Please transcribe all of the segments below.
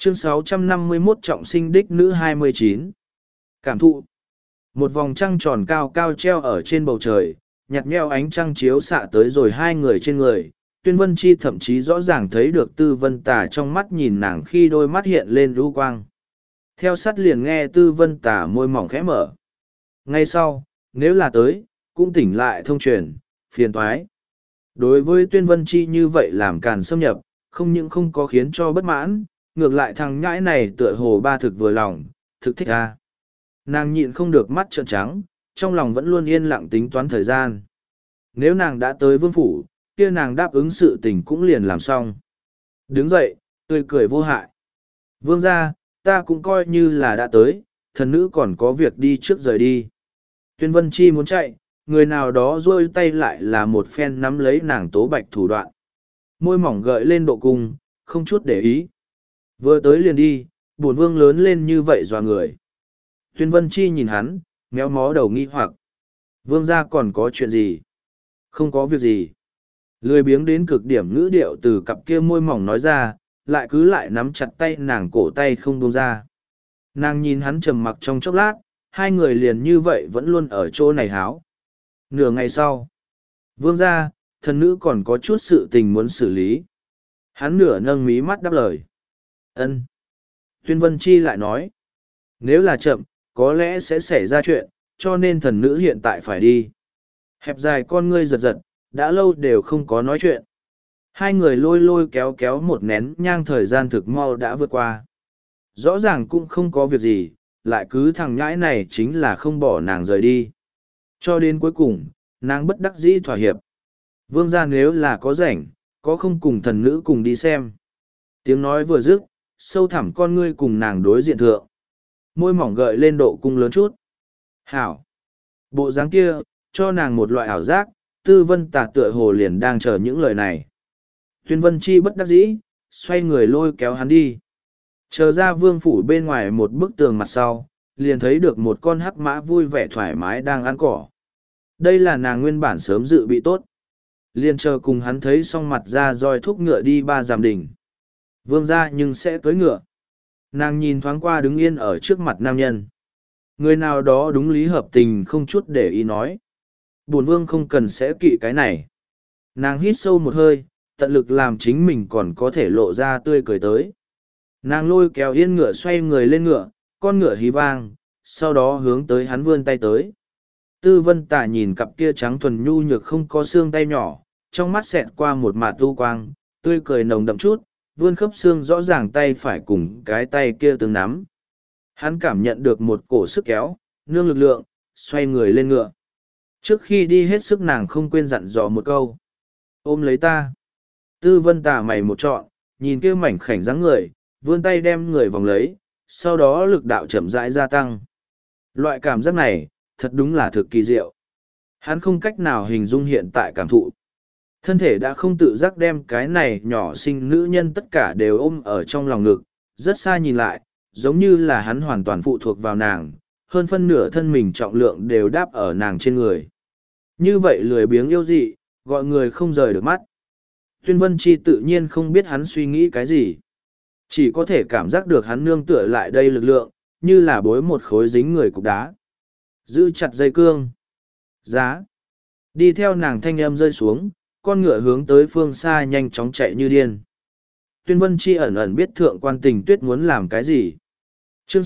Chương 651 trọng sinh đích nữ 29. Cảm thụ. Một vòng trăng tròn cao cao treo ở trên bầu trời, nhạt nhẽo ánh trăng chiếu xạ tới rồi hai người trên người. Tuyên Vân Chi thậm chí rõ ràng thấy được Tư Vân Tà trong mắt nhìn nàng khi đôi mắt hiện lên lưu quang. Theo sát liền nghe Tư Vân Tà môi mỏng khẽ mở. Ngay sau, nếu là tới, cũng tỉnh lại thông truyền, phiền toái. Đối với Tuyên Vân Chi như vậy làm càn xâm nhập, không những không có khiến cho bất mãn, ngược lại thằng nhãi này tựa hồ ba thực vừa lòng, thực thích ra. Nàng nhịn không được mắt trợn trắng, trong lòng vẫn luôn yên lặng tính toán thời gian. Nếu nàng đã tới vương phủ, kia nàng đáp ứng sự tình cũng liền làm xong. Đứng dậy, tươi cười vô hại. Vương gia, ta cũng coi như là đã tới, thần nữ còn có việc đi trước rời đi. Tuyên Vân Chi muốn chạy, người nào đó rôi tay lại là một phen nắm lấy nàng tố bạch thủ đoạn. Môi mỏng gợi lên độ cung, không chút để ý. Vừa tới liền đi, bổn vương lớn lên như vậy dọa người. Tuyên Vân Chi nhìn hắn, méo mó đầu nghi hoặc. Vương gia còn có chuyện gì? Không có việc gì. Lười biếng đến cực điểm ngữ điệu từ cặp kia môi mỏng nói ra, lại cứ lại nắm chặt tay nàng cổ tay không buông ra. Nàng nhìn hắn trầm mặc trong chốc lát, hai người liền như vậy vẫn luôn ở chỗ này háo. Nửa ngày sau, vương gia, thần nữ còn có chút sự tình muốn xử lý. Hắn nửa nâng mí mắt đáp lời. Ân. Tuyên Vân Chi lại nói, nếu là chậm, có lẽ sẽ xảy ra chuyện, cho nên thần nữ hiện tại phải đi. Hẹp dài con ngươi giật giật, đã lâu đều không có nói chuyện. Hai người lôi lôi kéo kéo một nén nhang thời gian thực mau đã vượt qua. Rõ ràng cũng không có việc gì, lại cứ thằng nhãi này chính là không bỏ nàng rời đi. Cho đến cuối cùng, nàng bất đắc dĩ thỏa hiệp. Vương gia nếu là có rảnh, có không cùng thần nữ cùng đi xem. Tiếng nói vừa dứt, sâu thẳm con ngươi cùng nàng đối diện thượng. Môi mỏng gợi lên độ cung lớn chút. Hảo. Bộ dáng kia, cho nàng một loại ảo giác, Tư Vân Tà tựa hồ liền đang chờ những lời này. Tuyên Vân Chi bất đắc dĩ, xoay người lôi kéo hắn đi. Chờ ra vương phủ bên ngoài một bức tường mặt sau, liền thấy được một con hắc mã vui vẻ thoải mái đang ăn cỏ. Đây là nàng nguyên bản sớm dự bị tốt. Liền chờ cùng hắn thấy xong mặt ra roi thúc ngựa đi ba dặm đỉnh. Vương ra nhưng sẽ cưới ngựa. Nàng nhìn thoáng qua đứng yên ở trước mặt nam nhân. Người nào đó đúng lý hợp tình không chút để ý nói. Bổn vương không cần sẽ kỵ cái này. Nàng hít sâu một hơi, tận lực làm chính mình còn có thể lộ ra tươi cười tới. Nàng lôi kéo yên ngựa xoay người lên ngựa, con ngựa hí vang, sau đó hướng tới hắn vươn tay tới. Tư Vân Tà nhìn cặp kia trắng thuần nhu nhược không có xương tay nhỏ, trong mắt xẹt qua một mạt tu quang, tươi cười nồng đậm chút, vươn khớp xương rõ ràng tay phải cùng cái tay kia tương nắm. Hắn cảm nhận được một cổ sức kéo, nương lực lượng, xoay người lên ngựa. Trước khi đi hết sức nàng không quên dặn dò một câu. Ôm lấy ta. Tư Vân Tà mày một trọn, nhìn kia mảnh khảnh dáng người, vươn tay đem người vòng lấy, sau đó lực đạo chậm rãi gia tăng. Loại cảm giác này, thật đúng là thực kỳ diệu. Hắn không cách nào hình dung hiện tại cảm thụ. Thân thể đã không tự giác đem cái này nhỏ xinh nữ nhân tất cả đều ôm ở trong lòng ngực, rất xa nhìn lại, giống như là hắn hoàn toàn phụ thuộc vào nàng, hơn phân nửa thân mình trọng lượng đều đáp ở nàng trên người. Như vậy lười biếng yêu dị, gọi người không rời được mắt. Tuyên Vân Chi tự nhiên không biết hắn suy nghĩ cái gì. Chỉ có thể cảm giác được hắn nương tựa lại đây lực lượng, như là bối một khối dính người cục đá. Giữ chặt dây cương. Giá. Đi theo nàng thanh âm rơi xuống, con ngựa hướng tới phương xa nhanh chóng chạy như điên. Tuyên Vân Chi ẩn ẩn biết thượng quan Tình Tuyết muốn làm cái gì. Chương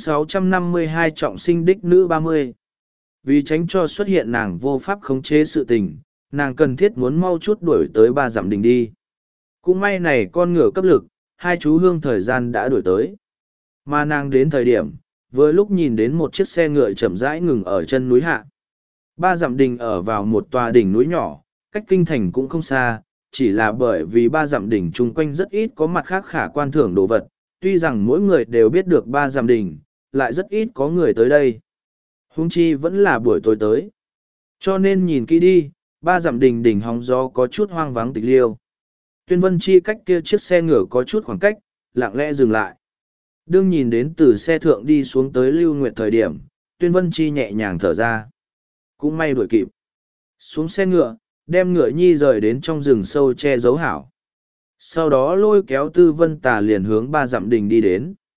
652 trọng sinh đích nữ 30. Vì tránh cho xuất hiện nàng vô pháp khống chế sự tình, nàng cần thiết muốn mau chút đuổi tới ba dặm đình đi. Cũng may này con ngựa cấp lực, hai chú hương thời gian đã đuổi tới. Mà nàng đến thời điểm, vừa lúc nhìn đến một chiếc xe ngựa chậm rãi ngừng ở chân núi hạ. Ba dặm đình ở vào một tòa đỉnh núi nhỏ, cách kinh thành cũng không xa, chỉ là bởi vì ba dặm đỉnh chung quanh rất ít có mặt khác khả quan thưởng đồ vật, tuy rằng mỗi người đều biết được ba dặm đỉnh, lại rất ít có người tới đây. Huống chi vẫn là buổi tối tới. Cho nên nhìn kỹ đi, ba dặm đỉnh đỉnh hóng gió có chút hoang vắng tịch liêu. Tuyên Vân Chi cách kia chiếc xe ngựa có chút khoảng cách, lặng lẽ dừng lại. Đương nhìn đến từ xe thượng đi xuống tới Lưu Nguyệt thời điểm, Tuyên Vân Chi nhẹ nhàng thở ra. Cũng may đuổi kịp. Xuống xe ngựa, đem ngựa nhi rời đến trong rừng sâu che giấu hảo. Sau đó lôi kéo Tư Vân Tà liền hướng ba dặm đình đi đến.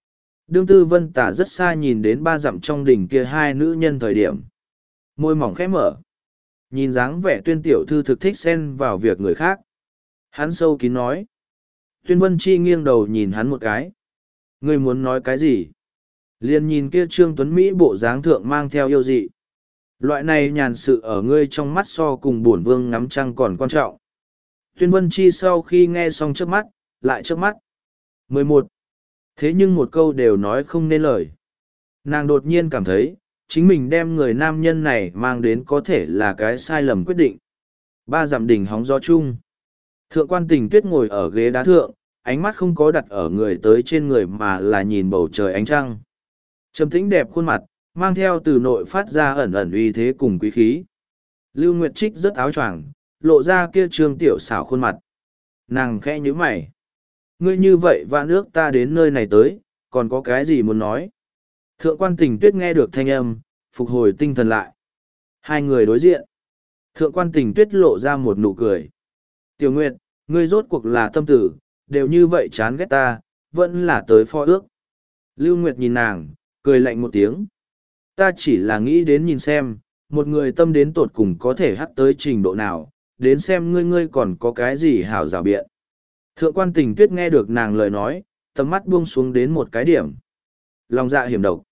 Đương Tư Vân Tả rất xa nhìn đến 3 dặm trong đỉnh kia hai nữ nhân thời điểm. Môi mỏng khẽ mở. Nhìn dáng vẻ Tuyên tiểu thư thực thích xen vào việc người khác. Hắn sâu kín nói. Tuyên Vân Chi nghiêng đầu nhìn hắn một cái. Ngươi muốn nói cái gì? Liền nhìn kia Trương Tuấn Mỹ bộ dáng thượng mang theo yêu dị. Loại này nhàn sự ở ngươi trong mắt so cùng bổn vương ngắm trăng còn quan trọng. Tuyên Vân Chi sau khi nghe xong trước mắt, lại trước mắt. 11. Thế nhưng một câu đều nói không nên lời. Nàng đột nhiên cảm thấy, chính mình đem người nam nhân này mang đến có thể là cái sai lầm quyết định. 3 dặm đỉnh hóng gió chung. Thượng quan Tình Tuyết ngồi ở ghế đá thượng, ánh mắt không có đặt ở người tới trên người mà là nhìn bầu trời ánh trăng. Trầm tĩnh đẹp khuôn mặt, mang theo từ nội phát ra ẩn ẩn uy thế cùng quý khí. Lưu Nguyệt Trích rất áo choàng, lộ ra kia trương tiểu xảo khuôn mặt. Nàng khẽ nhíu mày. Ngươi như vậy vạn ước ta đến nơi này tới, còn có cái gì muốn nói? Thượng quan Tình Tuyết nghe được thanh âm, phục hồi tinh thần lại. Hai người đối diện. Thượng quan Tình Tuyết lộ ra một nụ cười. Tiểu Nguyệt, ngươi rốt cuộc là tâm tử, đều như vậy chán ghét ta, vẫn là tới pho ước. Lưu Nguyệt nhìn nàng, cười lạnh một tiếng. Ta chỉ là nghĩ đến nhìn xem, một người tâm đến tột cùng có thể hắt tới trình độ nào, đến xem ngươi còn có cái gì hảo rào biện. Thượng quan Tình Tuyết nghe được nàng lời nói, tầm mắt buông xuống đến một cái điểm. Lòng dạ hiểm độc.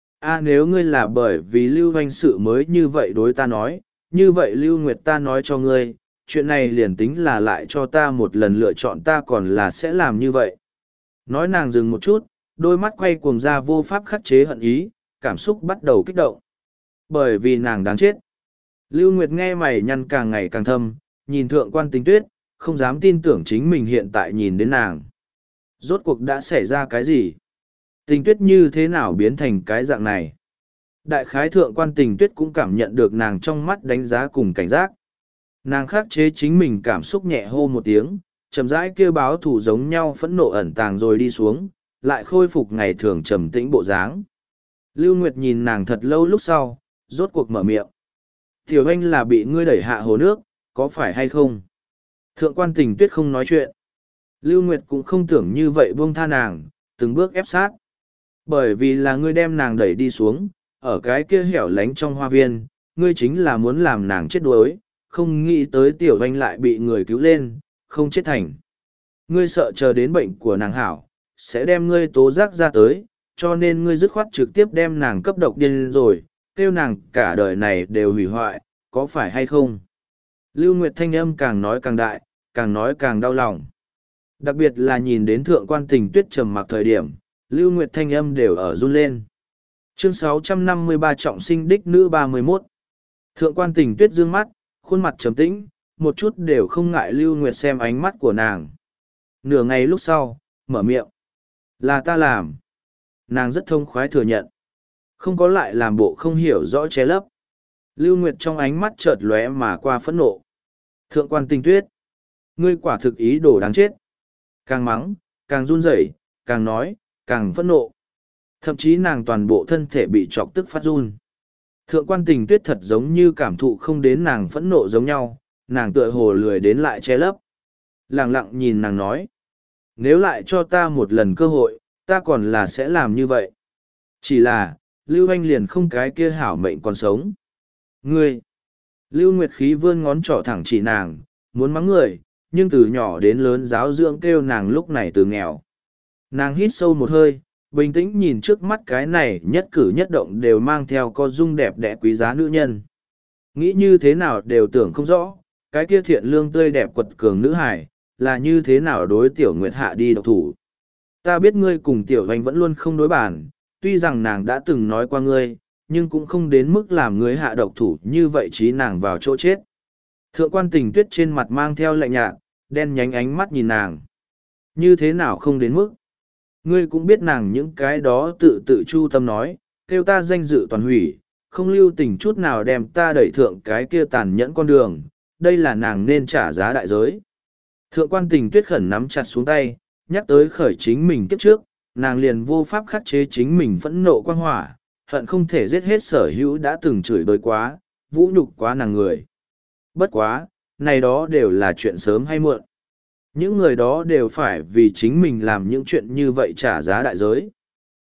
Nếu ngươi là bởi vì Lưu Hoanh sự mới như vậy đối ta nói, như vậy Lưu Nguyệt ta nói cho ngươi, chuyện này liền tính là lại cho ta một lần lựa chọn ta còn là sẽ làm như vậy. Nói nàng dừng một chút, đôi mắt quay cuồng ra vô pháp khắc chế hận ý, cảm xúc bắt đầu kích động. Bởi vì nàng đáng chết. Lưu Nguyệt nghe mày nhăn càng ngày càng thâm, nhìn thượng quan Tình Tuyết, không dám tin tưởng chính mình hiện tại nhìn đến nàng. Rốt cuộc đã xảy ra cái gì? Tình Tuyết như thế nào biến thành cái dạng này? Đại khái thượng quan Tình Tuyết cũng cảm nhận được nàng trong mắt đánh giá cùng cảnh giác. Nàng khắc chế chính mình cảm xúc nhẹ hô một tiếng, chậm rãi kêu báo thủ giống nhau phẫn nộ ẩn tàng rồi đi xuống, lại khôi phục ngày thường trầm tĩnh bộ dáng. Lưu Nguyệt nhìn nàng thật lâu lúc sau, rốt cuộc mở miệng. Tiểu Anh là bị ngươi đẩy hạ hồ nước, có phải hay không? Thượng quan Tình Tuyết không nói chuyện. Lưu Nguyệt cũng không tưởng như vậy buông tha nàng, từng bước ép sát. Bởi vì là ngươi đem nàng đẩy đi xuống, ở cái kia hẻo lánh trong hoa viên, ngươi chính là muốn làm nàng chết đuối, không nghĩ tới Tiểu Anh lại bị người cứu lên, không chết thành. Ngươi sợ chờ đến bệnh của nàng hảo, sẽ đem ngươi tố giác ra tới, cho nên ngươi dứt khoát trực tiếp đem nàng cấp độc điên rồi, kêu nàng cả đời này đều hủy hoại, có phải hay không? Lưu Nguyệt thanh âm càng nói càng đại, càng nói càng đau lòng. Đặc biệt là nhìn đến thượng quan Tình Tuyết trầm mặc thời điểm, Lưu Nguyệt thanh âm đều ở run lên. Chương 653 trọng sinh đích nữ 31. Thượng quan Tình Tuyết dương mắt, khuôn mặt trầm tĩnh, một chút đều không ngại Lưu Nguyệt xem ánh mắt của nàng. Nửa ngày lúc sau, mở miệng. Là ta làm. Nàng rất thông khoái thừa nhận. Không có lại làm bộ không hiểu rõ che lấp. Lưu Nguyệt trong ánh mắt chợt lóe mà qua phẫn nộ. Thượng quan Tình Tuyết. Ngươi quả thực ý đồ đáng chết. Càng mắng, càng run rẩy, càng nói, càng phẫn nộ. Thậm chí nàng toàn bộ thân thể bị chọc tức phát run. Thượng quan Tình Tuyết thật giống như cảm thụ không đến nàng phẫn nộ giống nhau, nàng tựa hồ lười đến lại che lấp. Lặng lặng nhìn nàng nói. Nếu lại cho ta một lần cơ hội, ta còn là sẽ làm như vậy. Chỉ là, Lưu Anh liền không cái kia hảo mệnh còn sống. Ngươi! Lưu Nguyệt khí vươn ngón trỏ thẳng chỉ nàng, muốn mắng người, nhưng từ nhỏ đến lớn giáo dưỡng kêu nàng lúc này từ nghèo. Nàng hít sâu một hơi, bình tĩnh nhìn trước mắt cái này nhất cử nhất động đều mang theo con dung đẹp đẽ quý giá nữ nhân. Nghĩ như thế nào đều tưởng không rõ, cái kia thiện lương tươi đẹp quật cường nữ hải, là như thế nào đối tiểu Nguyệt hạ đi độc thủ. Ta biết ngươi cùng tiểu anh vẫn luôn không đối bản, tuy rằng nàng đã từng nói qua ngươi, nhưng cũng không đến mức làm ngươi hạ độc thủ như vậy trí nàng vào chỗ chết. Thượng quan Tình Tuyết trên mặt mang theo lạnh nhạt, đen nhánh ánh mắt nhìn nàng. Như thế nào không đến mức? Ngươi cũng biết nàng những cái đó tự tự chu tâm nói, kêu ta danh dự toàn hủy, không lưu tình chút nào đem ta đẩy thượng cái kia tàn nhẫn con đường, đây là nàng nên trả giá đại giới. Thượng quan Tình Tuyết khẩn nắm chặt xuống tay, nhắc tới khởi chính mình kiếp trước, nàng liền vô pháp khắc chế chính mình phẫn nộ quang hỏa, hận không thể giết hết sở hữu đã từng chửi bới quá, vũ nhục quá nàng người. Bất quá, này đó đều là chuyện sớm hay muộn. Những người đó đều phải vì chính mình làm những chuyện như vậy trả giá đại giới.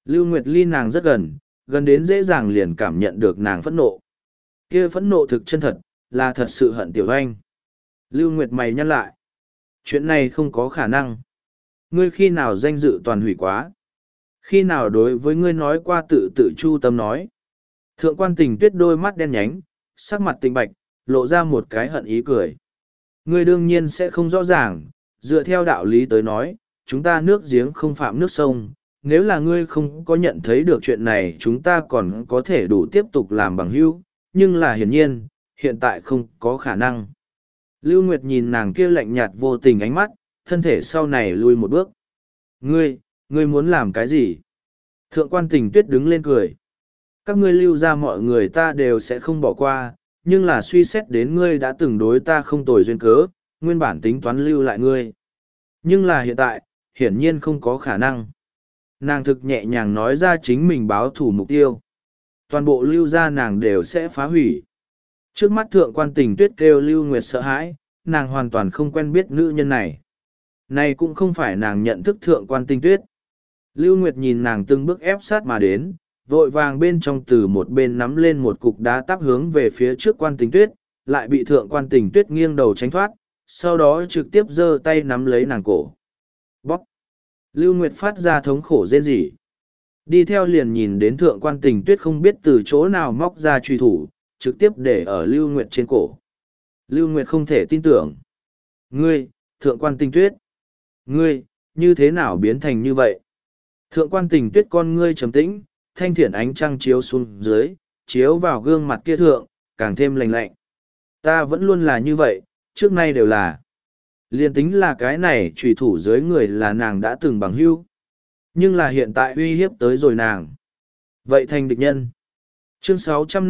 Lưu Nguyệt ly nàng rất gần, gần đến dễ dàng liền cảm nhận được nàng phẫn nộ. Kia phẫn nộ thực chân thật, là thật sự hận Tiểu Anh. Lưu Nguyệt mày nhăn lại. Chuyện này không có khả năng. Ngươi khi nào danh dự toàn hủy quá? Khi nào đối với ngươi nói qua tự tự chu tâm nói? Thượng quan Tình Tuyết đôi mắt đen nhánh, sắc mặt tinh bạch, lộ ra một cái hận ý cười. Ngươi đương nhiên sẽ không rõ ràng, dựa theo đạo lý tới nói, chúng ta nước giếng không phạm nước sông. Nếu là ngươi không có nhận thấy được chuyện này, chúng ta còn có thể đủ tiếp tục làm bằng hữu, nhưng là hiển nhiên, hiện tại không có khả năng. Lưu Nguyệt nhìn nàng kia lạnh nhạt vô tình ánh mắt, thân thể sau này lui một bước. Ngươi muốn làm cái gì? Thượng quan Tình Tuyết đứng lên cười. Các ngươi lưu ra mọi người ta đều sẽ không bỏ qua, nhưng là suy xét đến ngươi đã từng đối ta không tồi duyên cớ, nguyên bản tính toán lưu lại ngươi. Nhưng là hiện tại, hiển nhiên không có khả năng. Nàng thực nhẹ nhàng nói ra chính mình báo thủ mục tiêu. Toàn bộ lưu ra nàng đều sẽ phá hủy. Trước mắt thượng quan Tình Tuyết kêu Lưu Nguyệt sợ hãi, nàng hoàn toàn không quen biết nữ nhân này. Này cũng không phải nàng nhận thức thượng quan Tình Tuyết. Lưu Nguyệt nhìn nàng từng bước ép sát mà đến, vội vàng bên trong từ một bên nắm lên một cục đá tắp hướng về phía trước quan Tình Tuyết, lại bị thượng quan Tình Tuyết nghiêng đầu tránh thoát, sau đó trực tiếp giơ tay nắm lấy nàng cổ. Bóp! Lưu Nguyệt phát ra thống khổ rên rỉ. Đi theo liền nhìn đến thượng quan Tình Tuyết không biết từ chỗ nào móc ra truy thủ, trực tiếp để ở Lưu Nguyệt trên cổ. Lưu Nguyệt không thể tin tưởng. Ngươi, thượng quan Tình Tuyết! Ngươi, như thế nào biến thành như vậy? Thượng quan Tình Tuyết con ngươi trầm tĩnh, thanh thiện ánh trăng chiếu xuống dưới, chiếu vào gương mặt kia thượng, càng thêm lành lạnh. Ta vẫn luôn là như vậy, trước nay đều là. Liên tính là cái này trùy thủ dưới người là nàng đã từng bằng hữu, nhưng là hiện tại uy hiếp tới rồi nàng. Vậy thành địch nhân. Chương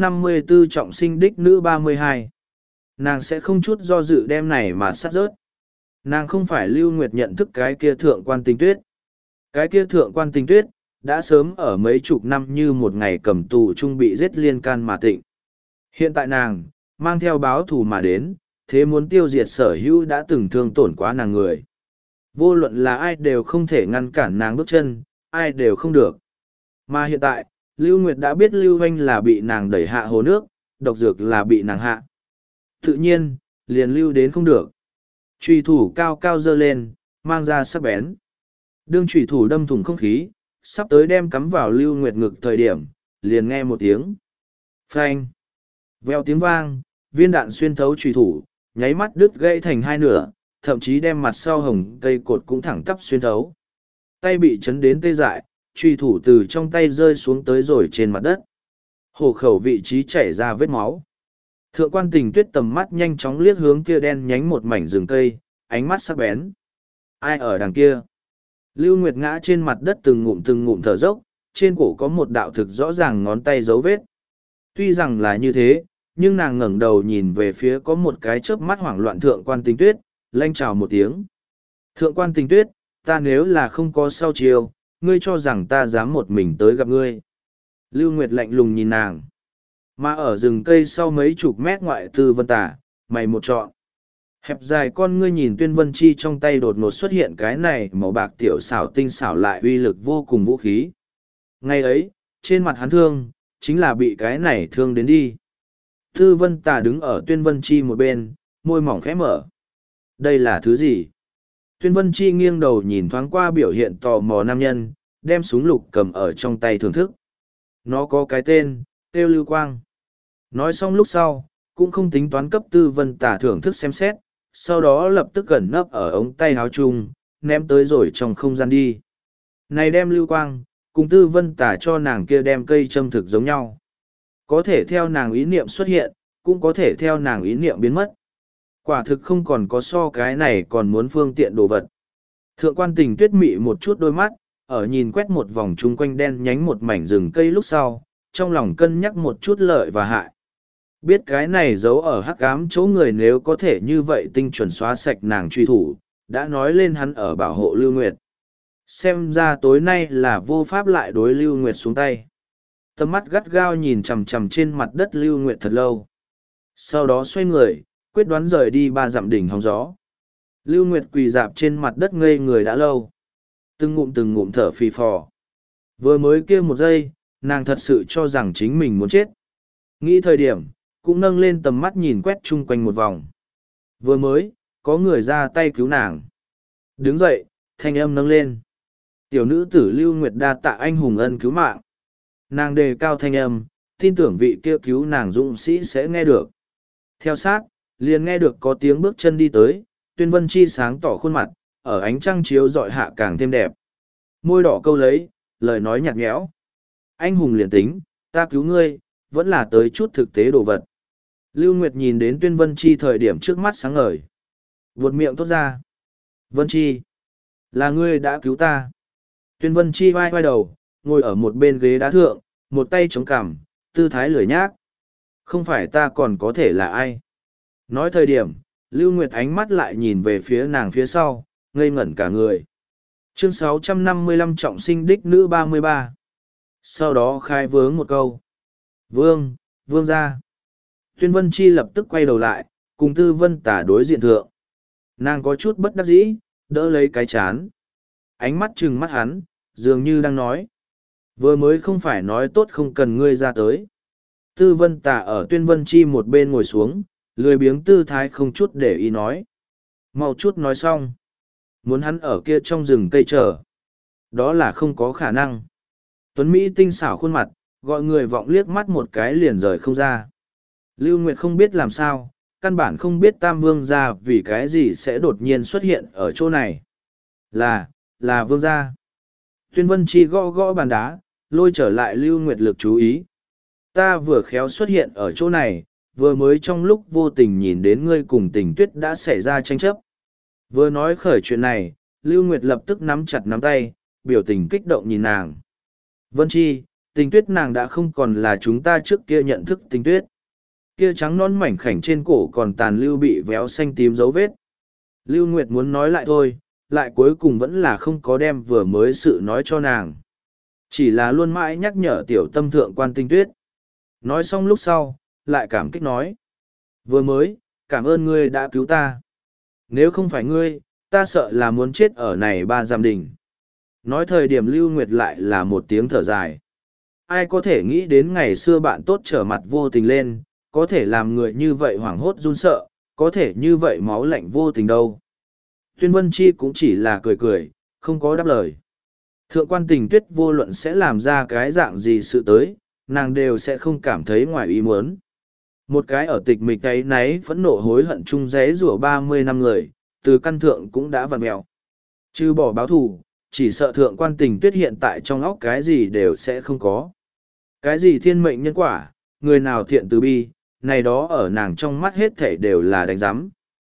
654 trọng sinh đích nữ 32. Nàng sẽ không chút do dự đem này mà sát rớt. Nàng không phải Lưu Nguyệt nhận thức cái kia thượng quan Tình Tuyết. Cái kia thượng quan Tình Tuyết, đã sớm ở mấy chục năm như một ngày cầm tù trung bị giết liên can mà tịnh. Hiện tại nàng, mang theo báo thù mà đến, thế muốn tiêu diệt sở hữu đã từng thương tổn quá nàng người. Vô luận là ai đều không thể ngăn cản nàng bước chân, ai đều không được. Mà hiện tại, Lưu Nguyệt đã biết Lưu Anh là bị nàng đẩy hạ hồ nước, độc dược là bị nàng hạ. Tự nhiên, liền lưu đến không được. Chùy thủ cao cao dơ lên, mang ra sắc bén. Đương chùy thủ đâm thủng không khí, sắp tới đem cắm vào Lưu Nguyệt ngực thời điểm, liền nghe một tiếng. Phanh! Veo tiếng vang, viên đạn xuyên thấu chùy thủ, nháy mắt đứt gãy thành hai nửa, thậm chí đem mặt sau hồng cây cột cũng thẳng tắp xuyên thấu. Tay bị chấn đến tê dại, chùy thủ từ trong tay rơi xuống tới rồi trên mặt đất. Hổ khẩu vị trí chảy ra vết máu. Thượng quan Tình Tuyết tầm mắt nhanh chóng liếc hướng kia đen nhánh một mảnh rừng cây, ánh mắt sắc bén. Ai ở đằng kia? Lưu Nguyệt ngã trên mặt đất từng ngụm thở dốc, trên cổ có một đạo thực rõ ràng ngón tay dấu vết. Tuy rằng là như thế, nhưng nàng ngẩng đầu nhìn về phía có một cái chớp mắt hoảng loạn thượng quan Tình Tuyết, lanh chào một tiếng. Thượng quan Tình Tuyết, ta nếu là không có sau chiều, ngươi cho rằng ta dám một mình tới gặp ngươi. Lưu Nguyệt lạnh lùng nhìn nàng. Mà ở rừng cây sau mấy chục mét ngoại Tư Vân Tả, mày một chọn. Hẹp dài con ngươi nhìn Tuyên Vân Chi trong tay đột ngột xuất hiện cái này màu bạc tiểu xảo tinh xảo lại uy lực vô cùng vũ khí. Ngày ấy, trên mặt hắn thương, chính là bị cái này thương đến đi. Tư Vân Tả đứng ở Tuyên Vân Chi một bên, môi mỏng khẽ mở. Đây là thứ gì? Tuyên Vân Chi nghiêng đầu nhìn thoáng qua biểu hiện tò mò nam nhân, đem súng lục cầm ở trong tay thưởng thức. Nó có cái tên, Tiêu Lưu Quang. Nói xong lúc sau, cũng không tính toán cấp Tư Vân Tả thưởng thức xem xét, sau đó lập tức gần nấp ở ống tay áo chung, ném tới rồi trong không gian đi. Này đem Lưu Quang, cùng Tư Vân Tả cho nàng kia đem cây châm thực giống nhau. Có thể theo nàng ý niệm xuất hiện, cũng có thể theo nàng ý niệm biến mất. Quả thực không còn có so cái này còn muốn phương tiện đồ vật. Thượng quan Tình Tuyết mị một chút đôi mắt, ở nhìn quét một vòng chung quanh đen nhánh một mảnh rừng cây lúc sau, trong lòng cân nhắc một chút lợi và hại. Biết cái này giấu ở hắc ám chỗ người nếu có thể như vậy tinh chuẩn xóa sạch nàng truy thủ, đã nói lên hắn ở bảo hộ Lưu Nguyệt. Xem ra tối nay là vô pháp lại đối Lưu Nguyệt xuống tay. Tầm mắt gắt gao nhìn chằm chằm trên mặt đất Lưu Nguyệt thật lâu. Sau đó xoay người, quyết đoán rời đi 3 dặm đỉnh hóng gió. Lưu Nguyệt quỳ dạp trên mặt đất ngây người đã lâu. Từng ngụm thở phì phò. Vừa mới kia một giây, nàng thật sự cho rằng chính mình muốn chết. Nghĩ thời điểm, cũng nâng lên tầm mắt nhìn quét chung quanh một vòng. Vừa mới, có người ra tay cứu nàng. Đứng dậy, thanh âm nâng lên. Tiểu nữ tử Lưu Nguyệt đa tạ anh hùng ân cứu mạng. Nàng đề cao thanh âm, tin tưởng vị kia cứu nàng dũng sĩ sẽ nghe được. Theo sát, liền nghe được có tiếng bước chân đi tới, Tuyên Vân Chi sáng tỏ khuôn mặt, ở ánh trăng chiếu dọi hạ càng thêm đẹp. Môi đỏ câu lấy, lời nói nhạt nhẽo. Anh hùng liền tính, ta cứu ngươi, vẫn là tới chút thực tế đồ vật. Lưu Nguyệt nhìn đến Tuyên Vân Chi thời điểm trước mắt sáng ngời. Vuột miệng thốt ra. Vân Chi, là ngươi đã cứu ta. Tuyên Vân Chi vai vai đầu, ngồi ở một bên ghế đá thượng, một tay chống cằm, tư thái lười nhác. Không phải ta còn có thể là ai. Nói thời điểm, Lưu Nguyệt ánh mắt lại nhìn về phía nàng phía sau, ngây ngẩn cả người. Chương 655 trọng sinh đích nữ 33. Sau đó khai vướng một câu. Vương, vương ra. Tuyên Vân Chi lập tức quay đầu lại, cùng Tư Vân Tả đối diện thượng. Nàng có chút bất đắc dĩ, đỡ lấy cái chán. Ánh mắt trừng mắt hắn, dường như đang nói. Vừa mới không phải nói tốt không cần ngươi ra tới. Tư Vân Tả ở Tuyên Vân Chi một bên ngồi xuống, lười biếng tư thái không chút để ý nói. Mau chút nói xong. Muốn hắn ở kia trong rừng cây chờ. Đó là không có khả năng. Tuấn Mỹ tinh xảo khuôn mặt, gọi người vọng liếc mắt một cái liền rời không ra. Lưu Nguyệt không biết làm sao, căn bản không biết Tam Vương gia vì cái gì sẽ đột nhiên xuất hiện ở chỗ này. Là Vương gia. Tuyên Vân Chi gõ gõ bàn đá, lôi trở lại Lưu Nguyệt lực chú ý. Ta vừa khéo xuất hiện ở chỗ này, vừa mới trong lúc vô tình nhìn đến ngươi cùng Tình Tuyết đã xảy ra tranh chấp. Vừa nói khởi chuyện này, Lưu Nguyệt lập tức nắm chặt nắm tay, biểu tình kích động nhìn nàng. Vân Chi, Tình Tuyết nàng đã không còn là chúng ta trước kia nhận thức Tình Tuyết. Kia trắng non mảnh khảnh trên cổ còn tàn lưu bị véo xanh tím dấu vết. Lưu Nguyệt muốn nói lại thôi, lại cuối cùng vẫn là không có đem vừa mới sự nói cho nàng. Chỉ là luôn mãi nhắc nhở tiểu tâm thượng quan Tình Tuyết. Nói xong lúc sau, lại cảm kích nói. Vừa mới, cảm ơn ngươi đã cứu ta. Nếu không phải ngươi, ta sợ là muốn chết ở này ba giam đỉnh. Nói thời điểm Lưu Nguyệt lại là một tiếng thở dài. Ai có thể nghĩ đến ngày xưa bạn tốt trở mặt vô tình lên, có thể làm người như vậy hoảng hốt run sợ, có thể như vậy máu lạnh vô tình đâu. Tuyên Vân Chi cũng chỉ là cười cười, không có đáp lời. Thượng quan Tình Tuyết vô luận sẽ làm ra cái dạng gì sự tới, nàng đều sẽ không cảm thấy ngoài ý muốn. Một cái ở tịch mịch ấy náy phẫn nộ hối hận chung rẽ rủa 30 năm người, từ căn thượng cũng đã vặn mẹo. Chứ bỏ báo thù, chỉ sợ thượng quan Tình Tuyết hiện tại trong óc cái gì đều sẽ không có. Cái gì thiên mệnh nhân quả, người nào thiện từ bi, này đó ở nàng trong mắt hết thể đều là đánh giám.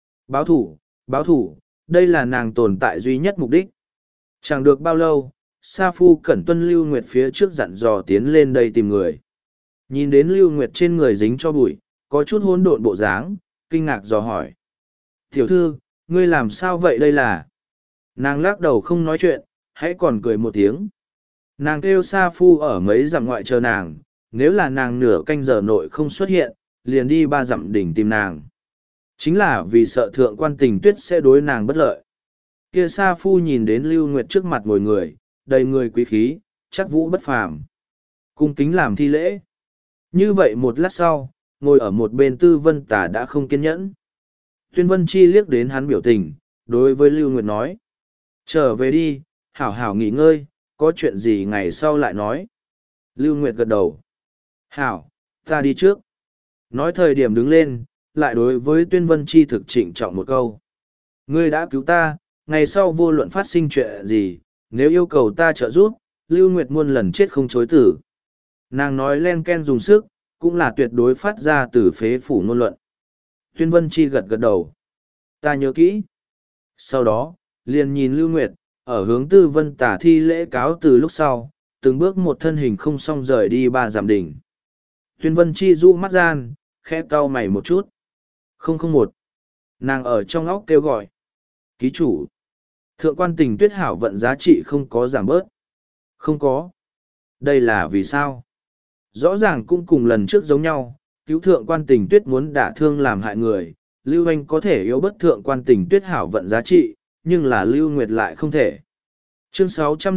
Báo thủ, đây là nàng tồn tại duy nhất mục đích. Chẳng được bao lâu, Sa Phu Cẩn tuân Lưu Nguyệt phía trước dặn dò tiến lên đây tìm người. Nhìn đến Lưu Nguyệt trên người dính cho bụi, có chút hỗn độn bộ dáng, kinh ngạc dò hỏi. Tiểu thư, ngươi làm sao vậy đây là? Nàng lắc đầu không nói chuyện, hãy còn cười một tiếng. Nàng kêu Sa Phu ở mấy dặm ngoại chờ nàng, nếu là nàng nửa canh giờ nội không xuất hiện, liền đi 3 dặm đỉnh tìm nàng. Chính là vì sợ thượng quan Tình Tuyết sẽ đối nàng bất lợi. Kia Sa Phu nhìn đến Lưu Nguyệt trước mặt ngồi người, đầy người quý khí, chắc vũ bất phàm. Cung kính làm thi lễ. Như vậy một lát sau, ngồi ở một bên Tư Vân Tả đã không kiên nhẫn. Tuyên Vân Chi liếc đến hắn biểu tình, đối với Lưu Nguyệt nói. Trở về đi, hảo hảo nghỉ ngơi, có chuyện gì ngày sau lại nói. Lưu Nguyệt gật đầu. Hảo, ta đi trước. Nói thời điểm đứng lên, lại đối với Tuyên Vân Chi thực trịnh trọng một câu. Ngươi đã cứu ta, ngày sau vô luận phát sinh chuyện gì, nếu yêu cầu ta trợ giúp, Lưu Nguyệt muôn lần chết không chối tử. Nàng nói len ken dùng sức, cũng là tuyệt đối phát ra từ phế phủ ngôn luận. Tuyên Vân Chi gật gật đầu. Ta nhớ kỹ. Sau đó, liền nhìn Lưu Nguyệt, ở hướng Tư Vân Tả thi lễ cáo từ lúc sau, từng bước một thân hình không song rời đi 3 dặm đỉnh. Tuyên Vân Chi dụ mắt gian, khẽ cau mày một chút. 001. Nàng ở trong óc kêu gọi. Ký chủ. Thượng quan Tình Tuyết hảo vận giá trị không có giảm bớt. Không có. Đây là vì sao? Rõ ràng cũng cùng lần trước giống nhau, cứu thượng quan Tình Tuyết muốn đả thương làm hại người, Lưu Anh có thể yếu bất thượng quan Tình Tuyết hảo vận giá trị, nhưng là Lưu Nguyệt lại không thể. Chương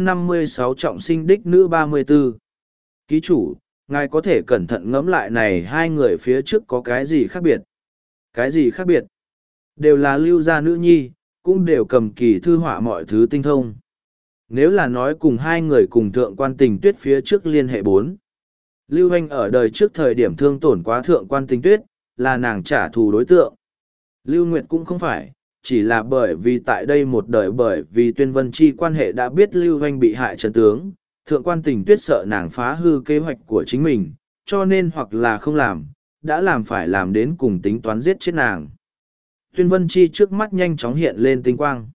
656 trọng sinh đích nữ 34. Ký chủ, ngài có thể cẩn thận ngẫm lại này hai người phía trước có cái gì khác biệt? Cái gì khác biệt? Đều là lưu gia nữ nhi, cũng đều cầm kỳ thư họa mọi thứ tinh thông. Nếu là nói cùng hai người cùng thượng quan tình tuyết phía trước liên hệ 4. Lưu Anh ở đời trước thời điểm thương tổn quá thượng quan tình tuyết, là nàng trả thù đối tượng. Lưu Nguyệt cũng không phải, chỉ là bởi vì tại đây một đời bởi vì Tuyên Vân Chi quan hệ đã biết Lưu Anh bị hại trận tướng, thượng quan tình tuyết sợ nàng phá hư kế hoạch của chính mình, cho nên hoặc là không làm, đã làm phải làm đến cùng tính toán giết chết nàng. Tuyên Vân Chi trước mắt nhanh chóng hiện lên tinh quang.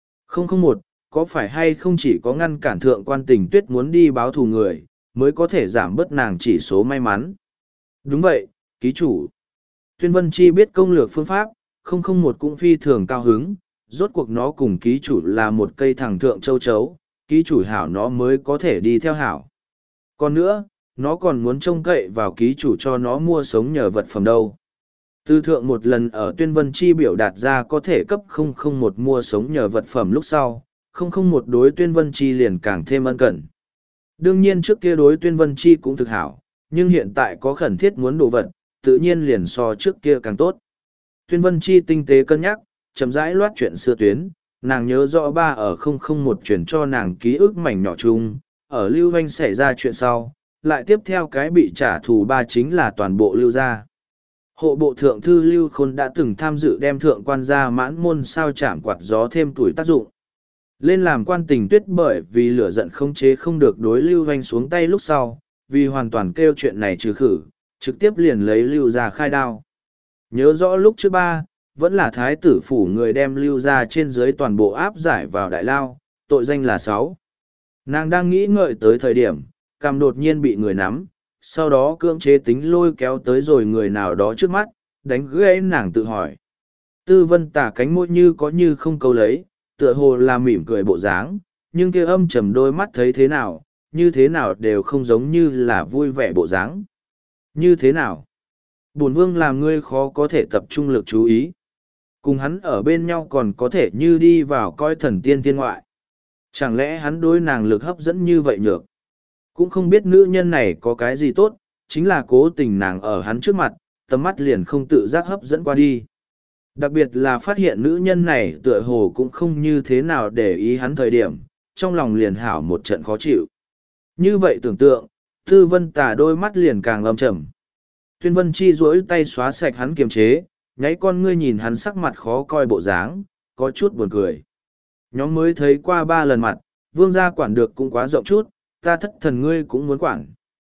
001, có phải hay không chỉ có ngăn cản thượng quan tình tuyết muốn đi báo thù người, mới có thể giảm bớt nàng chỉ số may mắn? Đúng vậy, ký chủ. Tuyên Vân Chi biết công lược phương pháp, 001 cũng phi thường cao hứng, rốt cuộc nó cùng ký chủ là một cây thẳng thượng châu chấu, ký chủ hảo nó mới có thể đi theo hảo. Còn nữa, nó còn muốn trông cậy vào ký chủ cho nó mua sống nhờ vật phẩm đâu. Tư thượng một lần ở Tuyên Vân Chi biểu đạt ra có thể cấp 001 mua sống nhờ vật phẩm lúc sau, 001 đối Tuyên Vân Chi liền càng thêm ân cẩn. Đương nhiên trước kia đối Tuyên Vân Chi cũng thực hảo, nhưng hiện tại có khẩn thiết muốn đồ vật, tự nhiên liền so trước kia càng tốt. Tuyên Vân Chi tinh tế cân nhắc, chậm rãi loát chuyện xưa tuyến, nàng nhớ rõ ba ở 001 chuyển cho nàng ký ức mảnh nhỏ chung, ở Lưu Anh xảy ra chuyện sau, lại tiếp theo cái bị trả thù ba chính là toàn bộ Lưu gia. Hộ bộ thượng thư Lưu Khôn đã từng tham dự đem thượng quan gia mãn môn sao chạm quạt gió thêm tuổi tác dụng. Lên làm quan tình tuyết bởi vì lửa giận không chế không được đối Lưu Anh xuống tay lúc sau, vì hoàn toàn kêu chuyện này trừ khử, trực tiếp liền lấy Lưu gia khai đao. Nhớ rõ lúc trước ba, vẫn là thái tử phủ người đem Lưu gia trên dưới toàn bộ áp giải vào đại lao, tội danh là 6. Nàng đang nghĩ ngợi tới thời điểm, cằm đột nhiên bị người nắm, sau đó cưỡng chế tính lôi kéo tới rồi người nào đó trước mắt, đánh gãy nàng tự hỏi. Tư Vân Tả cánh môi như có như không câu lấy, tựa hồ là mỉm cười bộ dáng, nhưng kia âm trầm đôi mắt thấy thế nào, như thế nào đều không giống như là vui vẻ bộ dáng. Như thế nào? Bổn vương làm ngươi khó có thể tập trung lực chú ý. Cùng hắn ở bên nhau còn có thể như đi vào coi thần tiên thiên ngoại. Chẳng lẽ hắn đối nàng lực hấp dẫn như vậy nhược? Cũng không biết nữ nhân này có cái gì tốt, chính là cố tình nàng ở hắn trước mặt, tầm mắt liền không tự giác hấp dẫn qua đi. Đặc biệt là phát hiện nữ nhân này tựa hồ cũng không như thế nào để ý hắn thời điểm, trong lòng liền hảo một trận khó chịu. Như vậy tưởng tượng, Tư Vân Tả đôi mắt liền càng âm trầm. Tuyên Vân Chi duỗi tay xóa sạch hắn kiềm chế, nháy con ngươi nhìn hắn sắc mặt khó coi bộ dáng, có chút buồn cười. Nhóm mới thấy qua 3 lần mặt, vương gia quản được cũng quá rộng chút, ta thất thần ngươi cũng muốn quản.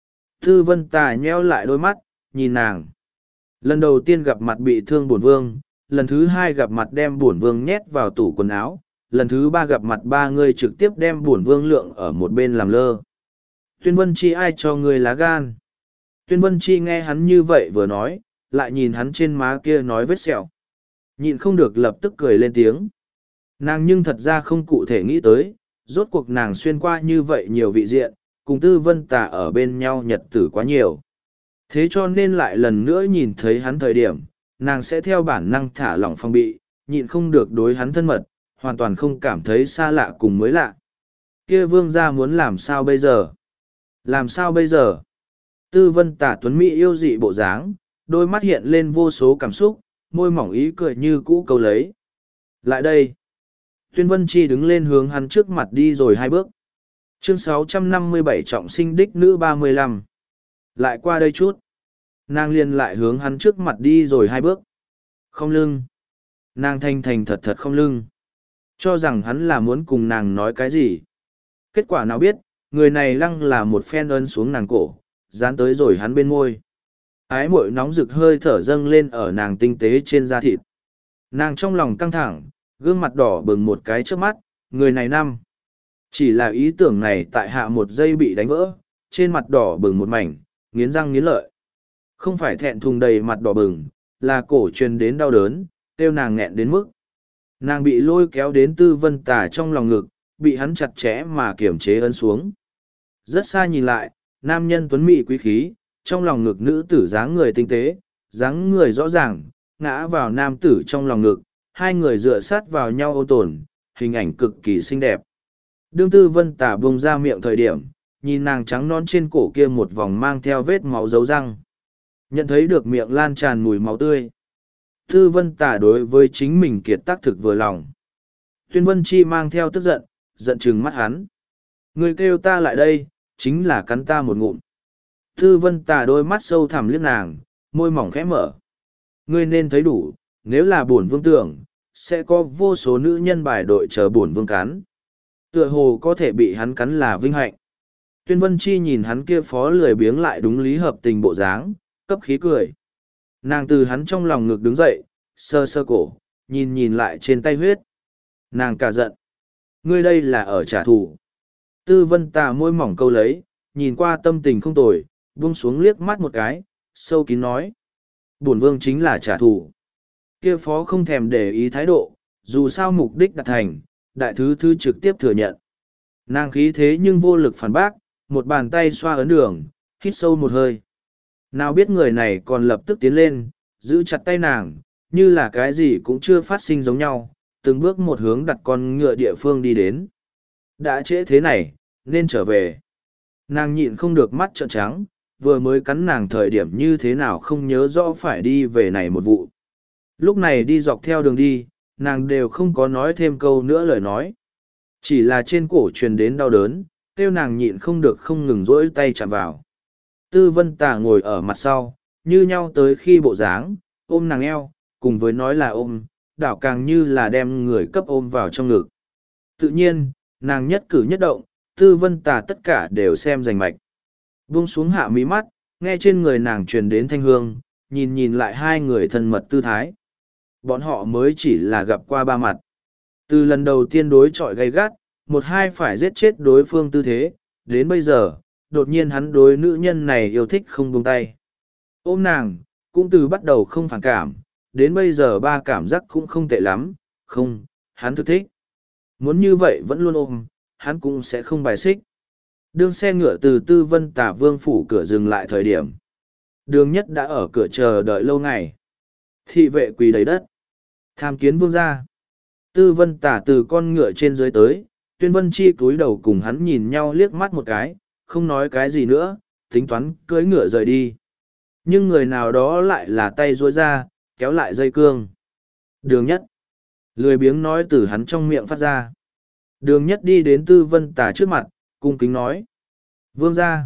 Tư Vân Tả nheo lại đôi mắt, nhìn nàng. Lần đầu tiên gặp mặt bị thương bổn vương, lần thứ 2 gặp mặt đem bổn vương nhét vào tủ quần áo, lần thứ 3 gặp mặt ba ngươi trực tiếp đem bổn vương lượng ở một bên làm lơ. Tuyên Vân Chi ai cho ngươi lá gan? Tuyên Vân Chi nghe hắn như vậy vừa nói, lại nhìn hắn trên má kia nói vết sẹo. Nhịn không được lập tức cười lên tiếng. Nàng nhưng thật ra không cụ thể nghĩ tới, rốt cuộc nàng xuyên qua như vậy nhiều vị diện, cùng Tư Vân Tả ở bên nhau nhật tử quá nhiều. Thế cho nên lại lần nữa nhìn thấy hắn thời điểm, nàng sẽ theo bản năng thả lỏng phòng bị, nhịn không được đối hắn thân mật, hoàn toàn không cảm thấy xa lạ cùng mới lạ. Kia vương gia muốn làm sao bây giờ? Làm sao bây giờ? Tư Vân Tả tuấn mỹ yêu dị bộ dáng, đôi mắt hiện lên vô số cảm xúc, môi mỏng ý cười như cũ câu lấy. Lại đây. Tuyên Vân Chi đứng lên hướng hắn trước mặt đi rồi 2 bước. Chương 657 trọng sinh đích nữ 35. Lại qua đây chút. Nàng liền lại hướng hắn trước mặt đi rồi 2 bước. Không lưng. Nàng thành thành thật thật không lưng. Cho rằng hắn là muốn cùng nàng nói cái gì. Kết quả nào biết, người này lăng là một phen ấn xuống nàng cổ, dán tới rồi hắn bên môi. Ái muội nóng rực hơi thở dâng lên ở nàng tinh tế trên da thịt. Nàng trong lòng căng thẳng, gương mặt đỏ bừng một cái trước mắt, người này năm. Chỉ là ý tưởng này tại hạ một giây bị đánh vỡ, trên mặt đỏ bừng một mảnh, nghiến răng nghiến lợi. Không phải thẹn thùng đầy mặt đỏ bừng, là cổ truyền đến đau đớn, tiêu nàng nghẹn đến mức. Nàng bị lôi kéo đến Tư Vân Tả trong lòng ngực, bị hắn chặt chẽ mà kiểm chế ấn xuống. Rất xa nhìn lại, nam nhân tuấn mỹ quý khí, trong lòng ngực nữ tử dáng người tinh tế, dáng người rõ ràng, ngã vào nam tử trong lòng ngực, hai người dựa sát vào nhau ôn tồn, hình ảnh cực kỳ xinh đẹp. Đương Tư Vân Tả bông ra miệng thời điểm, nhìn nàng trắng non trên cổ kia một vòng mang theo vết máu dấu răng. Nhận thấy được miệng lan tràn mùi máu tươi. Tư Vân Tả đối với chính mình kiệt tác thực vừa lòng. Tuyên Vân Chi mang theo tức giận, giận trừng mắt hắn. Người kêu ta lại đây, chính là cắn ta một ngụm. Tư Vân Tả đôi mắt sâu thẳm liếc nàng, môi mỏng khẽ mở. Ngươi nên thấy đủ, nếu là bổn vương tưởng, sẽ có vô số nữ nhân bài đội chờ bổn vương cắn. Tựa hồ có thể bị hắn cắn là vinh hạnh. Tuyên Vân Chi nhìn hắn kia phó lười biếng lại đúng lý hợp tình bộ dáng, cấp khí cười. Nàng từ hắn trong lòng ngực đứng dậy, sơ sơ cổ, nhìn lại trên tay huyết. Nàng cả giận. Ngươi đây là ở trả thù. Tư Vân Tà môi mỏng câu lấy, nhìn qua tâm tình không tồi, buông xuống liếc mắt một cái, sâu kín nói. Bổn vương chính là trả thù. Kia phó không thèm để ý thái độ, dù sao mục đích đạt thành, đại thứ thư trực tiếp thừa nhận. Nàng khí thế nhưng vô lực phản bác, một bàn tay xoa ấn đường, hít sâu một hơi. Nào biết người này còn lập tức tiến lên, giữ chặt tay nàng, như là cái gì cũng chưa phát sinh giống nhau, từng bước một hướng đặt con ngựa địa phương đi đến. Đã trễ thế này, nên trở về. Nàng nhịn không được mắt trợn trắng, vừa mới cắn nàng thời điểm như thế nào không nhớ rõ phải đi về này một vụ. Lúc này đi dọc theo đường đi, nàng đều không có nói thêm câu nữa lời nói. Chỉ là trên cổ truyền đến đau đớn, kêu nàng nhịn không được không ngừng rỗi tay chạm vào. Tư Vân Tà ngồi ở mặt sau, như nhau tới khi bộ dáng, ôm nàng eo, cùng với nói là ôm, đảo càng như là đem người cấp ôm vào trong ngực. Tự nhiên, nàng nhất cử nhất động, Tư Vân Tà tất cả đều xem rành mạch. Buông xuống hạ mí mắt, nghe trên người nàng truyền đến thanh hương, nhìn lại hai người thân mật tư thái. Bọn họ mới chỉ là gặp qua ba mặt. Từ lần đầu tiên đối chọi gay gắt, một hai phải giết chết đối phương tư thế, đến bây giờ, đột nhiên hắn đối nữ nhân này yêu thích không buông tay. Ôm nàng, cũng từ bắt đầu không phản cảm, đến bây giờ ba cảm giác cũng không tệ lắm, không, hắn thực thích. Muốn như vậy vẫn luôn ôm, hắn cũng sẽ không bài xích. Đương xe ngựa từ Tư Vân Tả Vương phủ cửa dừng lại thời điểm. Đường Nhất đã ở cửa chờ đợi lâu ngày. Thị vệ quỳ đầy đất. Tham kiến vương gia. Tư Vân Tả từ con ngựa trên dưới tới, Tuyên Vân Chi cúi đầu cùng hắn nhìn nhau liếc mắt một cái, không nói cái gì nữa, tính toán cưỡi ngựa rời đi. Nhưng người nào đó lại là tay duỗi ra, kéo lại dây cương. Đường Nhất. Lười biếng nói từ hắn trong miệng phát ra. Đường Nhất đi đến Tư Vân Tả trước mặt, cung kính nói. Vương gia.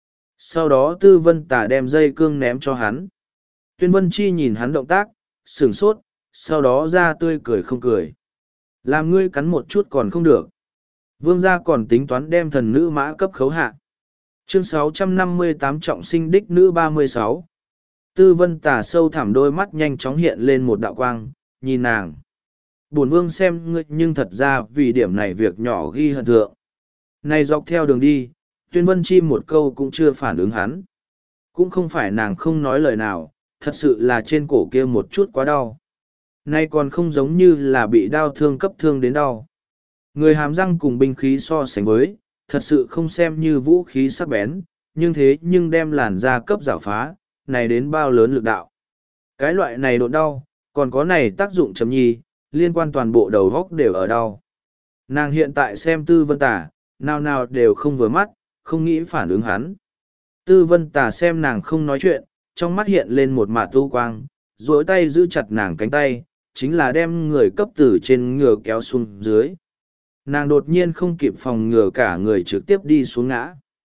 Sau đó Tư Vân Tả đem dây cương ném cho hắn. Tuyên Vân Chi nhìn hắn động tác, sửng sốt, sau đó ra tươi cười không cười. Làm ngươi cắn một chút còn không được. Vương gia còn tính toán đem thần nữ mã cấp khấu hạ. Chương 658 trọng sinh đích nữ 36. Tư Vân Tả sâu thẳm đôi mắt nhanh chóng hiện lên một đạo quang, nhìn nàng. Bổn vương xem ngươi nhưng thật ra vì điểm này việc nhỏ ghi hận thượng. Này dọc theo đường đi, Tuyên Vân Chi một câu cũng chưa phản ứng hắn. Cũng không phải nàng không nói lời nào, thật sự là trên cổ kia một chút quá đau. Nay còn không giống như là bị đau thương cấp thương đến đau. Người hàm răng cùng binh khí so sánh với, thật sự không xem như vũ khí sắc bén, nhưng thế nhưng đem làn da cấp rảo phá, này đến bao lớn lực đạo. Cái loại này độ đau, còn có này tác dụng chấm nhi, liên quan toàn bộ đầu góc đều ở đau. Nàng hiện tại xem Tư Vân Tả, nào nào đều không vừa mắt, không nghĩ phản ứng hắn. Tư Vân Tả xem nàng không nói chuyện, trong mắt hiện lên một mạt tu quang, duỗi tay giữ chặt nàng cánh tay, chính là đem người cấp tử trên ngựa kéo xuống dưới. Nàng đột nhiên không kịp phòng ngừa cả người trực tiếp đi xuống ngã.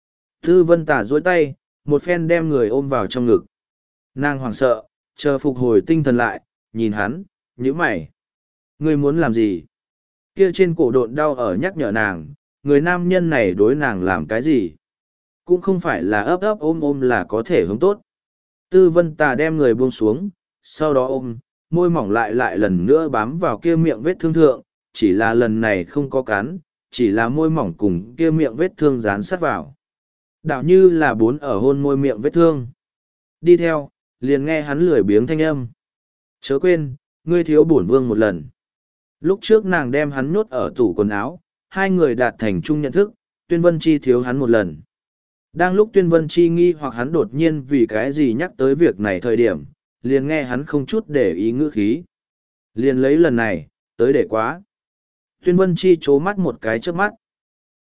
Tư Vân Tả duỗi tay, một phen đem người ôm vào trong ngực. Nàng hoảng sợ, chờ phục hồi tinh thần lại, nhìn hắn, nhíu mày. Ngươi muốn làm gì? Kia trên cổ độn đau ở nhắc nhở nàng, người nam nhân này đối nàng làm cái gì? Cũng không phải là ấp ấp ôm ôm là có thể hướng tốt. Tư Vân Tà đem người buông xuống, sau đó ôm, môi mỏng lại lần nữa bám vào kia miệng vết thương thượng, chỉ là lần này không có cắn, chỉ là môi mỏng cùng kia miệng vết thương dán sát vào. Đạo như là bốn ở hôn môi miệng vết thương. Đi theo, liền nghe hắn lười biếng thanh âm. Chớ quên, ngươi thiếu bổn vương một lần. Lúc trước nàng đem hắn nhốt ở tủ quần áo, hai người đạt thành chung nhận thức, Tuyên Vân Chi thiếu hắn một lần. Đang lúc Tuyên Vân Chi nghi hoặc hắn đột nhiên vì cái gì nhắc tới việc này thời điểm, liền nghe hắn không chút để ý ngữ khí. Liền lấy lần này, tới để quá. Tuyên Vân Chi chố mắt một cái trước mắt.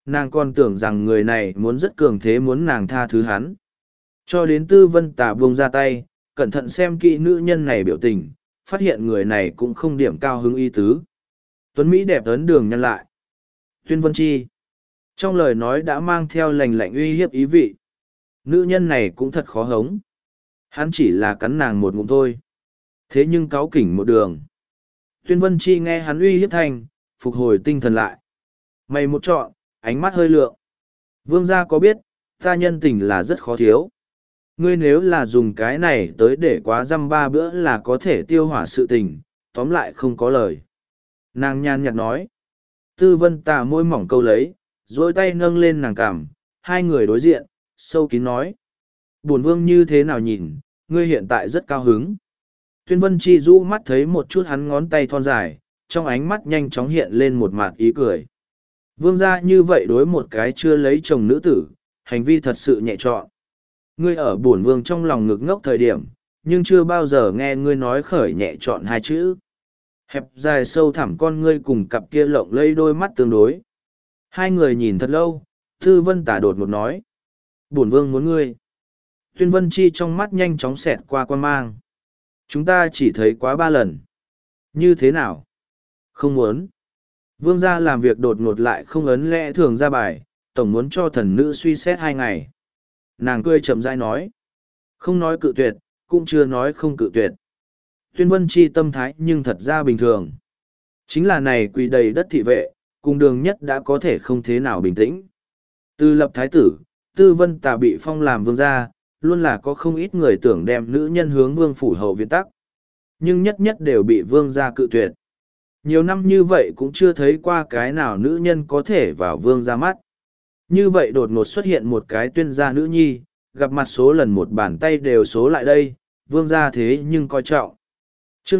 Nàng còn tưởng rằng người này muốn rất cường thế muốn nàng tha thứ hắn. Cho đến Tư Vân Tà buông ra tay, cẩn thận xem kỹ nữ nhân này biểu tình, phát hiện người này cũng không điểm cao hứng y tứ. Tuấn Mỹ đẹp ấn đường nhăn lại. Tuyên Vân Chi. Trong lời nói đã mang theo lành lạnh uy hiếp ý vị. Nữ nhân này cũng thật khó hống. Hắn chỉ là cắn nàng một ngụm thôi. Thế nhưng cáu kỉnh một đường. Tuyên Vân Chi nghe hắn uy hiếp thành, phục hồi tinh thần lại. Mày một chọn, ánh mắt hơi lượng. Vương gia có biết, ta nhân tình là rất khó thiếu. Ngươi nếu là dùng cái này tới để quá dăm ba bữa là có thể tiêu hỏa sự tình, tóm lại không có lời. Nàng nhàn nhạt nói. Tư Vân Tà môi mỏng câu lấy, dối tay nâng lên nàng cằm, hai người đối diện, sâu kín nói. Bổn vương như thế nào nhìn, ngươi hiện tại rất cao hứng. Tuyên Vân Chi rũ mắt thấy một chút hắn ngón tay thon dài, trong ánh mắt nhanh chóng hiện lên một mạt ý cười. Vương gia như vậy đối một cái chưa lấy chồng nữ tử, hành vi thật sự nhẹ trọn. Ngươi ở bổn vương trong lòng ngực ngốc thời điểm, nhưng chưa bao giờ nghe ngươi nói khởi nhẹ trọn hai chữ. Hẹp dài sâu thẳm con ngươi cùng cặp kia lộng lây đôi mắt tương đối. Hai người nhìn thật lâu, Tư Vân Tả đột ngột nói. Bổn vương muốn ngươi. Tuyên Vân Chi trong mắt nhanh chóng xẹt qua quan mang. Chúng ta chỉ thấy quá 3 lần. Như thế nào? Không muốn. Vương gia làm việc đột ngột lại không ấn lẽ thường ra bài, tổng muốn cho thần nữ suy xét 2 ngày. Nàng cười chậm rãi nói. Không nói cự tuyệt, cũng chưa nói không cự tuyệt. Tuyên Vân Chi tâm thái nhưng thật ra bình thường. Chính là này quỳ đầy đất thị vệ, cùng đường nhất đã có thể không thế nào bình tĩnh. Từ lập thái tử, Tư Vân Tà bị phong làm vương gia, luôn là có không ít người tưởng đem nữ nhân hướng vương phủ hậu viện tắc. Nhưng nhất nhất đều bị vương gia cự tuyệt. Nhiều năm như vậy cũng chưa thấy qua cái nào nữ nhân có thể vào vương gia mắt. Như vậy đột ngột xuất hiện một cái tuyên gia nữ nhi, gặp mặt số lần một bàn tay đều số lại đây, vương gia thế nhưng coi trọng. Chương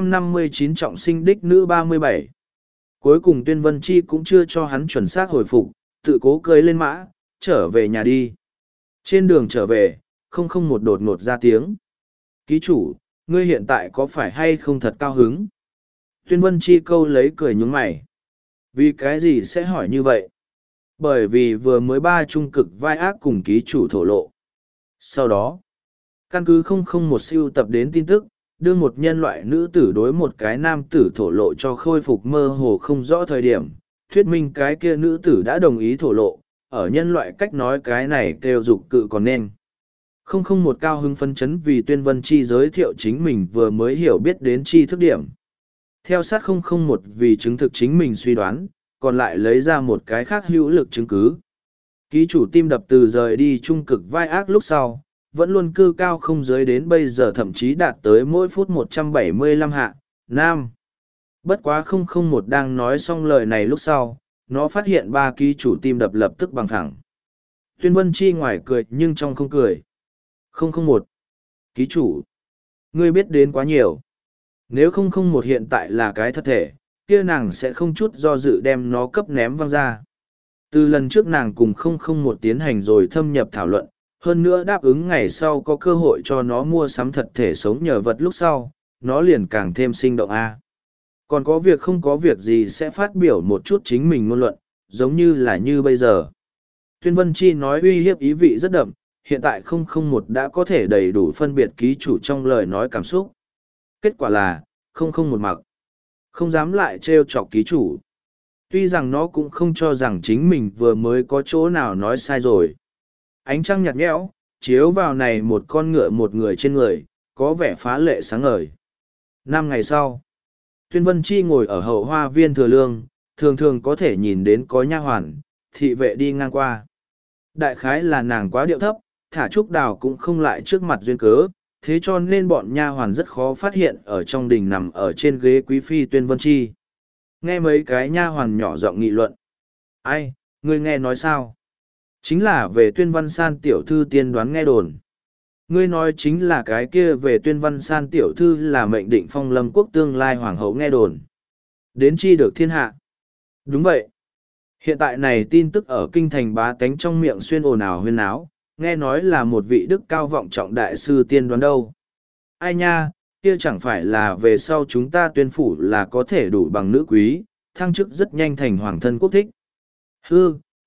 659 trọng sinh đích nữ 37. Cuối cùng Tuyên Vân Chi cũng chưa cho hắn chuẩn xác hồi phục, tự cố cưới lên mã, trở về nhà đi. Trên đường trở về, một đột ngột ra tiếng. Ký chủ, ngươi hiện tại có phải hay không thật cao hứng? Tuyên Vân Chi câu lấy cười nhướng mày. Vì cái gì sẽ hỏi như vậy? Bởi vì vừa mới 3 trung cực vai ác cùng ký chủ thổ lộ. Sau đó, căn cứ 001 siêu tập đến tin tức, đưa một nhân loại nữ tử đối một cái nam tử thổ lộ cho khôi phục mơ hồ không rõ thời điểm, thuyết minh cái kia nữ tử đã đồng ý thổ lộ, ở nhân loại cách nói cái này kêu dục cự còn nên. 001 cao hứng phấn chấn vì Tuyên Vân Chi giới thiệu chính mình vừa mới hiểu biết đến chi thức điểm. Theo sát 001 vì chứng thực chính mình suy đoán, còn lại lấy ra một cái khác hữu lực chứng cứ. Ký chủ tim đập từ rời đi trung cực vai ác lúc sau, vẫn luôn cư cao không dưới đến bây giờ thậm chí đạt tới mỗi phút 175 hạ. Nam. Bất quá 001 đang nói xong lời này lúc sau, nó phát hiện 3 ký chủ tim đập lập tức bằng thẳng. Tuyên Vân Chi ngoài cười nhưng trong không cười. 001. Ký chủ. Ngươi biết đến quá nhiều. Nếu 001 hiện tại là cái thật thể, kia nàng sẽ không chút do dự đem nó cấp ném văng ra. Từ lần trước nàng cùng 001 tiến hành rồi thâm nhập thảo luận, hơn nữa đáp ứng ngày sau có cơ hội cho nó mua sắm thật thể sống nhờ vật lúc sau, nó liền càng thêm sinh động a. Còn có việc không có việc gì sẽ phát biểu một chút chính mình ngôn luận, giống như là như bây giờ. Tuyên Vân Chi nói uy hiếp ý vị rất đậm, hiện tại 001 đã có thể đầy đủ phân biệt ký chủ trong lời nói cảm xúc. Kết quả là, 001 mặc. Không dám lại trêu chọc ký chủ. Tuy rằng nó cũng không cho rằng chính mình vừa mới có chỗ nào nói sai rồi. Ánh trăng nhạt nhẽo, chiếu vào này một con ngựa một người trên người, có vẻ phá lệ sáng ngời. 5 ngày sau, Tuyên Vân Chi ngồi ở hậu hoa viên thừa lương, thường thường có thể nhìn đến có nha hoàn, thị vệ đi ngang qua. Đại khái là nàng quá điệu thấp, thả trúc đào cũng không lại trước mặt duyên cớ, thế cho nên bọn nha hoàn rất khó phát hiện ở trong đình nằm ở trên ghế quý phi Tuyên Vân Chi. Nghe mấy cái nha hoàn nhỏ giọng nghị luận. Ai, ngươi nghe nói sao? Chính là về Tuyên Văn San tiểu thư tiên đoán nghe đồn. Ngươi nói chính là cái kia về Tuyên Văn San tiểu thư là mệnh định phong lâm quốc tương lai hoàng hậu nghe đồn. Đến chi được thiên hạ. Đúng vậy. Hiện tại này tin tức ở kinh thành bá tánh trong miệng xuyên ồn ào huyên áo, nghe nói là một vị đức cao vọng trọng đại sư tiên đoán đâu. Ai nha, kia chẳng phải là về sau chúng ta tuyên phủ là có thể đủ bằng nữ quý, thăng chức rất nhanh thành hoàng thân quốc thích. Hư,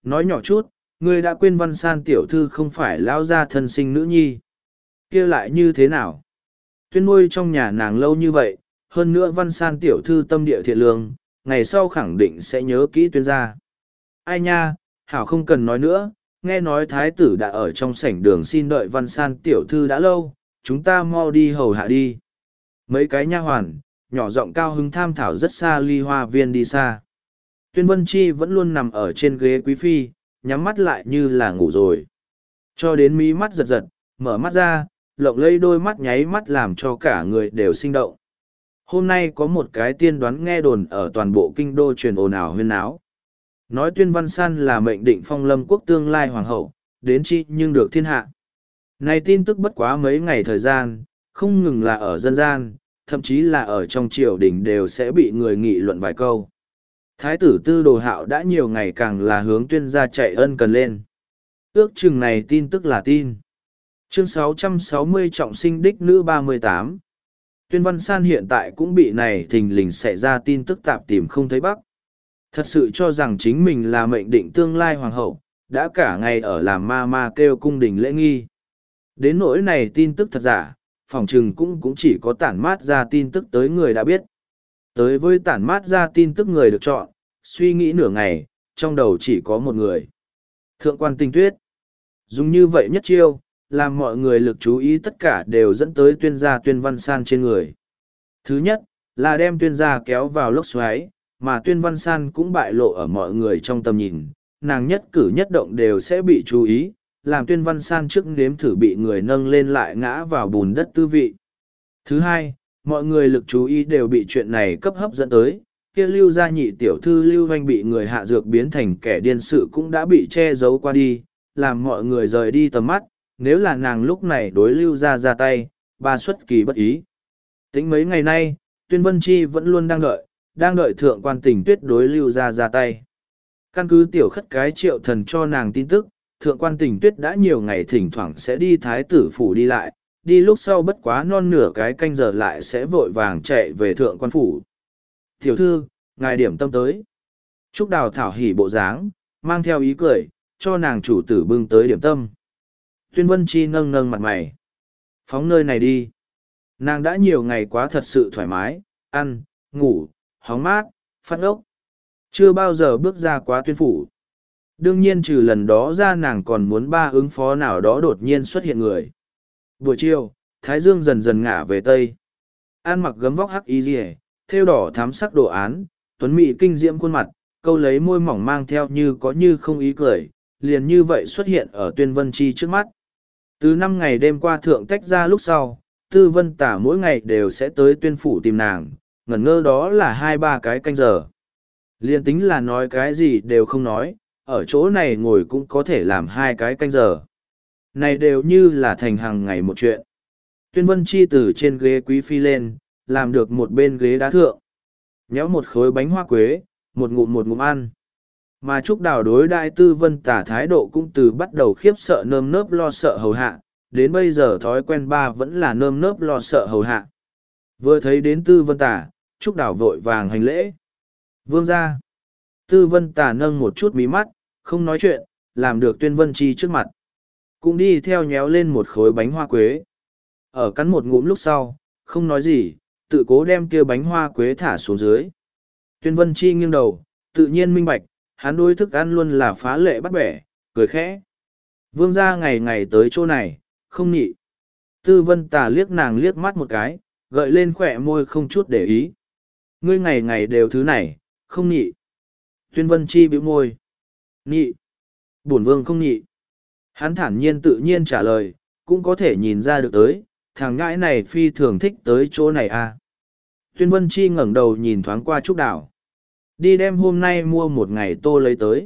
nói nhỏ chút, ngươi đã quên Văn San tiểu thư không phải lão gia thân sinh nữ nhi. Kia lại như thế nào? Tuyên nuôi trong nhà nàng lâu như vậy, hơn nữa Văn San tiểu thư tâm địa thiện lương, ngày sau khẳng định sẽ nhớ kỹ Tuyên gia. Ai nha, Hảo không cần nói nữa, nghe nói thái tử đã ở trong sảnh đường xin đợi Văn San tiểu thư đã lâu, chúng ta mau đi hầu hạ đi. Mấy cái nha hoàn, nhỏ giọng cao hứng tham thảo rất xa ly hoa viên đi xa. Tuyên Vân Chi vẫn luôn nằm ở trên ghế quý phi, nhắm mắt lại như là ngủ rồi. Cho đến mí mắt giật giật, mở mắt ra, lộng lây đôi mắt nháy mắt làm cho cả người đều sinh động. Hôm nay có một cái tiên đoán nghe đồn ở toàn bộ kinh đô truyền ồn ào huyên náo. Nói Tuyên Văn San là mệnh định phong lâm quốc tương lai hoàng hậu, đến chi nhưng được thiên hạ. Này tin tức bất quá mấy ngày thời gian, không ngừng là ở dân gian, thậm chí là ở trong triều đình đều sẽ bị người nghị luận vài câu. Thái tử Tư Đồ Hạo đã nhiều ngày càng là hướng Tuyên gia chạy ân cần lên. Ước chừng này tin tức là tin. Chương 660 trọng sinh đích nữ 38. Tuyên Văn San hiện tại cũng bị này thình lình xảy ra tin tức tạp tìm không thấy bắc. Thật sự cho rằng chính mình là mệnh định tương lai hoàng hậu, đã cả ngày ở làm ma ma kêu cung đình lễ nghi. Đến nỗi này tin tức thật giả, phỏng chừng cũng chỉ có tản mát ra tin tức tới người đã biết. Tới với tản mát ra tin tức người được chọn, suy nghĩ nửa ngày, trong đầu chỉ có một người. Thượng quan Tinh Tuyết. Dùng như vậy nhất chiêu, làm mọi người lực chú ý tất cả đều dẫn tới Tuyên gia Tuyên Văn San trên người. Thứ nhất, là đem Tuyên gia kéo vào lốc xoáy, mà Tuyên Văn San cũng bại lộ ở mọi người trong tầm nhìn, nàng nhất cử nhất động đều sẽ bị chú ý, làm Tuyên Văn San trước nếm thử bị người nâng lên lại ngã vào bùn đất tư vị. Thứ hai, mọi người lực chú ý đều bị chuyện này cấp hấp dẫn tới, kia Lưu gia nhị tiểu thư Lưu Hoanh bị người hạ dược biến thành kẻ điên sự cũng đã bị che giấu qua đi, làm mọi người rời đi tầm mắt, nếu là nàng lúc này đối Lưu gia ra tay, ba xuất kỳ bất ý. Tính mấy ngày nay, Tuyên Vân Chi vẫn luôn đang đợi thượng quan Tình Tuyết đối Lưu gia ra tay. Căn cứ tiểu khất cái triệu thần cho nàng tin tức, thượng quan Tình Tuyết đã nhiều ngày thỉnh thoảng sẽ đi thái tử phủ đi lại, đi lúc sau bất quá non nửa cái canh giờ lại sẽ vội vàng chạy về thượng quan phủ. Tiểu thư, ngài điểm tâm tới. Trúc Đào thảo hỉ bộ dáng, mang theo ý cười, cho nàng chủ tử bưng tới điểm tâm. Tuyên Vân Chi nâng nâng mặt mày. Phóng nơi này đi. Nàng đã nhiều ngày quá thật sự thoải mái, ăn, ngủ, hóng mát, phát ốc. Chưa bao giờ bước ra quá Tuyên phủ. Đương nhiên trừ lần đó ra nàng còn muốn ba ứng phó nào đó đột nhiên xuất hiện người. Buổi chiều, Thái Dương dần dần ngả về Tây. An mặc gấm vóc hắc y rìa, thêu đỏ thám sắc đồ án, tuấn mỹ kinh diễm khuôn mặt, câu lấy môi mỏng mang theo như có như không ý cười, liền như vậy xuất hiện ở Tuyên Vân Chi trước mắt. Từ 5 ngày đêm qua thượng tách ra lúc sau, Tư Vân Tả mỗi ngày đều sẽ tới Tuyên phủ tìm nàng, ngẩn ngơ đó là 2-3 cái canh giờ. Liền tính là nói cái gì đều không nói, ở chỗ này ngồi cũng có thể làm 2 cái canh giờ. Này đều như là thành hàng ngày một chuyện. Tuyên Vân Chi từ trên ghế quý phi lên, làm được một bên ghế đá thượng. Nhéo một khối bánh hoa quế, một ngụm ăn. Mà Trúc Đào đối đại Tư Vân Tả thái độ cũng từ bắt đầu khiếp sợ nơm nớp lo sợ hầu hạ, đến bây giờ thói quen ba vẫn là nơm nớp lo sợ hầu hạ. Vừa thấy đến Tư Vân Tả, Trúc Đào vội vàng hành lễ. Vương ra. Tư Vân Tả nâng một chút mí mắt, không nói chuyện, làm được Tuyên Vân Chi trước mặt. Cũng đi theo nhéo lên một khối bánh hoa quế. Ở cắn một ngụm lúc sau, không nói gì, tự cố đem kia bánh hoa quế thả xuống dưới. Tuyên Vân Chi nghiêng đầu, tự nhiên minh bạch, hắn đối thức ăn luôn là phá lệ bắt bẻ, cười khẽ. Vương gia ngày ngày tới chỗ này, không nhị. Tư Vân Tả liếc nàng liếc mắt một cái, gợi lên khỏe môi không chút để ý. Ngươi ngày ngày đều thứ này, không nhị. Tuyên Vân Chi bĩu môi. Nhị. Bổn vương không nhị. Hắn thản nhiên tự nhiên trả lời, cũng có thể nhìn ra được tới, thằng ngãi này phi thường thích tới chỗ này à. Tuyên Vân Chi ngẩng đầu nhìn thoáng qua Trúc Đào. Đi đem hôm nay mua một ngày tô lấy tới.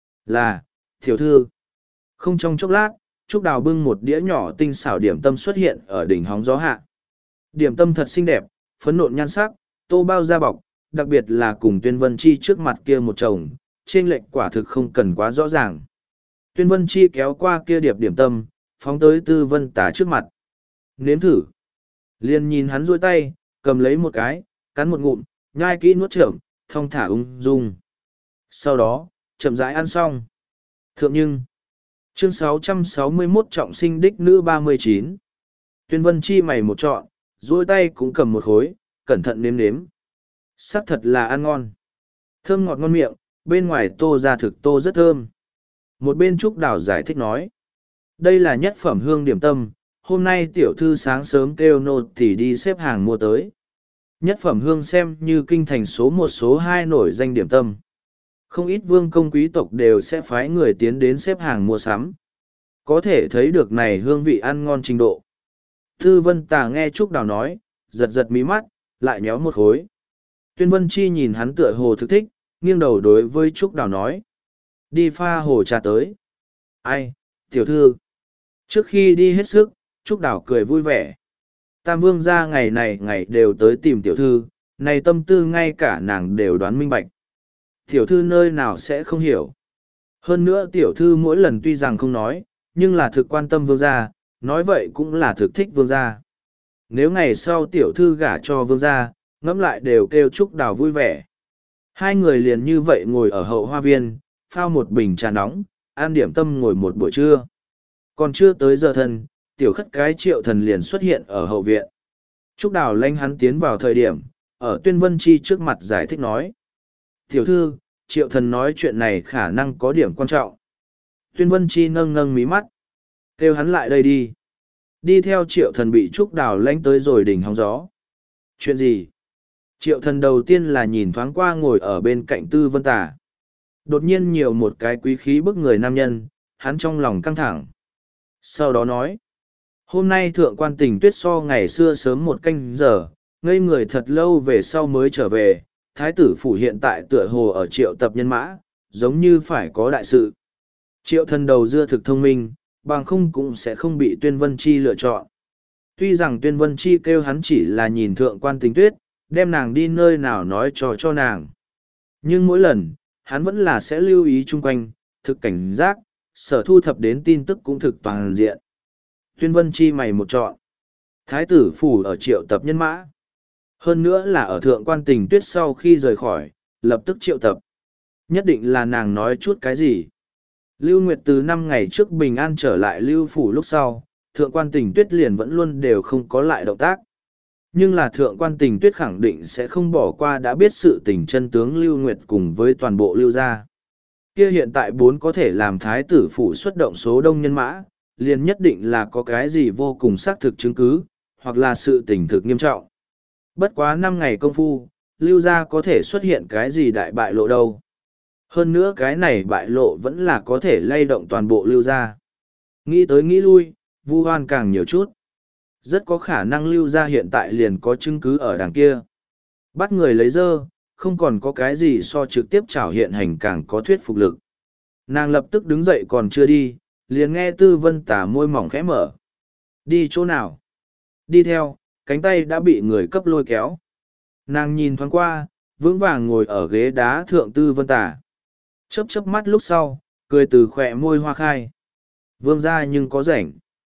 Là, tiểu thư. Không trong chốc lát, Trúc Đào bưng một đĩa nhỏ tinh xảo điểm tâm xuất hiện ở đỉnh hóng gió hạ. Điểm tâm thật xinh đẹp, phấn nộn nhan sắc, tô bao da bọc, đặc biệt là cùng Tuyên Vân Chi trước mặt kia một chồng, chênh lệch quả thực không cần quá rõ ràng. Tuyên Vân Chi kéo qua kia điệp điểm tâm, phóng tới Tư Vân Tả trước mặt. Nếm thử. Liền nhìn hắn duỗi tay, cầm lấy một cái, cắn một ngụm, nhai kỹ nuốt chậm, thong thả ung dung. Sau đó, chậm rãi ăn xong. Thượng nhưng, chương 661 trọng sinh đích nữ 39. Tuyên Vân Chi mày một trọn, duỗi tay cũng cầm một khối, cẩn thận nếm nếm. Sắc thật là ăn ngon. Thơm ngọt ngon miệng, bên ngoài tô ra thực tô rất thơm. Một bên Trúc Đào giải thích nói. Đây là nhất phẩm hương điểm tâm, hôm nay tiểu thư sáng sớm kêu nô thì đi xếp hàng mua tới. Nhất phẩm hương xem như kinh thành số một số hai nổi danh điểm tâm. Không ít vương công quý tộc đều sẽ phái người tiến đến xếp hàng mua sắm. Có thể thấy được này hương vị ăn ngon trình độ. Tư Vân Tà nghe Trúc Đào nói, giật giật mí mắt, lại nhéo một khối. Tuyên Vân Chi nhìn hắn tựa hồ thực thích, nghiêng đầu đối với Trúc Đào nói. Đi pha hồ trà tới. Ai, tiểu thư. Trước khi đi hết sức, Trúc Đào cười vui vẻ. Tam Vương gia ngày này ngày đều tới tìm tiểu thư, này tâm tư ngay cả nàng đều đoán minh bạch. Tiểu thư nơi nào sẽ không hiểu. Hơn nữa tiểu thư mỗi lần tuy rằng không nói, nhưng là thực quan tâm Vương gia, nói vậy cũng là thực thích Vương gia. Nếu ngày sau tiểu thư gả cho Vương gia, ngẫm lại đều kêu Trúc Đào vui vẻ. Hai người liền như vậy ngồi ở hậu hoa viên, phao một bình trà nóng, ăn điểm tâm ngồi một buổi trưa. Còn chưa tới giờ thân, tiểu khất cái Triệu Thần liền xuất hiện ở hậu viện. Trúc Đào lanh hắn tiến vào thời điểm, ở Tuyên Vân Chi trước mặt giải thích nói. Tiểu thư, Triệu Thần nói chuyện này khả năng có điểm quan trọng. Tuyên Vân Chi nâng nâng mí mắt. Kêu hắn lại đây đi. Đi theo Triệu Thần bị Trúc Đào lanh tới rồi đỉnh hóng gió. Chuyện gì? Triệu Thần đầu tiên là nhìn thoáng qua ngồi ở bên cạnh Tư Vân Tà. Đột nhiên nhiều một cái quý khí bức người nam nhân, hắn trong lòng căng thẳng. Sau đó nói, hôm nay thượng quan Tình Tuyết so ngày xưa sớm một canh giờ, ngây người thật lâu về sau mới trở về, thái tử phủ hiện tại tựa hồ ở Triệu tập nhân mã, giống như phải có đại sự. Triệu Thần đầu dưa thực thông minh, bằng không cũng sẽ không bị Tuyên Vân Chi lựa chọn. Tuy rằng Tuyên Vân Chi kêu hắn chỉ là nhìn thượng quan Tình Tuyết, đem nàng đi nơi nào nói cho nàng. Nhưng mỗi lần, hắn vẫn là sẽ lưu ý chung quanh, thực cảnh giác, sở thu thập đến tin tức cũng thực toàn diện. Tuyên Vân Chi mày một chọn. Thái tử phủ ở triệu tập nhân mã. Hơn nữa là ở thượng quan Tình Tuyết sau khi rời khỏi, lập tức triệu tập. Nhất định là nàng nói chút cái gì. Lưu Nguyệt từ 5 ngày trước bình an trở lại Lưu phủ lúc sau, thượng quan Tình Tuyết liền vẫn luôn đều không có lại động tác. Nhưng là thượng quan Tình Tuyết khẳng định sẽ không bỏ qua đã biết sự tình chân tướng Lưu Nguyệt cùng với toàn bộ Lưu gia. Kia hiện tại 4 có thể làm thái tử phủ xuất động số đông nhân mã, liền nhất định là có cái gì vô cùng xác thực chứng cứ, hoặc là sự tình thực nghiêm trọng. Bất quá 5 ngày công phu, Lưu gia có thể xuất hiện cái gì đại bại lộ đâu. Hơn nữa cái này bại lộ vẫn là có thể lay động toàn bộ Lưu gia. Nghĩ tới nghĩ lui, vu oan càng nhiều chút. Rất có khả năng Lưu gia hiện tại liền có chứng cứ ở đằng kia. Bắt người lấy dơ, không còn có cái gì so trực tiếp trảo hiện hành càng có thuyết phục lực. Nàng lập tức đứng dậy còn chưa đi, liền nghe Tư Vân Tà môi mỏng khẽ mở. Đi chỗ nào? Đi theo, cánh tay đã bị người cấp lôi kéo. Nàng nhìn thoáng qua, vững vàng ngồi ở ghế đá thượng Tư Vân Tà. Chớp chớp mắt lúc sau, cười từ khỏe môi hoa khai. Vương gia nhưng có rảnh.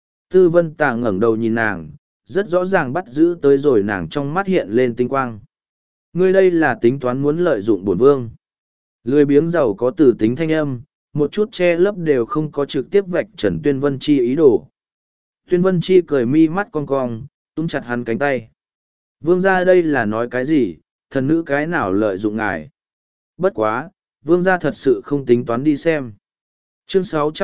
Tư Vân Tà ngẩng đầu nhìn nàng, rất rõ ràng bắt giữ tới rồi nàng trong mắt hiện lên tinh quang. Ngươi đây là tính toán muốn lợi dụng bổn vương. Lười biếng giàu có từ tính thanh âm, một chút che lấp đều không có trực tiếp vạch trần Tuyên Vân Chi ý đồ. Tuyên Vân Chi cười mi mắt cong cong, túm chặt hắn cánh tay. Vương gia đây là nói cái gì, thần nữ cái nào lợi dụng ngài. Bất quá, vương gia thật sự không tính toán đi xem. Chương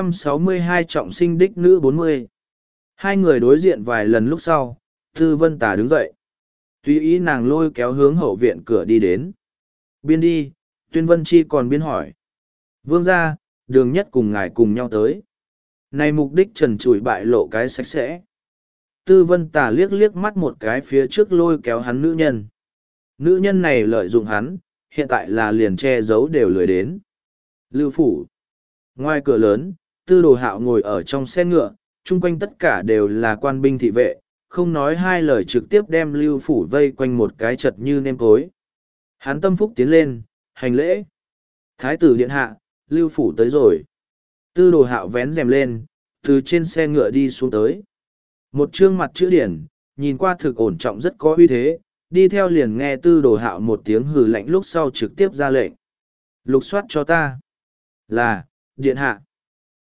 662 trọng sinh đích nữ 40. Hai người đối diện vài lần lúc sau, Tư Vân Tà đứng dậy. Tùy ý nàng lôi kéo hướng hậu viện cửa đi đến. Biên đi, Tuyên Vân Chi còn biên hỏi. Vương gia, đường nhất cùng ngài cùng nhau tới. Này mục đích trần trụi bại lộ cái sạch sẽ. Tư Vân Tà liếc liếc mắt một cái phía trước lôi kéo hắn nữ nhân. Nữ nhân này lợi dụng hắn, hiện tại là liền che giấu đều lười đến. Lưu phủ. Ngoài cửa lớn, Tư Đồ Hạo ngồi ở trong xe ngựa, chung quanh tất cả đều là quan binh thị vệ, không nói hai lời trực tiếp đem Lưu phủ vây quanh một cái chật như nêm cối. Hắn tâm phúc tiến lên, hành lễ. Thái tử điện hạ, Lưu phủ tới rồi. Tư Đồ Hạo vén rèm lên, từ trên xe ngựa đi xuống tới. Một trương mặt chữ điển, nhìn qua thực ổn trọng rất có uy thế, đi theo liền nghe Tư Đồ Hạo một tiếng hừ lạnh lúc sau trực tiếp ra lệnh. Lục soát cho ta. Là, điện hạ.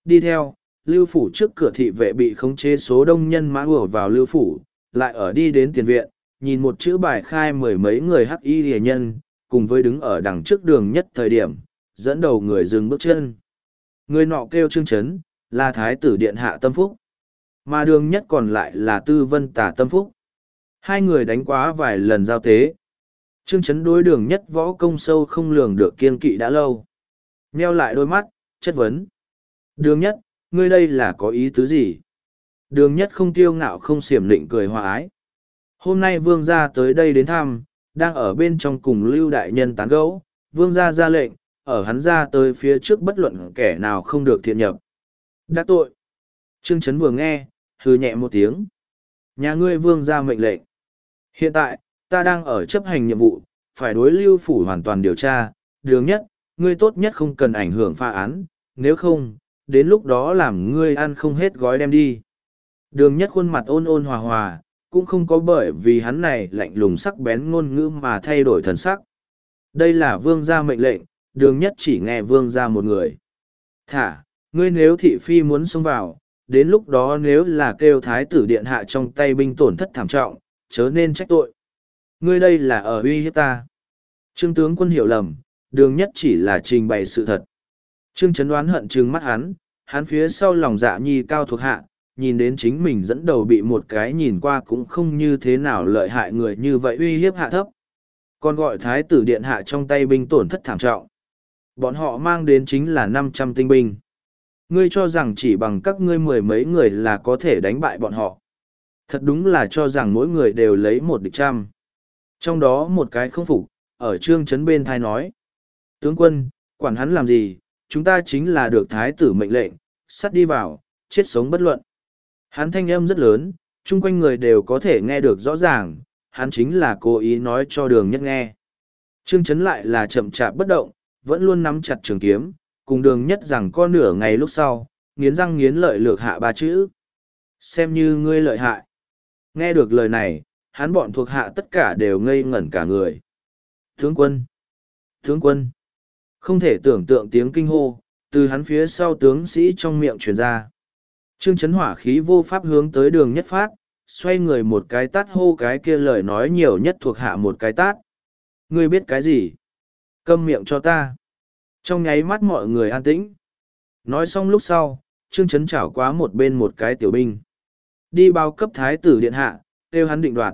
Đi theo, lưu phủ trước cửa thị vệ bị khống chế số đông nhân mã ùa vào lưu phủ, lại ở đi đến tiền viện, nhìn một chữ bài khai mười mấy người hắc y rìa nhân, cùng với đứng ở đằng trước đường nhất thời điểm, dẫn đầu người dừng bước chân. Người nọ kêu Trương Chấn, là thái tử điện hạ Tâm Phúc, mà đường nhất còn lại là Tư Vân Tả Tâm Phúc. Hai người đánh quá vài lần giao tế. Trương Chấn đối đường nhất võ công sâu không lường được kiên kỵ đã lâu. Nheo lại đôi mắt, chất vấn. Đường nhất, ngươi đây là có ý tứ gì? Đường nhất không tiêu ngạo không xiểm lịnh cười hòa ái. Hôm nay vương gia tới đây đến thăm, đang ở bên trong cùng lưu đại nhân tán gẫu, vương gia ra lệnh, ở hắn ra tới phía trước bất luận kẻ nào không được thiện nhập. Đắc tội. Trương Chấn vừa nghe, hừ nhẹ một tiếng. Nhà ngươi vương gia mệnh lệnh. Hiện tại, ta đang ở chấp hành nhiệm vụ, phải đối lưu phủ hoàn toàn điều tra, đường nhất, ngươi tốt nhất không cần ảnh hưởng pha án, nếu không, đến lúc đó làm ngươi ăn không hết gói đem đi. Đường nhất khuôn mặt ôn ôn hòa hòa, cũng không có bởi vì hắn này lạnh lùng sắc bén ngôn ngữ mà thay đổi thần sắc. Đây là vương gia mệnh lệnh, đường nhất chỉ nghe vương gia một người. Thả, ngươi nếu thị phi muốn xông vào, đến lúc đó nếu là kêu thái tử điện hạ trong tay binh tổn thất thảm trọng, chớ nên trách tội. Ngươi đây là ở uy hiếp ta. Trương tướng quân hiểu lầm, đường nhất chỉ là trình bày sự thật. Trương Chấn đoán hận trừng mắt hắn phía sau lòng dạ nhi cao thuộc hạ, nhìn đến chính mình dẫn đầu bị một cái nhìn qua cũng không như thế nào lợi hại người như vậy uy hiếp hạ thấp. Còn gọi thái tử điện hạ trong tay binh tổn thất thảm trọng. Bọn họ mang đến chính là 500 tinh binh. Ngươi cho rằng chỉ bằng các ngươi mười mấy người là có thể đánh bại bọn họ. Thật đúng là cho rằng mỗi người đều lấy một địch trăm. Trong đó một cái không phục, ở Trương Chấn bên thai nói. Tướng quân, quản hắn làm gì, chúng ta chính là được thái tử mệnh lệnh, sắt đi vào, chết sống bất luận. Hắn thanh âm rất lớn, chung quanh người đều có thể nghe được rõ ràng, hắn chính là cố ý nói cho đường nhất nghe. Trương Chấn lại là chậm chạp bất động, vẫn luôn nắm chặt trường kiếm, cùng đường nhất rằng có nửa ngày lúc sau, nghiến răng nghiến lợi lược hạ ba chữ. Xem như ngươi lợi hại. Nghe được lời này, hắn bọn thuộc hạ tất cả đều ngây ngẩn cả người. Tướng quân! Tướng quân! Không thể tưởng tượng tiếng kinh hô, từ hắn phía sau tướng sĩ trong miệng truyền ra. Trương Chấn hỏa khí vô pháp hướng tới đường nhất phát, xoay người một cái tát hô cái kia lời nói nhiều nhất thuộc hạ một cái tát. Ngươi biết cái gì? Câm miệng cho ta. Trong nháy mắt mọi người an tĩnh. Nói xong lúc sau, Trương Chấn chảo quá một bên một cái tiểu binh. Đi báo cấp thái tử điện hạ, kêu hắn định đoạt.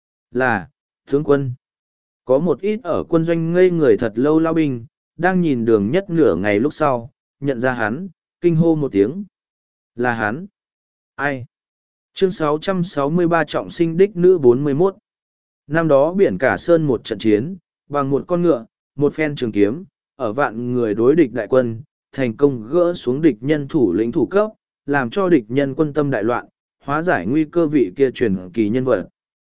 Là, tướng quân. Có một ít ở quân doanh ngây người thật lâu lao binh, đang nhìn đường nhất nửa ngày lúc sau, nhận ra hắn, kinh hô một tiếng. Là hắn. Ai? Chương 663 trọng sinh đích nữ 41. Năm đó biển cả sơn một trận chiến, bằng một con ngựa, một phen trường kiếm, ở vạn người đối địch đại quân, thành công gỡ xuống địch nhân thủ lĩnh thủ cấp, làm cho địch nhân quân tâm đại loạn, hóa giải nguy cơ vị kia truyền kỳ nhân vật.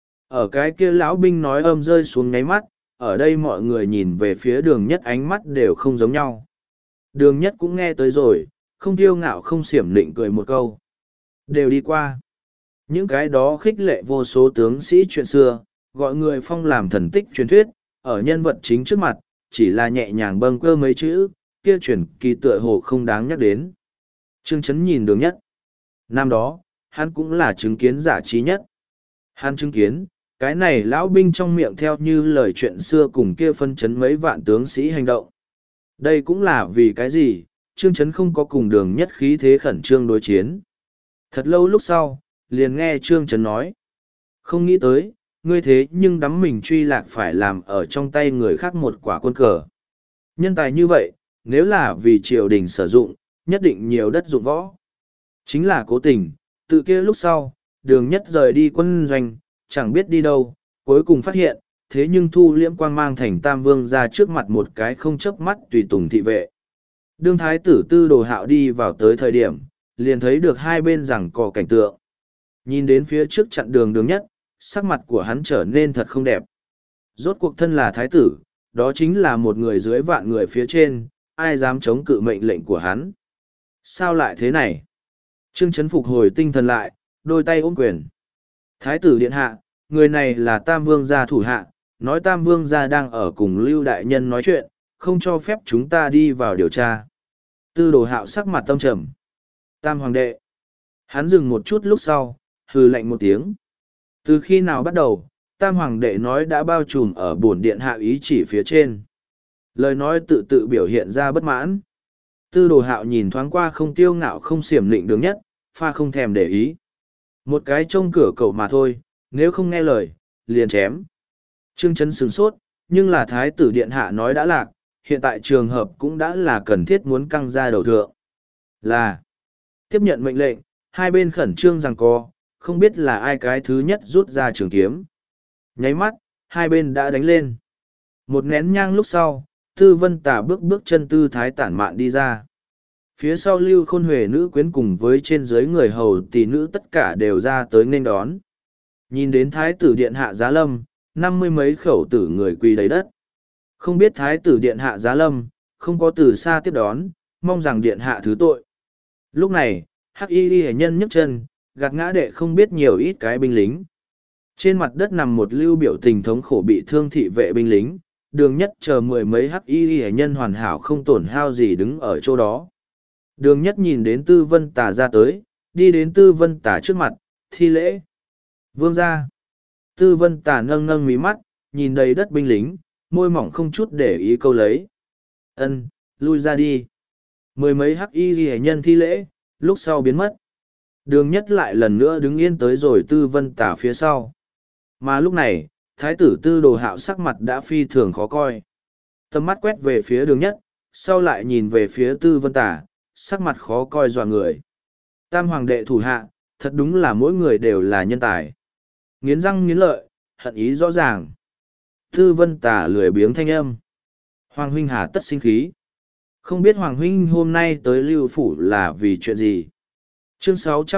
Ở cái kia lão binh nói âm rơi xuống ngáy mắt, ở đây mọi người nhìn về phía đường nhất ánh mắt đều không giống nhau. Đường nhất cũng nghe tới rồi, không tiêu ngạo không xiểm lịnh cười một câu. Đều đi qua. Những cái đó khích lệ vô số tướng sĩ chuyện xưa, gọi người phong làm thần tích truyền thuyết, ở nhân vật chính trước mặt, chỉ là nhẹ nhàng bâng quơ mấy chữ, kia truyền kỳ tựa hồ không đáng nhắc đến. Trương Chấn nhìn đường nhất. Năm đó, hắn cũng là chứng kiến giả trí nhất. Hắn chứng kiến, cái này lão binh trong miệng theo như lời chuyện xưa cùng kia phân chấn mấy vạn tướng sĩ hành động. Đây cũng là vì cái gì, Trương Chấn không có cùng đường nhất khí thế khẩn trương đối chiến. Thật lâu lúc sau, liền nghe Trương Chấn nói. Không nghĩ tới, ngươi thế nhưng đắm mình truy lạc phải làm ở trong tay người khác một quả quân cờ. Nhân tài như vậy, nếu là vì triều đình sử dụng, nhất định nhiều đất dụng võ. Chính là cố tình, tự kia lúc sau, đường nhất rời đi quân doanh, chẳng biết đi đâu, cuối cùng phát hiện, thế nhưng thu liễm quang mang thành tam vương ra trước mặt một cái không chớp mắt tùy tùng thị vệ. Đương thái tử Tư Đồ Hạo đi vào tới thời điểm, liền thấy được hai bên giằng co cảnh tượng. Nhìn đến phía trước chặn đường đường nhất, sắc mặt của hắn trở nên thật không đẹp. Rốt cuộc thân là thái tử, đó chính là một người dưới vạn người phía trên, ai dám chống cự mệnh lệnh của hắn. Sao lại thế này? Trương Chấn phục hồi tinh thần lại, đôi tay ôm quyền. Thái tử điện hạ, người này là Tam Vương gia thủ hạ, nói Tam Vương gia đang ở cùng Lưu Đại Nhân nói chuyện, không cho phép chúng ta đi vào điều tra. Tư Đồ Hạo sắc mặt tâm trầm. Tam hoàng đệ. Hắn dừng một chút lúc sau, hừ lạnh một tiếng. Từ khi nào bắt đầu, Tam hoàng đệ nói đã bao trùm ở bổn điện hạ ý chỉ phía trên. Lời nói tự tự biểu hiện ra bất mãn. Tư đồ hạo nhìn thoáng qua không tiêu ngạo không xiểm lịnh đường nhất, pha không thèm để ý. Một cái trông cửa cậu mà thôi, nếu không nghe lời, liền chém. Trương Chấn sửng sốt, nhưng là thái tử điện hạ nói đã lạc, hiện tại trường hợp cũng đã là cần thiết muốn căng ra đầu thượng. Là tiếp nhận mệnh lệnh, hai bên khẩn trương giằng co, không biết là ai cái thứ nhất rút ra trường kiếm. Nháy mắt, hai bên đã đánh lên. Một nén nhang lúc sau, Tư Vân Tà bước bước chân tư thái tản mạn đi ra. Phía sau Lưu Khôn Huệ nữ quyến cùng với trên dưới người hầu tỷ nữ tất cả đều ra tới nghênh đón. Nhìn đến thái tử điện hạ Giá Lâm, 50 mấy khẩu tử người quỳ đầy đất. Không biết thái tử điện hạ Giá Lâm, không có từ xa tiếp đón, mong rằng điện hạ thứ tội. Lúc này, Hắc Y hệ nhân nhấc chân, gạt ngã đệ không biết nhiều ít cái binh lính. Trên mặt đất nằm một lưu biểu tình thống khổ bị thương thị vệ binh lính, đường nhất chờ mười mấy Hắc Y hệ nhân hoàn hảo không tổn hao gì đứng ở chỗ đó. Đường nhất nhìn đến Tư Vân Tà ra tới, đi đến Tư Vân Tà trước mặt, thi lễ. Vương ra. Tư Vân Tà nâng nâng mí mắt, nhìn đầy đất binh lính, môi mỏng không chút để ý câu lấy. Ân, lui ra đi. Mười mấy Hắc Y hệ nhân thi lễ, lúc sau biến mất. Đường nhất lại lần nữa đứng yên tới rồi Tư Vân Tà phía sau. Mà lúc này, thái tử Tư Đồ Hạo sắc mặt đã phi thường khó coi. Tầm mắt quét về phía đường nhất, sau lại nhìn về phía Tư Vân Tà, sắc mặt khó coi dọa người. Tam hoàng đệ thủ hạ, thật đúng là mỗi người đều là nhân tài. Nghiến răng nghiến lợi, hận ý rõ ràng. Tư Vân Tà lười biếng thanh âm. Hoàng huynh hà tất sinh khí. Không biết Hoàng huynh hôm nay tới Lưu Phủ là vì chuyện gì? Chương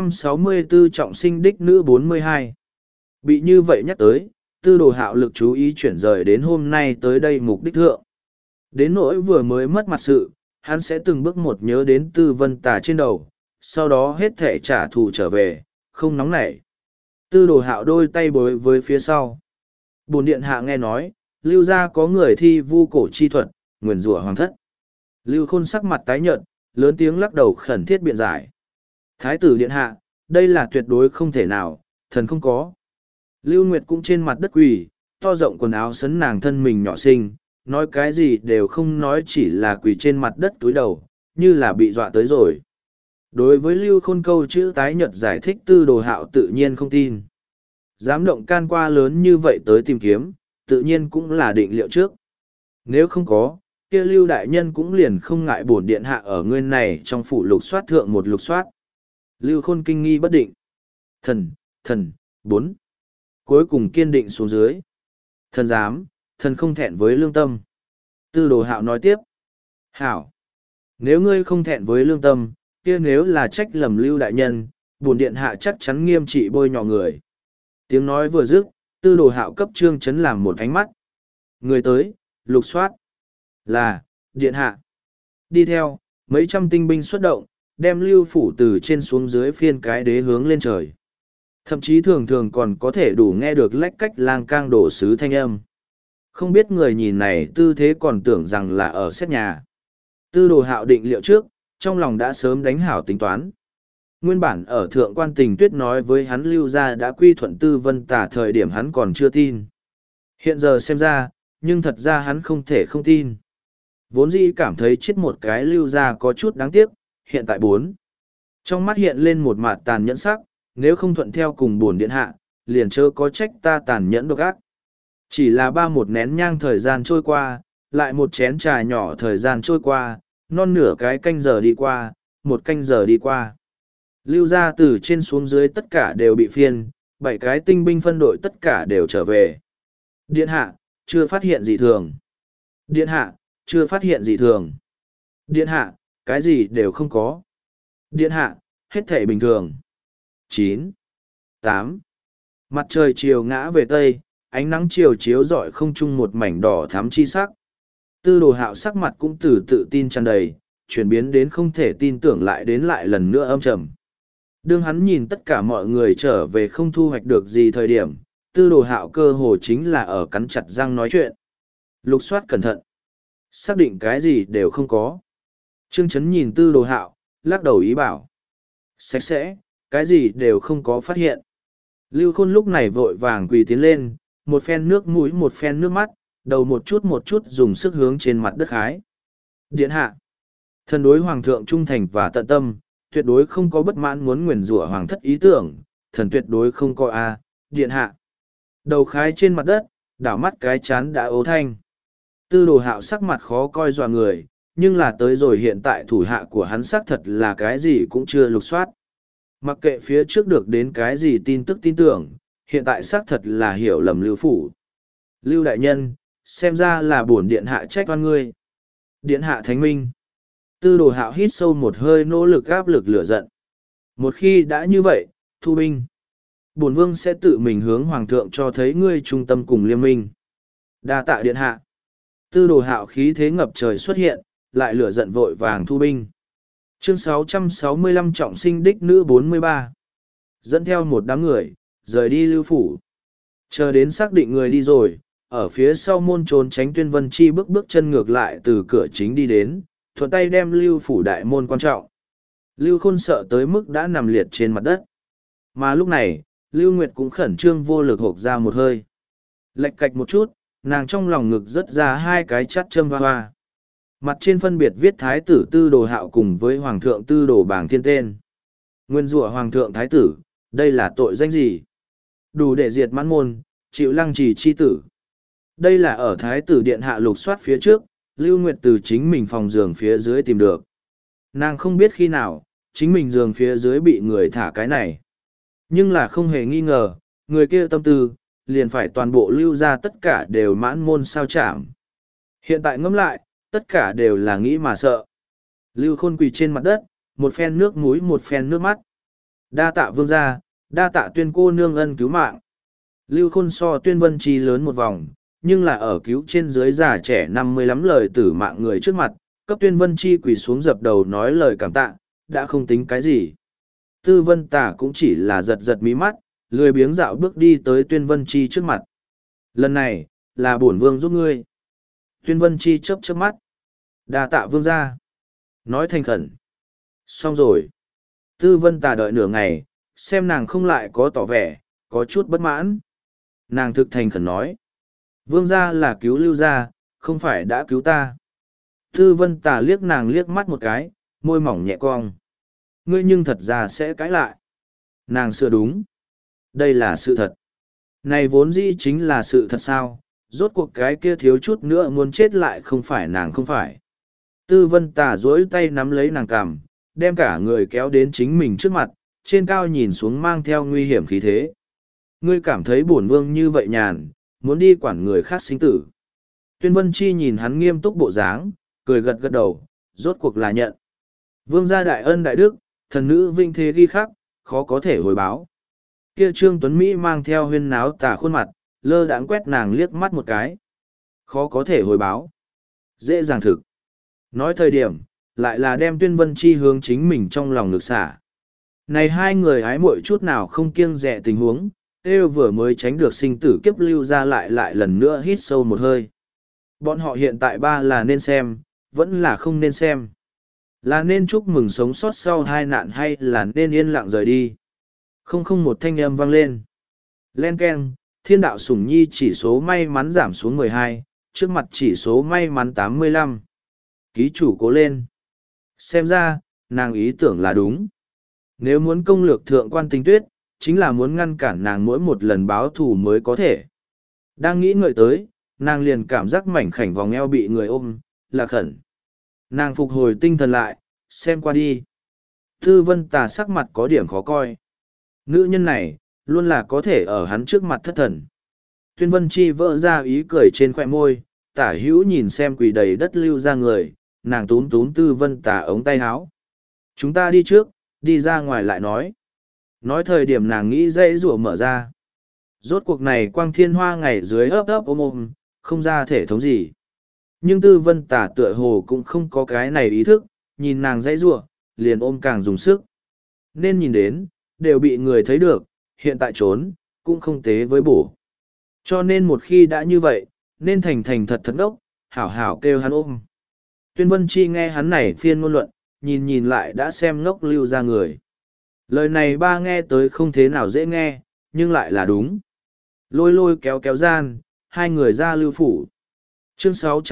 664 trọng sinh đích nữ 42. Bị như vậy nhắc tới, Tư Đồ Hạo lực chú ý chuyển rời đến hôm nay tới đây mục đích thượng. Đến nỗi vừa mới mất mặt sự, hắn sẽ từng bước một nhớ đến Tư Vân Tà trên đầu, sau đó hết thể trả thù trở về, không nóng nảy. Tư Đồ Hạo đôi tay bối với phía sau. Bổn điện hạ nghe nói, Lưu gia có người thi vu cổ chi thuật, nguyền rủa hoàng thất. Lưu Khôn sắc mặt tái nhợt, lớn tiếng lắc đầu khẩn thiết biện giải. Thái tử điện hạ, đây là tuyệt đối không thể nào, thần không có. Lưu Nguyệt cũng trên mặt đất quỳ, to rộng quần áo sấn nàng thân mình nhỏ xinh, nói cái gì đều không nói, chỉ là quỳ trên mặt đất túi đầu, như là bị dọa tới rồi. Đối với Lưu Khôn câu chữ tái nhợt giải thích Tư Đồ Hạo tự nhiên không tin. Dám động can qua lớn như vậy tới tìm kiếm, tự nhiên cũng là định liệu trước. Nếu không có, kia Lưu đại nhân cũng liền không ngại bổn điện hạ ở ngươi này trong phủ lục soát thượng một lục soát. Lưu Khôn kinh nghi bất định. Thần, 4. Cuối cùng kiên định xuống dưới. Thần dám, thần không thẹn với lương tâm. Tư Đồ Hạo nói tiếp. Hảo. Nếu ngươi không thẹn với lương tâm, kia nếu là trách lầm Lưu đại nhân, bổn điện hạ chắc chắn nghiêm trị bôi nhọ người. Tiếng nói vừa dứt, Tư Đồ Hạo cấp Trương Chấn làm một ánh mắt. Người tới, lục soát. Là, điện hạ. Đi theo, mấy trăm tinh binh xuất động, đem Lưu phủ từ trên xuống dưới phiên cái đế hướng lên trời. Thậm chí thường thường còn có thể đủ nghe được lách cách lang cang đổ sứ thanh âm. Không biết người nhìn này tư thế còn tưởng rằng là ở xét nhà. Tư Đồ Hạo định liệu trước, trong lòng đã sớm đánh hảo tính toán. Nguyên bản ở thượng quan Tình Tuyết nói với hắn Lưu gia đã quy thuận Tư Vân Tà thời điểm hắn còn chưa tin. Hiện giờ xem ra, nhưng thật ra hắn không thể không tin. Vốn dĩ cảm thấy chết một cái Lưu gia có chút đáng tiếc, hiện tại 4. Trong mắt hiện lên một mặt tàn nhẫn sắc, nếu không thuận theo cùng bổn điện hạ, liền chớ có trách ta tàn nhẫn độc ác. Chỉ là một nén nhang thời gian trôi qua, lại một chén trà nhỏ thời gian trôi qua, non nửa cái canh giờ đi qua, một canh giờ đi qua. Lưu gia từ trên xuống dưới tất cả đều bị phiên, 7 cái tinh binh phân đội tất cả đều trở về. Điện hạ, chưa phát hiện gì thường. Điện hạ, chưa phát hiện gì thường. Điện hạ, cái gì đều không có. Điện hạ, hết thảy bình thường. 9. 8. Mặt trời chiều ngã về tây, ánh nắng chiều chiếu rọi không trung một mảnh đỏ thắm chi sắc. Tư Đồ Hạo sắc mặt cũng từ tự tin tràn đầy, chuyển biến đến không thể tin tưởng lại đến lại lần nữa âm trầm. Đương hắn nhìn tất cả mọi người trở về không thu hoạch được gì thời điểm, Tư Đồ Hạo cơ hồ chính là ở cắn chặt răng nói chuyện. Lục soát cẩn thận. Xác định cái gì đều không có. Trương Chấn nhìn Tư Đồ Hạo, lắc đầu ý bảo. Sạch sẽ, cái gì đều không có phát hiện. Lưu Khôn lúc này vội vàng quỳ tiến lên, một phen nước mũi một phen nước mắt, đầu một chút dùng sức hướng trên mặt đất khái. Điện hạ, thần đối hoàng thượng trung thành và tận tâm, tuyệt đối không có bất mãn muốn nguyền rủa hoàng thất ý tưởng, thần tuyệt đối không có điện hạ. Đầu khái trên mặt đất, đảo mắt cái chán đã ố thanh. Tư Đồ Hạo sắc mặt khó coi dọa người, nhưng là tới rồi hiện tại thủ hạ của hắn xác thật là cái gì cũng chưa lục soát. Mặc kệ phía trước được đến cái gì tin tức tin tưởng, hiện tại xác thật là hiểu lầm Lưu phủ. Lưu đại nhân, xem ra là bổn điện hạ trách oan ngươi. Điện hạ thánh minh. Tư Đồ Hạo hít sâu một hơi nỗ lực áp lực lửa giận. Một khi đã như vậy, thu binh. Bổn vương sẽ tự mình hướng hoàng thượng cho thấy ngươi trung tâm cùng liên minh. Đa tạ điện hạ. Tư Đồ Hạo khí thế ngập trời xuất hiện, lại lửa giận vội vàng thu binh. Chương 665 trọng sinh đích nữ 43. Dẫn theo một đám người, rời đi Lưu phủ. Chờ đến xác định người đi rồi, ở phía sau môn trốn tránh Tuyên Vân Chi bước chân ngược lại từ cửa chính đi đến, thuận tay đem Lưu phủ đại môn quan trọng. Lưu Khôn sợ tới mức đã nằm liệt trên mặt đất. Mà lúc này, Lưu Nguyệt cũng khẩn trương vô lực hộc ra một hơi. Lệch cạch một chút, nàng trong lòng ngực rớt ra hai cái chát châm hoa hoa. Mặt trên phân biệt viết Thái tử Tư Đồ Hạo cùng với Hoàng thượng Tư Đồ Bàng Thiên tên. Nguyên rủa Hoàng thượng Thái tử, đây là tội danh gì? Đủ để diệt mãn môn, chịu lăng trì chi tử. Đây là ở Thái tử Điện Hạ lục soát phía trước, Lưu Nguyệt từ chính mình phòng giường phía dưới tìm được. Nàng không biết khi nào, chính mình giường phía dưới bị người thả cái này. Nhưng là không hề nghi ngờ, người kia tâm tư, liền phải toàn bộ lưu ra tất cả đều mãn môn sao chạm. Hiện tại ngẫm lại, tất cả đều là nghĩ mà sợ. Lưu Khôn quỳ trên mặt đất, một phen nước mũi một phen nước mắt. Đa tạ vương gia, đa tạ Tuyên cô nương ân cứu mạng. Lưu Khôn so Tuyên Vân Chi lớn một vòng, nhưng là ở cứu trên dưới già trẻ 50 lắm lời tử mạng người trước mặt, cấp Tuyên Vân Chi quỳ xuống dập đầu nói lời cảm tạ, đã không tính cái gì. Tư Vân Tả cũng chỉ là giật giật mí mắt, lười biếng dạo bước đi tới Tuyên Vân Chi trước mặt. Lần này, là bổn vương giúp ngươi. Tuyên Vân Chi chớp chớp mắt. Đa tạ vương gia. Nói thành khẩn. Xong rồi. Tư Vân Tả đợi nửa ngày, xem nàng không lại có tỏ vẻ, có chút bất mãn. Nàng thực thành khẩn nói. Vương gia là cứu Lưu gia, không phải đã cứu ta. Tư Vân Tả liếc nàng liếc mắt một cái, môi mỏng nhẹ cong. Ngươi nhưng thật ra sẽ cãi lại. Nàng sửa đúng. Đây là sự thật. Này vốn dĩ chính là sự thật sao, rốt cuộc cái kia thiếu chút nữa muốn chết lại không phải nàng không phải. Tư Vân Tả duỗi tay nắm lấy nàng cằm, đem cả người kéo đến chính mình trước mặt, trên cao nhìn xuống mang theo nguy hiểm khí thế. Ngươi cảm thấy bổn vương như vậy nhàn, muốn đi quản người khác sinh tử. Tuyên Vân Chi nhìn hắn nghiêm túc bộ dáng, cười gật gật đầu, rốt cuộc là nhận. Vương gia đại ân đại đức, thần nữ vinh thế ghi khắc, khó có thể hồi báo. Kia Trương Tuấn Mỹ mang theo huyên náo tà khuôn mặt, lơ đãng quét nàng liếc mắt một cái. Khó có thể hồi báo. Dễ dàng thực. Nói thời điểm, lại là đem Tuyên Vân Chi hướng chính mình trong lòng ngực xả. Này hai người ái muội chút nào không kiêng dè tình huống, Têu vừa mới tránh được sinh tử kiếp Lưu ra lại lần nữa hít sâu một hơi. Bọn họ hiện tại ba là nên xem, vẫn là không nên xem. Là nên chúc mừng sống sót sau hai nạn hay là nên yên lặng rời đi. Không một thanh âm vang lên. Len keng, thiên đạo sủng nhi chỉ số may mắn giảm xuống 12, trước mặt chỉ số may mắn 85. Ký chủ cố lên. Xem ra, nàng ý tưởng là đúng. Nếu muốn công lược thượng quan Tinh Tuyết, chính là muốn ngăn cản nàng mỗi một lần báo thù mới có thể. Đang nghĩ ngợi tới, nàng liền cảm giác mảnh khảnh vòng eo bị người ôm, là khẩn. Nàng phục hồi tinh thần lại, xem qua đi. Tư Vân Tà sắc mặt có điểm khó coi. Nữ nhân này, luôn là có thể ở hắn trước mặt thất thần. Tuyên Vân Chi vỡ ra ý cười trên khoẻ môi, tả hữu nhìn xem quỳ đầy đất Lưu ra người, nàng túm túm Tư Vân Tà ống tay áo. Chúng ta đi trước, đi ra ngoài lại nói. Nói thời điểm nàng nghĩ dãy rủa mở ra. Rốt cuộc này quang thiên hoa ngày dưới ấp ấp ôm, không ra thể thống gì. Nhưng Tư Vân Tả tựa hồ cũng không có cái này ý thức, nhìn nàng dãy rủa, liền ôm càng dùng sức. Nên nhìn đến, đều bị người thấy được, hiện tại trốn, cũng không tế với bổ. Cho nên một khi đã như vậy, nên thành thật thật đốc, hảo hảo kêu hắn ôm. Tuyên Vân Chi nghe hắn này phiên ngôn luận, nhìn lại đã xem ngốc Lưu ra người. Lời này ba nghe tới không thế nào dễ nghe, nhưng lại là đúng. Lôi lôi kéo kéo gian, hai người ra lưu phủ. Chương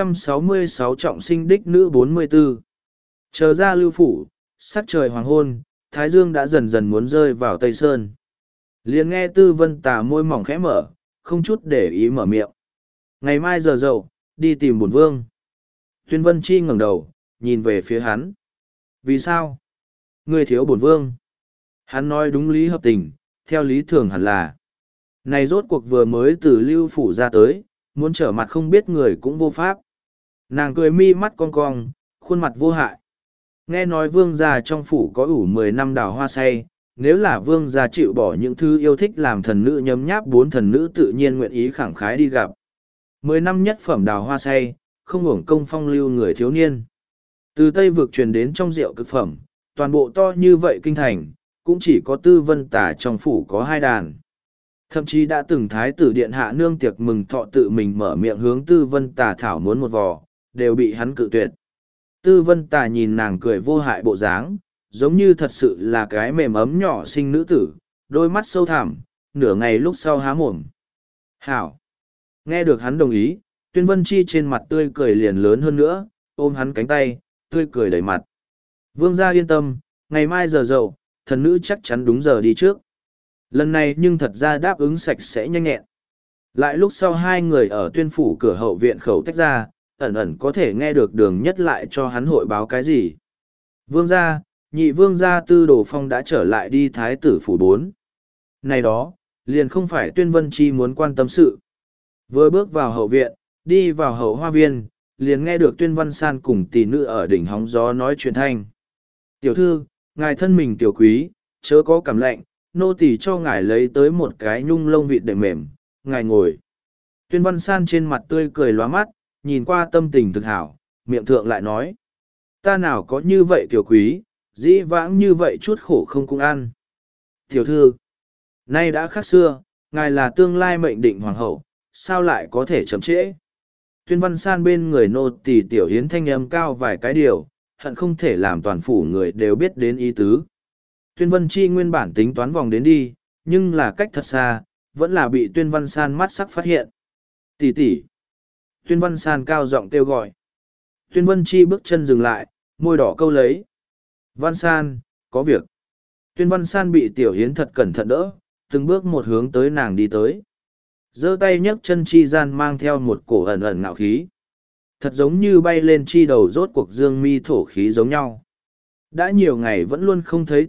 666 trọng sinh đích nữ 44. Chờ ra lưu phủ, sắc trời hoàng hôn, thái dương đã dần dần muốn rơi vào tây sơn. Liền nghe Tư Vân Tà môi mỏng khẽ mở, không chút để ý mở miệng. Ngày mai giờ dậu, đi tìm bổn vương. Tuyên Vân Chi ngẩng đầu, nhìn về phía hắn. Vì sao? Ngươi thiếu bổn vương. Hắn nói đúng lý hợp tình, theo lý thường hẳn là. Này rốt cuộc vừa mới từ lưu phủ ra tới, muốn trở mặt không biết người cũng vô pháp. Nàng cười mi mắt cong cong, khuôn mặt vô hại. Nghe nói vương gia trong phủ có ủ 10 năm đào hoa say, nếu là vương gia chịu bỏ những thứ yêu thích làm thần nữ nhấm nháp 4 thần nữ tự nhiên nguyện ý khẳng khái đi gặp. 10 năm nhất phẩm đào hoa say, không hưởng công phong lưu người thiếu niên. Từ Tây vực truyền đến trong rượu cực phẩm, toàn bộ to như vậy kinh thành, cũng chỉ có Tư Vân Tả trong phủ có 2 đàn. Thậm chí đã từng thái tử điện hạ nương tiệc mừng thọ tự mình mở miệng hướng Tư Vân Tả thảo muốn một vò, đều bị hắn cự tuyệt. Tư Vân Tả nhìn nàng cười vô hại bộ dáng, giống như thật sự là cái mềm ấm nhỏ xinh nữ tử, đôi mắt sâu thẳm, nửa ngày lúc sau há mồm. Hảo! Nghe được hắn đồng ý, Tuyên Vân Chi trên mặt tươi cười liền lớn hơn nữa, ôm hắn cánh tay, tươi cười đầy mặt. Vương gia yên tâm, ngày mai giờ dậu, thần nữ chắc chắn đúng giờ đi trước. Lần này nhưng thật ra đáp ứng sạch sẽ nhanh nhẹn. Lại lúc sau hai người ở Tuyên phủ cửa hậu viện khẩu tách ra, ẩn ẩn có thể nghe được Đường Nhất lại cho hắn hội báo cái gì. Vương gia, nhị vương gia Tư Đồ Phong đã trở lại đi thái tử phủ 4. Này đó, liền không phải Tuyên Vân Chi muốn quan tâm sự. Vừa bước vào hậu viện, đi vào hậu hoa viên, liền nghe được Tuyên Văn San cùng tỷ nữ ở đỉnh hóng gió nói chuyện thanh. Tiểu thư, ngài thân mình tiểu quý, chớ có cảm lạnh, nô tỳ cho ngài lấy tới một cái nhung lông vịt để mềm, ngài ngồi. Tuyên Văn San trên mặt tươi cười lóa mắt, nhìn qua tâm tình thực hảo, miệng thượng lại nói. Ta nào có như vậy tiểu quý, dĩ vãng như vậy chút khổ không cũng ăn. Tiểu thư, nay đã khác xưa, ngài là tương lai mệnh định hoàng hậu, sao lại có thể chậm trễ. Tuyên Văn San bên người nô tỳ tiểu hiến thanh âm cao vài cái điều, hận không thể làm toàn phủ người đều biết đến ý tứ. Tuyên Vân Chi nguyên bản tính toán vòng đến đi, nhưng là cách thật xa, vẫn là bị Tuyên Văn San mắt sắc phát hiện. Tỷ tỷ. Tuyên Văn San cao giọng kêu gọi. Tuyên Vân Chi bước chân dừng lại, môi đỏ câu lấy. Văn San, có việc. Tuyên Văn San bị tiểu hiến thật cẩn thận đỡ, từng bước một hướng tới nàng đi tới. Giơ tay nhấc chân chi gian mang theo một cổ ẩn ẩn ngạo khí. Thật giống như bay lên chi đầu rốt cuộc dương mi thổ khí giống nhau. Đã nhiều ngày vẫn luôn không thấy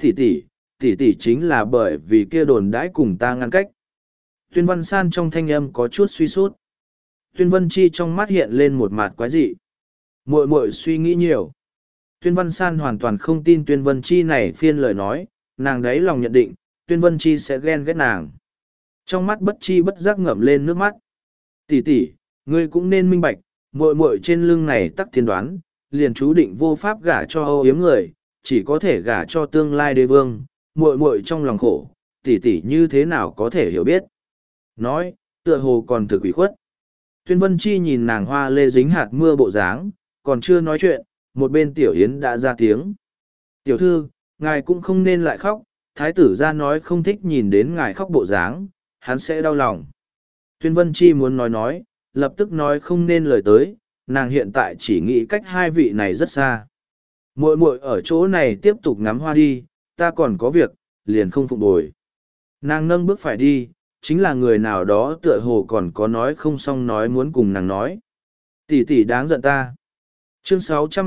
tỷ tỷ chính là bởi vì kia đồn đãi cùng ta ngăn cách. Tuyên Văn San trong thanh âm có chút suy sút. Tuyên Vân Chi trong mắt hiện lên một mặt quái dị. Muội muội suy nghĩ nhiều. Tuyên Văn San hoàn toàn không tin Tuyên Vân Chi này phiên lời nói, nàng đấy lòng nhận định, Tuyên Vân Chi sẽ ghen ghét nàng. Trong mắt bất chi bất giác ngậm lên nước mắt. Tỷ tỷ, ngươi cũng nên minh bạch, muội muội trên lưng này tắc thiên đoán, liền chú định vô pháp gả cho âu yếm người, chỉ có thể gả cho tương lai đế vương, muội muội trong lòng khổ, tỷ tỷ như thế nào có thể hiểu biết. Nói, tựa hồ còn thực ủy khuất. Tuyên Vân Chi nhìn nàng hoa lê dính hạt mưa bộ dáng, còn chưa nói chuyện, một bên Tiểu Yến đã ra tiếng. Tiểu thư, ngài cũng không nên lại khóc, thái tử ra nói không thích nhìn đến ngài khóc bộ dáng, hắn sẽ đau lòng. Tuyên Vân Chi muốn nói, lập tức nói không nên lời tới, nàng hiện tại chỉ nghĩ cách hai vị này rất xa. Muội muội ở chỗ này tiếp tục ngắm hoa đi, ta còn có việc, liền không phụng bồi. Nàng nâng bước phải đi, chính là người nào đó tựa hồ còn có nói không xong nói muốn cùng nàng nói. Tỷ tỷ đáng giận ta. Chương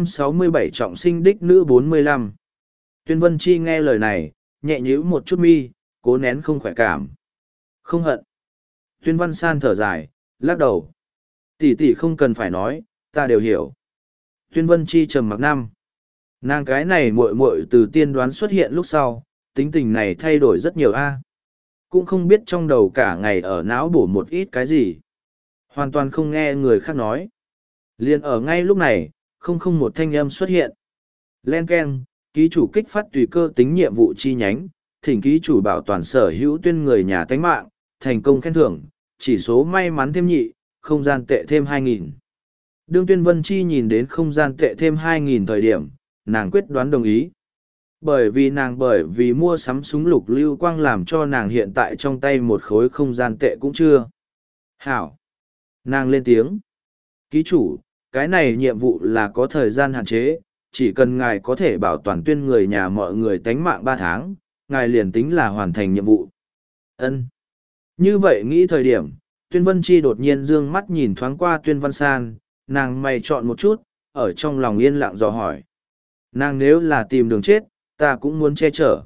667 trọng sinh đích nữ 45. Tuyên Vân Chi nghe lời này, nhẹ nhíu một chút mi, cố nén không khỏe cảm. Không hận. Tuyên Văn San thở dài, lắc đầu. Tỷ tỷ không cần phải nói, ta đều hiểu. Tuyên Vân Chi trầm mặc năm. Nàng cái này muội muội từ tiên đoán xuất hiện lúc sau, tính tình này thay đổi rất nhiều a. Cũng không biết trong đầu cả ngày ở não bổ một ít cái gì. Hoàn toàn không nghe người khác nói. Liền ở ngay lúc này, không một thanh âm xuất hiện. Len keng, ký chủ kích phát tùy cơ tính nhiệm vụ chi nhánh, thỉnh ký chủ bảo toàn sở hữu tuyên người nhà tánh mạng, thành công khen thưởng, chỉ số may mắn thêm nhị, không gian tệ thêm 2.000. Đương Tuyên Vân Chi nhìn đến không gian tệ thêm 2.000 thời điểm, nàng quyết đoán đồng ý. Bởi vì mua sắm súng lục lưu quang làm cho nàng hiện tại trong tay một khối không gian tệ cũng chưa. Hảo! Nàng lên tiếng. Ký chủ, cái này nhiệm vụ là có thời gian hạn chế, chỉ cần ngài có thể bảo toàn tuyên người nhà mọi người tánh mạng 3 tháng, ngài liền tính là hoàn thành nhiệm vụ. Ân. Như vậy nghĩ thời điểm, Tuyên Vân Chi đột nhiên dương mắt nhìn thoáng qua Tuyên Văn San, nàng mày chọn một chút, ở trong lòng yên lặng dò hỏi. Nàng nếu là tìm đường chết, ta cũng muốn che chở.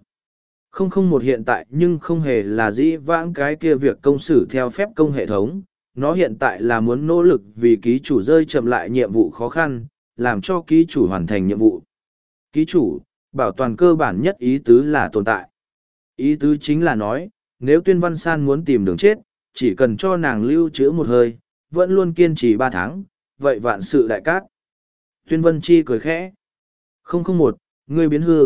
001 hiện tại nhưng không hề là dĩ vãng cái kia việc công xử theo phép công hệ thống, nó hiện tại là muốn nỗ lực vì ký chủ rơi chậm lại nhiệm vụ khó khăn, làm cho ký chủ hoàn thành nhiệm vụ. Ký chủ, bảo toàn cơ bản nhất ý tứ là tồn tại. Ý tứ chính là nói, nếu Tuyên Văn San muốn tìm đường chết, chỉ cần cho nàng lưu trữ một hơi, vẫn luôn kiên trì 3 tháng, vậy vạn sự đại cát. Tuyên Vân Chi cười khẽ. 001, ngươi biến hư.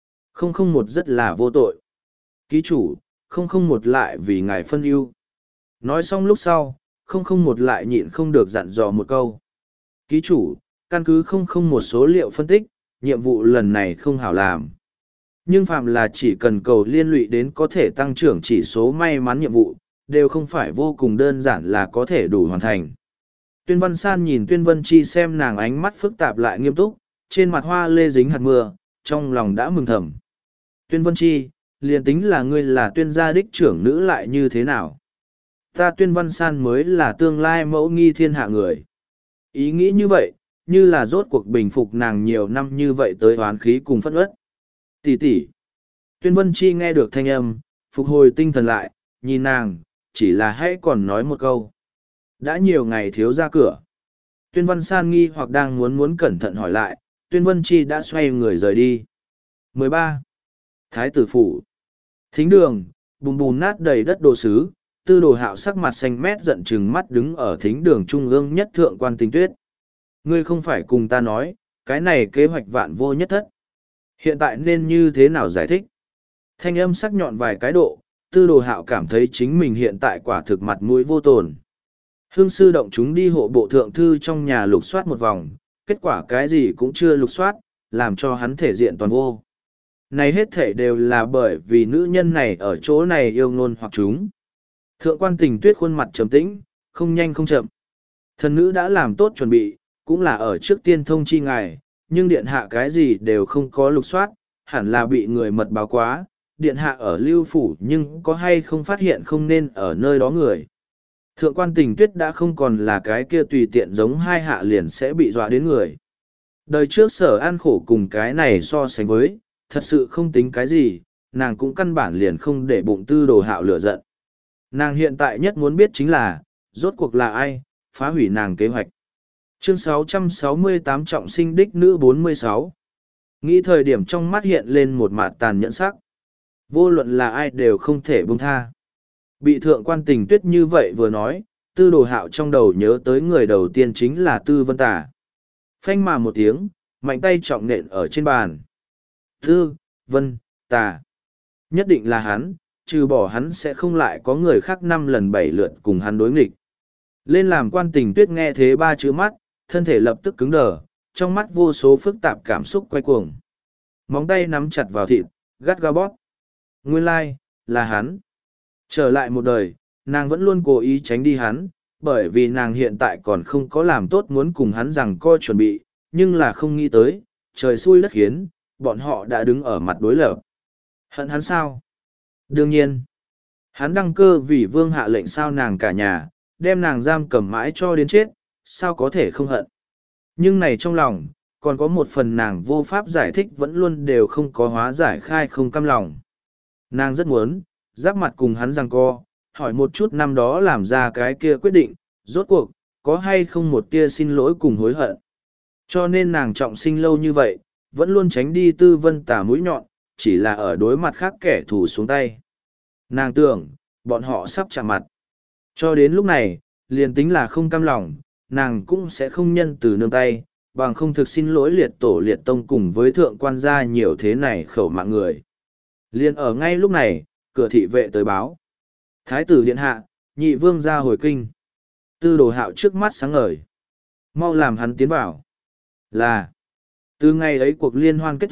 001 rất là vô tội. Ký chủ, 001 lại vì ngài phân ưu. Nói xong lúc sau, 001 lại nhịn không được dặn dò một câu. Ký chủ, căn cứ 001 số liệu phân tích, nhiệm vụ lần này không hảo làm. Nhưng phạm là chỉ cần cầu liên lụy đến có thể tăng trưởng chỉ số may mắn nhiệm vụ, đều không phải vô cùng đơn giản là có thể đủ hoàn thành. Tuyên Văn San nhìn Tuyên Vân Chi xem nàng ánh mắt phức tạp lại nghiêm túc, trên mặt hoa lê dính hạt mưa, trong lòng đã mừng thầm. Tuyên Vân Chi, liền tính là ngươi là Tuyên gia đích trưởng nữ lại như thế nào? Ta Tuyên Văn San mới là tương lai mẫu nghi thiên hạ người. Ý nghĩ như vậy, như là rốt cuộc bình phục nàng nhiều năm như vậy tới oán khí cùng phẫn uất. Tỷ tỷ. Tuyên Vân Chi nghe được thanh âm, phục hồi tinh thần lại, nhìn nàng, chỉ là hãy còn nói một câu. Đã nhiều ngày thiếu ra cửa. Tuyên Văn San nghi hoặc đang muốn cẩn thận hỏi lại, Tuyên Vân Chi đã xoay người rời đi. 13. Thái tử phủ. Thính đường, bùm bùm nát đầy đất đồ sứ, Tư Đồ Hạo sắc mặt xanh mét giận chừng mắt đứng ở thính đường trung ương nhất thượng quan Tình Tuyết. Ngươi không phải cùng ta nói, cái này kế hoạch vạn vô nhất thất. Hiện tại nên như thế nào giải thích? Thanh âm sắc nhọn vài cái độ, Tư Đồ Hạo cảm thấy chính mình hiện tại quả thực mặt mũi vô tồn. Hương sư động chúng đi hộ bộ thượng thư trong nhà lục soát một vòng, kết quả cái gì cũng chưa lục soát, làm cho hắn thể diện toàn vô. Này hết thể đều là bởi vì nữ nhân này ở chỗ này yêu ngôn hoặc chúng. Thượng quan Tình Tuyết khuôn mặt trầm tĩnh, không nhanh không chậm. Thần nữ đã làm tốt chuẩn bị, cũng là ở trước tiên thông chi ngài, nhưng điện hạ cái gì đều không có lục soát, hẳn là bị người mật báo quá. Điện hạ ở lưu phủ nhưng có hay không phát hiện không nên ở nơi đó người. Thượng quan Tình Tuyết đã không còn là cái kia tùy tiện giống hai hạ liền sẽ bị dọa đến người. Đời trước Sở An khổ cùng cái này so sánh với, thật sự không tính cái gì, nàng cũng căn bản liền không để bụng Tư Đồ Hạo lửa giận. Nàng hiện tại nhất muốn biết chính là, rốt cuộc là ai, phá hủy nàng kế hoạch. Chương 668 trọng sinh đích nữ 46. Nghĩ thời điểm trong mắt hiện lên một mạt tàn nhẫn sắc. Vô luận là ai đều không thể buông tha. Bị thượng quan Tình Tuyết như vậy vừa nói, Tư Đồ Hạo trong đầu nhớ tới người đầu tiên chính là Tư Vân Tà. Phanh mà một tiếng, mạnh tay trọng nện ở trên bàn. Tư, Vân, Tà. Nhất định là hắn, trừ bỏ hắn sẽ không lại có người khác 5 lần 7 lượt cùng hắn đối nghịch. Lên làm quan Tình Tuyết nghe thế 3 chữ mắt, thân thể lập tức cứng đờ, trong mắt vô số phức tạp cảm xúc quay cuồng. Móng tay nắm chặt vào thịt, gắt gao bóp. Nguyên lai, là hắn. Trở lại một đời, nàng vẫn luôn cố ý tránh đi hắn, bởi vì nàng hiện tại còn không có làm tốt muốn cùng hắn rằng co chuẩn bị, nhưng là không nghĩ tới, trời xui đất khiến, bọn họ đã đứng ở mặt đối lập. Hận hắn sao? Đương nhiên, hắn đăng cơ vì vương hạ lệnh sao nàng cả nhà, đem nàng giam cầm mãi cho đến chết, sao có thể không hận. Nhưng này trong lòng, còn có một phần nàng vô pháp giải thích vẫn luôn đều không có hóa giải khai không căm lòng. Nàng rất muốn, giáp mặt cùng hắn giằng co, hỏi một chút năm đó làm ra cái kia quyết định, rốt cuộc, có hay không một tia xin lỗi cùng hối hận. Cho nên nàng trọng sinh lâu như vậy, vẫn luôn tránh đi Tư Vân Tà mũi nhọn, chỉ là ở đối mặt khác kẻ thù xuống tay. Nàng tưởng, bọn họ sắp chạm mặt. Cho đến lúc này, liền tính là không cam lòng, nàng cũng sẽ không nhân từ nương tay, bằng không thực xin lỗi liệt tổ liệt tông cùng với thượng quan gia nhiều thế này khẩu mạng người. Liền ở ngay lúc này, cửa thị vệ tới báo. Thái tử điện hạ, nhị vương ra hồi kinh. Tư Đồ Hạo trước mắt sáng ngời. Mau làm hắn tiến vào. Là, từ ngày ấy cuộc liên hoan kết thúc,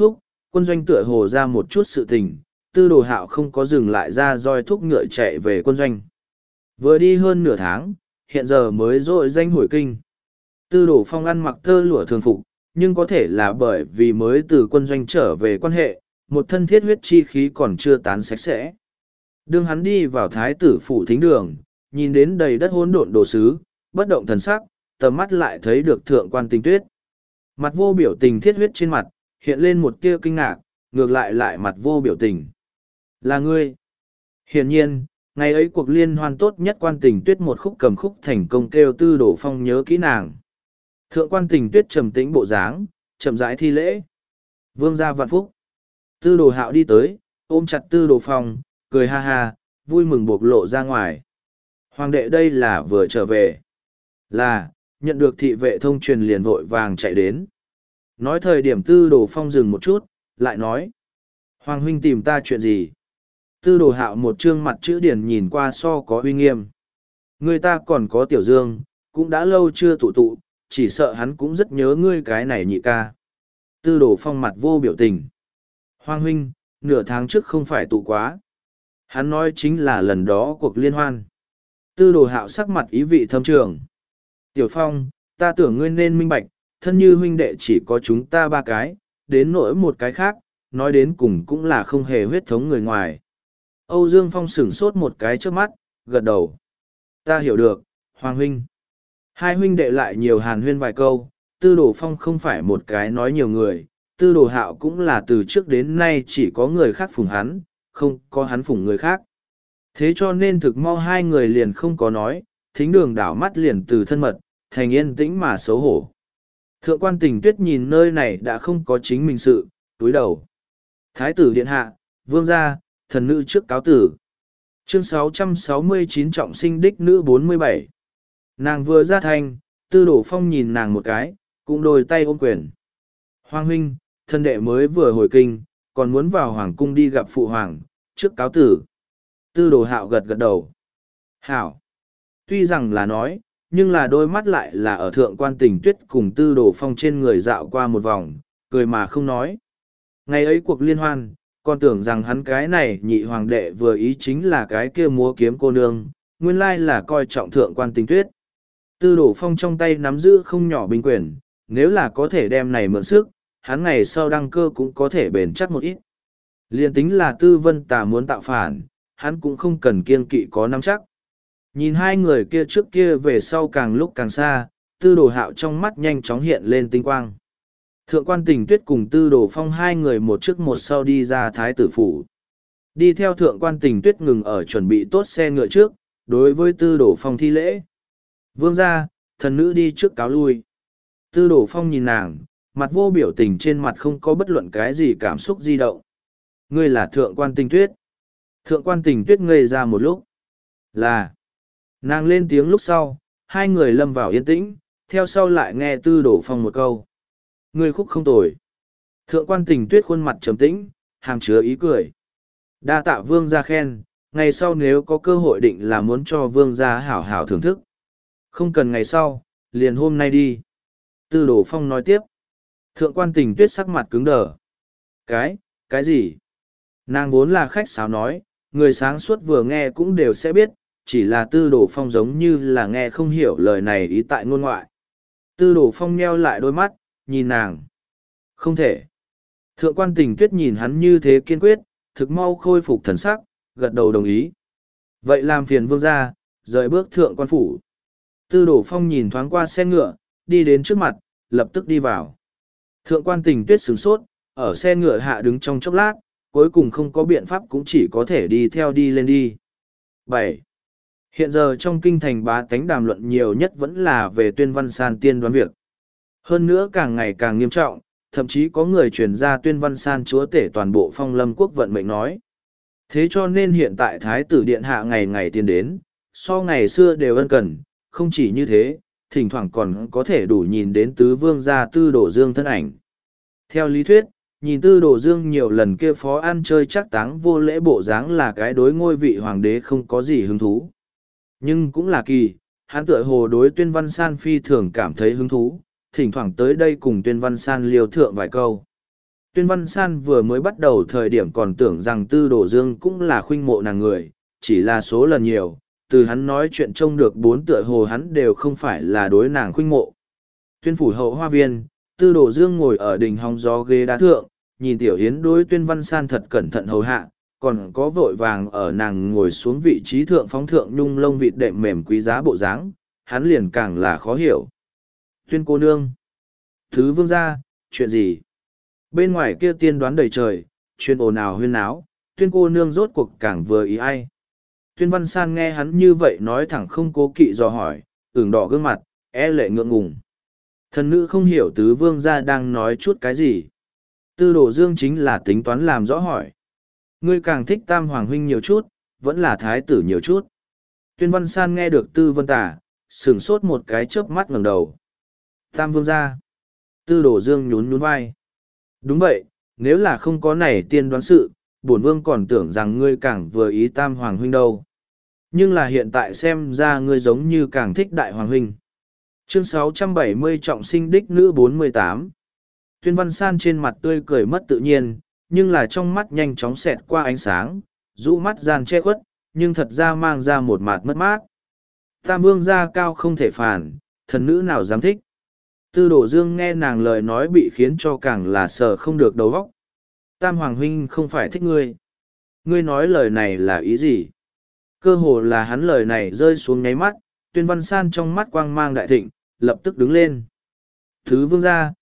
quân doanh tựa hồ ra một chút sự tình, Tư Đồ Hạo không có dừng lại ra roi thúc ngựa chạy về quân doanh. Vừa đi hơn nửa tháng, hiện giờ mới dội danh hồi kinh. Tư Đồ Phong ăn mặc tơ lụa thường phục, nhưng có thể là bởi vì mới từ quân doanh trở về quan hệ, một thân thiết huyết chi khí còn chưa tán sạch sẽ. Đương hắn đi vào thái tử phủ thính đường, nhìn đến đầy đất hỗn độn đồ sứ, bất động thần sắc, tầm mắt lại thấy được thượng quan Tình Tuyết. Mặt vô biểu tình thiết huyết trên mặt, hiện lên một tia kinh ngạc, ngược lại mặt vô biểu tình. Là ngươi. Hiển nhiên, ngày ấy cuộc liên hoan tốt nhất quan Tình Tuyết một khúc cầm khúc thành công kêu Tư Đồ Phong nhớ kỹ nàng. Thượng quan Tình Tuyết trầm tĩnh bộ dáng, chậm rãi thi lễ. Vương gia vạn phúc. Tư Đồ Hạo đi tới, ôm chặt Tư Đồ Phong, cười ha ha, vui mừng bộc lộ ra ngoài. Hoàng đệ đây là vừa trở về. Là, nhận được thị vệ thông truyền liền vội vàng chạy đến. Nói thời điểm Tư Đồ Phong dừng một chút, lại nói. Hoàng huynh tìm ta chuyện gì? Tư Đồ Hạo một trương mặt chữ điển nhìn qua so có uy nghiêm. Người ta còn có Tiểu Dương, cũng đã lâu chưa tụ, chỉ sợ hắn cũng rất nhớ ngươi cái này nhị ca. Tư Đồ Phong mặt vô biểu tình. Hoàng huynh, nửa tháng trước không phải tụ quá. Hắn nói chính là lần đó cuộc liên hoan. Tư Đồ Hạo sắc mặt ý vị thâm trường. Tiểu Phong, ta tưởng ngươi nên minh bạch, thân như huynh đệ chỉ có chúng ta ba cái, đến nỗi một cái khác, nói đến cùng cũng là không hề huyết thống người ngoài. Âu Dương Phong sửng sốt một cái trước mắt, gật đầu. Ta hiểu được, Hoàng huynh. Hai huynh đệ lại nhiều hàn huyên vài câu, Tư Đồ Phong không phải một cái nói nhiều người, Tư Đồ Hạo cũng là từ trước đến nay chỉ có người khác phụng hắn, không có hắn phụng người khác. Thế cho nên thực mau hai người liền không có nói, thính đường đảo mắt liền từ thân mật, thành yên tĩnh mà xấu hổ. Thượng quan Tình Tuyết nhìn nơi này đã không có chính mình sự, túi đầu. Thái tử điện hạ, vương gia, thần nữ trước cáo tử. Chương 669 trọng sinh đích nữ 47. Nàng vừa ra thành, Tư Đồ Phong nhìn nàng một cái, cũng đôi tay ôm quyền. Hoàng huynh, thân đệ mới vừa hồi kinh, còn muốn vào hoàng cung đi gặp phụ hoàng, trước cáo tử. Tư Đồ Hạo gật gật đầu. Hảo. Tuy rằng là nói, nhưng là đôi mắt lại là ở thượng quan Tình Tuyết cùng Tư Đồ Phong trên người dạo qua một vòng, cười mà không nói. Ngày ấy cuộc liên hoan, còn tưởng rằng hắn cái này nhị hoàng đệ vừa ý chính là cái kia múa kiếm cô nương, nguyên lai là coi trọng thượng quan Tình Tuyết. Tư Đồ Phong trong tay nắm giữ không nhỏ binh quyền, nếu là có thể đem này mượn sức, hắn ngày sau đăng cơ cũng có thể bền chắc một ít. Liên tính là Tư Vân Tà muốn tạo phản, hắn cũng không cần kiêng kỵ có nắm chắc. Nhìn hai người kia trước kia về sau càng lúc càng xa, Tư Đồ Hạo trong mắt nhanh chóng hiện lên tinh quang. Thượng quan Tình Tuyết cùng Tư Đồ Phong hai người một trước một sau đi ra thái tử phủ. Đi theo thượng quan Tình Tuyết ngừng ở chuẩn bị tốt xe ngựa trước, đối với Tư Đồ Phong thi lễ. Vương gia, thần nữ đi trước cáo lui. Tư Đồ Phong nhìn nàng, mặt vô biểu tình trên mặt không có bất luận cái gì cảm xúc di động. Ngươi là thượng quan Tình Tuyết. Thượng quan Tình Tuyết ngây ra một lúc. Là. Nàng lên tiếng lúc sau, hai người lâm vào yên tĩnh, theo sau lại nghe Tư Đồ Phong một câu. Ngươi khúc không tồi. Thượng quan Tình Tuyết khuôn mặt trầm tĩnh, hàm chứa ý cười. Đa tạ vương gia khen, ngày sau nếu có cơ hội định là muốn cho vương gia hảo hảo thưởng thức. Không cần ngày sau, liền hôm nay đi. Tư Đồ Phong nói tiếp. Thượng quan Tình Tuyết sắc mặt cứng đờ. Cái gì? Nàng vốn là khách sáo nói, người sáng suốt vừa nghe cũng đều sẽ biết, chỉ là Tư Đồ Phong giống như là nghe không hiểu lời này ý tại ngôn ngoại. Tư Đồ Phong nheo lại đôi mắt, nhìn nàng. Không thể. Thượng quan Tình Tuyết nhìn hắn như thế kiên quyết, thực mau khôi phục thần sắc, gật đầu đồng ý. Vậy làm phiền vương gia, rời bước thượng quan phủ. Tư Đồ Phong nhìn thoáng qua xe ngựa, đi đến trước mặt, lập tức đi vào. Thượng quan Tình Tuyết sửng sốt, ở xe ngựa hạ đứng trong chốc lát, cuối cùng không có biện pháp cũng chỉ có thể đi theo đi lên đi. 7. Hiện giờ trong kinh thành bá tánh đàm luận nhiều nhất vẫn là về Tuyên Văn San tiên đoán việc. Hơn nữa càng ngày càng nghiêm trọng, thậm chí có người truyền ra Tuyên Văn San chúa tể toàn bộ Phong Lâm quốc vận mệnh nói. Thế cho nên hiện tại Thái tử Điện Hạ ngày ngày tiến đến, so ngày xưa đều ân cần, không chỉ như thế, thỉnh thoảng còn có thể đủ nhìn đến tứ vương gia Tư Đồ Dương thân ảnh. Theo lý thuyết, nhìn Tư Đồ Dương nhiều lần kia phó ăn chơi chắc táng vô lễ bộ dáng là cái đối ngôi vị hoàng đế không có gì hứng thú. Nhưng cũng là kỳ, hắn tựa hồ đối Tuyên Văn San phi thường cảm thấy hứng thú, thỉnh thoảng tới đây cùng Tuyên Văn San liều thượng vài câu. Tuyên Văn San vừa mới bắt đầu thời điểm còn tưởng rằng Tư Đồ Dương cũng là khuynh mộ nàng người, chỉ là số lần nhiều, từ hắn nói chuyện trông được bốn tựa hồ hắn đều không phải là đối nàng khuynh mộ. Tuyên phủ hậu hoa viên, Tư Đồ Dương ngồi ở đỉnh hóng gió ghế đá thượng, nhìn Tiểu Hiến đối Tuyên Văn San thật cẩn thận hầu hạ, còn có vội vàng ở nàng ngồi xuống vị trí thượng phóng thượng nhung lông vịt đệm mềm quý giá bộ dáng, hắn liền càng là khó hiểu. Tuyên cô nương, thứ vương gia, chuyện gì? Bên ngoài kia tiên đoán đầy trời, chuyên ồn ào huyên náo, Tuyên cô nương rốt cuộc càng vừa ý ai. Tuyên Văn San nghe hắn như vậy nói thẳng không cố kỵ dò hỏi, ửng đỏ gương mặt, e lệ ngượng ngùng. Thần nữ không hiểu tứ vương gia đang nói chút cái gì. Tư Đồ Dương chính là tính toán làm rõ hỏi. Ngươi càng thích Tam Hoàng huynh nhiều chút, vẫn là thái tử nhiều chút. Tuyên Văn San nghe được Tư Vân Tả, sửng sốt một cái chớp mắt ngẩng đầu. Tam vương gia. Tư Đồ Dương nhún nhún vai. Đúng vậy, nếu là không có này tiên đoán sự, bổn vương còn tưởng rằng ngươi càng vừa ý Tam Hoàng huynh đâu. Nhưng là hiện tại xem ra ngươi giống như càng thích Đại Hoàng huynh. Chương 670 trọng sinh đích nữ 48. Tuyên Văn San trên mặt tươi cười mất tự nhiên, nhưng là trong mắt nhanh chóng xẹt qua ánh sáng, rũ mắt gian che khuất, nhưng thật ra mang ra một mặt mất mát. Tam vương gia cao không thể phản, thần nữ nào dám thích. Tư Đồ Dương nghe nàng lời nói bị khiến cho càng là sờ không được đầu óc. Tam Hoàng huynh không phải thích ngươi. Ngươi nói lời này là ý gì? Cơ hồ là hắn lời này rơi xuống nháy mắt, Tuyên Văn San trong mắt quang mang đại thịnh, lập tức đứng lên. Thứ vương gia,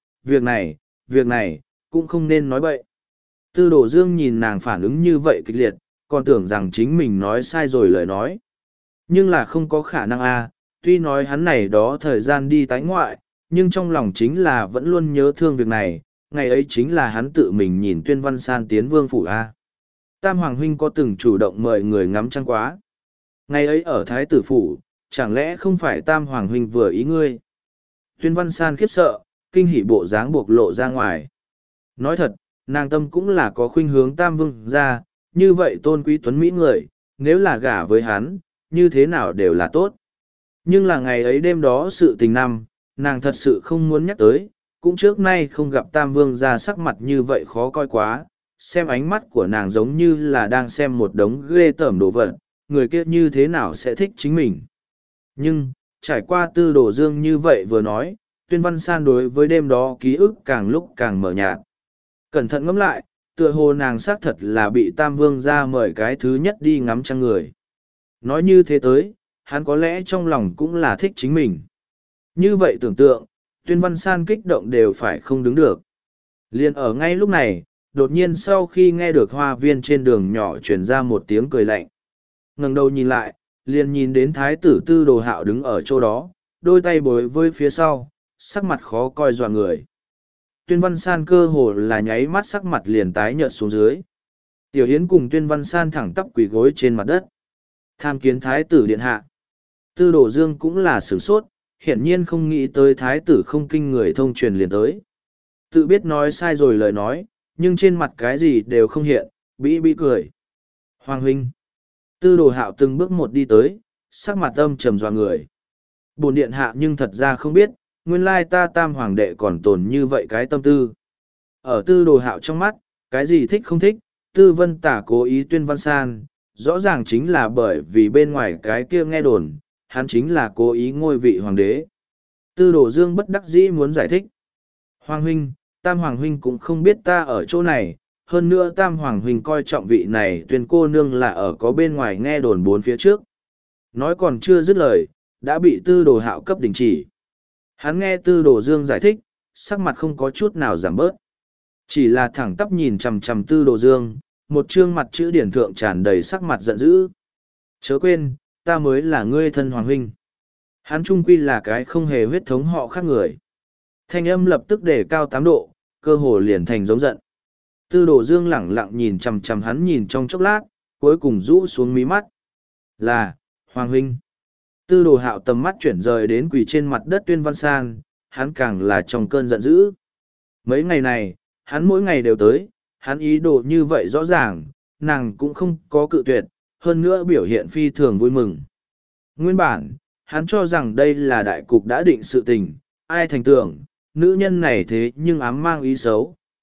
việc này, cũng không nên nói bậy. Tư Đồ Dương nhìn nàng phản ứng như vậy kịch liệt, còn tưởng rằng chính mình nói sai rồi lời nói. Nhưng là không có khả năng a, tuy nói hắn này đó thời gian đi tái ngoại, nhưng trong lòng chính là vẫn luôn nhớ thương việc này, ngày ấy chính là hắn tự mình nhìn Tuyên Văn San tiến vương phủ a. Tam Hoàng huynh có từng chủ động mời người ngắm trăng quá. Ngày ấy ở Thái tử phủ, chẳng lẽ không phải Tam Hoàng huynh vừa ý ngươi? Tuyên Văn San khiếp sợ, kinh hỉ bộ dáng buộc lộ ra ngoài. Nói thật, nàng tâm cũng là có khuynh hướng Tam Vương ra, như vậy tôn quý tuấn Mỹ người, nếu là gả với hắn, như thế nào đều là tốt. Nhưng là ngày ấy đêm đó sự tình năm, nàng thật sự không muốn nhắc tới, cũng trước nay không gặp Tam Vương ra sắc mặt như vậy khó coi quá, xem ánh mắt của nàng giống như là đang xem một đống ghê tởm đồ vật, người kia như thế nào sẽ thích chính mình. Nhưng, trải qua Tư Đồ Dương như vậy vừa nói, Tuyên Văn San đối với đêm đó ký ức càng lúc càng mở nhạt. Cẩn thận ngẫm lại, tựa hồ nàng xác thật là bị Tam Vương ra mời cái thứ nhất đi ngắm trăng người. Nói như thế tới, hắn có lẽ trong lòng cũng là thích chính mình. Như vậy tưởng tượng, Tuyên Văn San kích động đều phải không đứng được. Liền ở ngay lúc này, đột nhiên sau khi nghe được hoa viên trên đường nhỏ truyền ra một tiếng cười lạnh. Ngẩng đầu nhìn lại, liền nhìn đến thái tử Tư Đồ Hạo đứng ở chỗ đó, đôi tay bối với phía sau, sắc mặt khó coi dọa người. Tuyên Văn San cơ hồ là nháy mắt sắc mặt liền tái nhợt xuống dưới. Tiểu Hiến cùng Tuyên Văn San thẳng tắp quỳ gối trên mặt đất. Tham kiến thái tử điện hạ. Tư Đồ Dương cũng là sửng sốt, hiển nhiên không nghĩ tới thái tử không kinh người thông truyền liền tới. Tự biết nói sai rồi lời nói, nhưng trên mặt cái gì đều không hiện, bĩ cười. Hoàng huynh. Tư Đồ Hạo từng bước một đi tới, sắc mặt âm trầm dọa người. Bổn điện hạ nhưng thật ra không biết, nguyên lai ta Tam Hoàng đệ còn tồn như vậy cái tâm tư. Ở Tư Đồ Hạo trong mắt, cái gì thích không thích, Tư Vân Tả cố ý Tuyên Văn San, rõ ràng chính là bởi vì bên ngoài cái kia nghe đồn, hắn chính là cố ý ngôi vị hoàng đế. Tư Đồ Dương bất đắc dĩ muốn giải thích. Hoàng huynh, Tam Hoàng huynh cũng không biết ta ở chỗ này, hơn nữa Tam Hoàng huynh coi trọng vị này Tuyên cô nương là ở có bên ngoài nghe đồn bốn phía trước. Nói còn chưa dứt lời, đã bị Tư Đồ Hạo cấp đình chỉ. Hắn nghe Tư Đồ Dương giải thích, sắc mặt không có chút nào giảm bớt. Chỉ là thẳng tắp nhìn chằm chằm Tư Đồ Dương, một trương mặt chữ điển thượng tràn đầy sắc mặt giận dữ. Chớ quên, ta mới là ngươi thân hoàng huynh. Hắn trung quy là cái không hề huyết thống họ khác người. Thanh âm lập tức đề cao 8 độ, cơ hồ liền thành giống giận. Tư Đồ Dương lẳng lặng nhìn chằm chằm hắn nhìn trong chốc lát, cuối cùng rũ xuống mí mắt. Là, hoàng huynh. Tư Đồ Hạo tầm mắt chuyển rời đến quỳ trên mặt đất Tuyên Văn San, hắn càng là trong cơn giận dữ. Mấy ngày này, hắn mỗi ngày đều tới, hắn ý đồ như vậy rõ ràng, nàng cũng không có cự tuyệt, hơn nữa biểu hiện phi thường vui mừng. Nguyên bản, hắn cho rằng đây là đại cục đã định sự tình, ai thành tưởng, nữ nhân này thế nhưng ám mang ý xấu,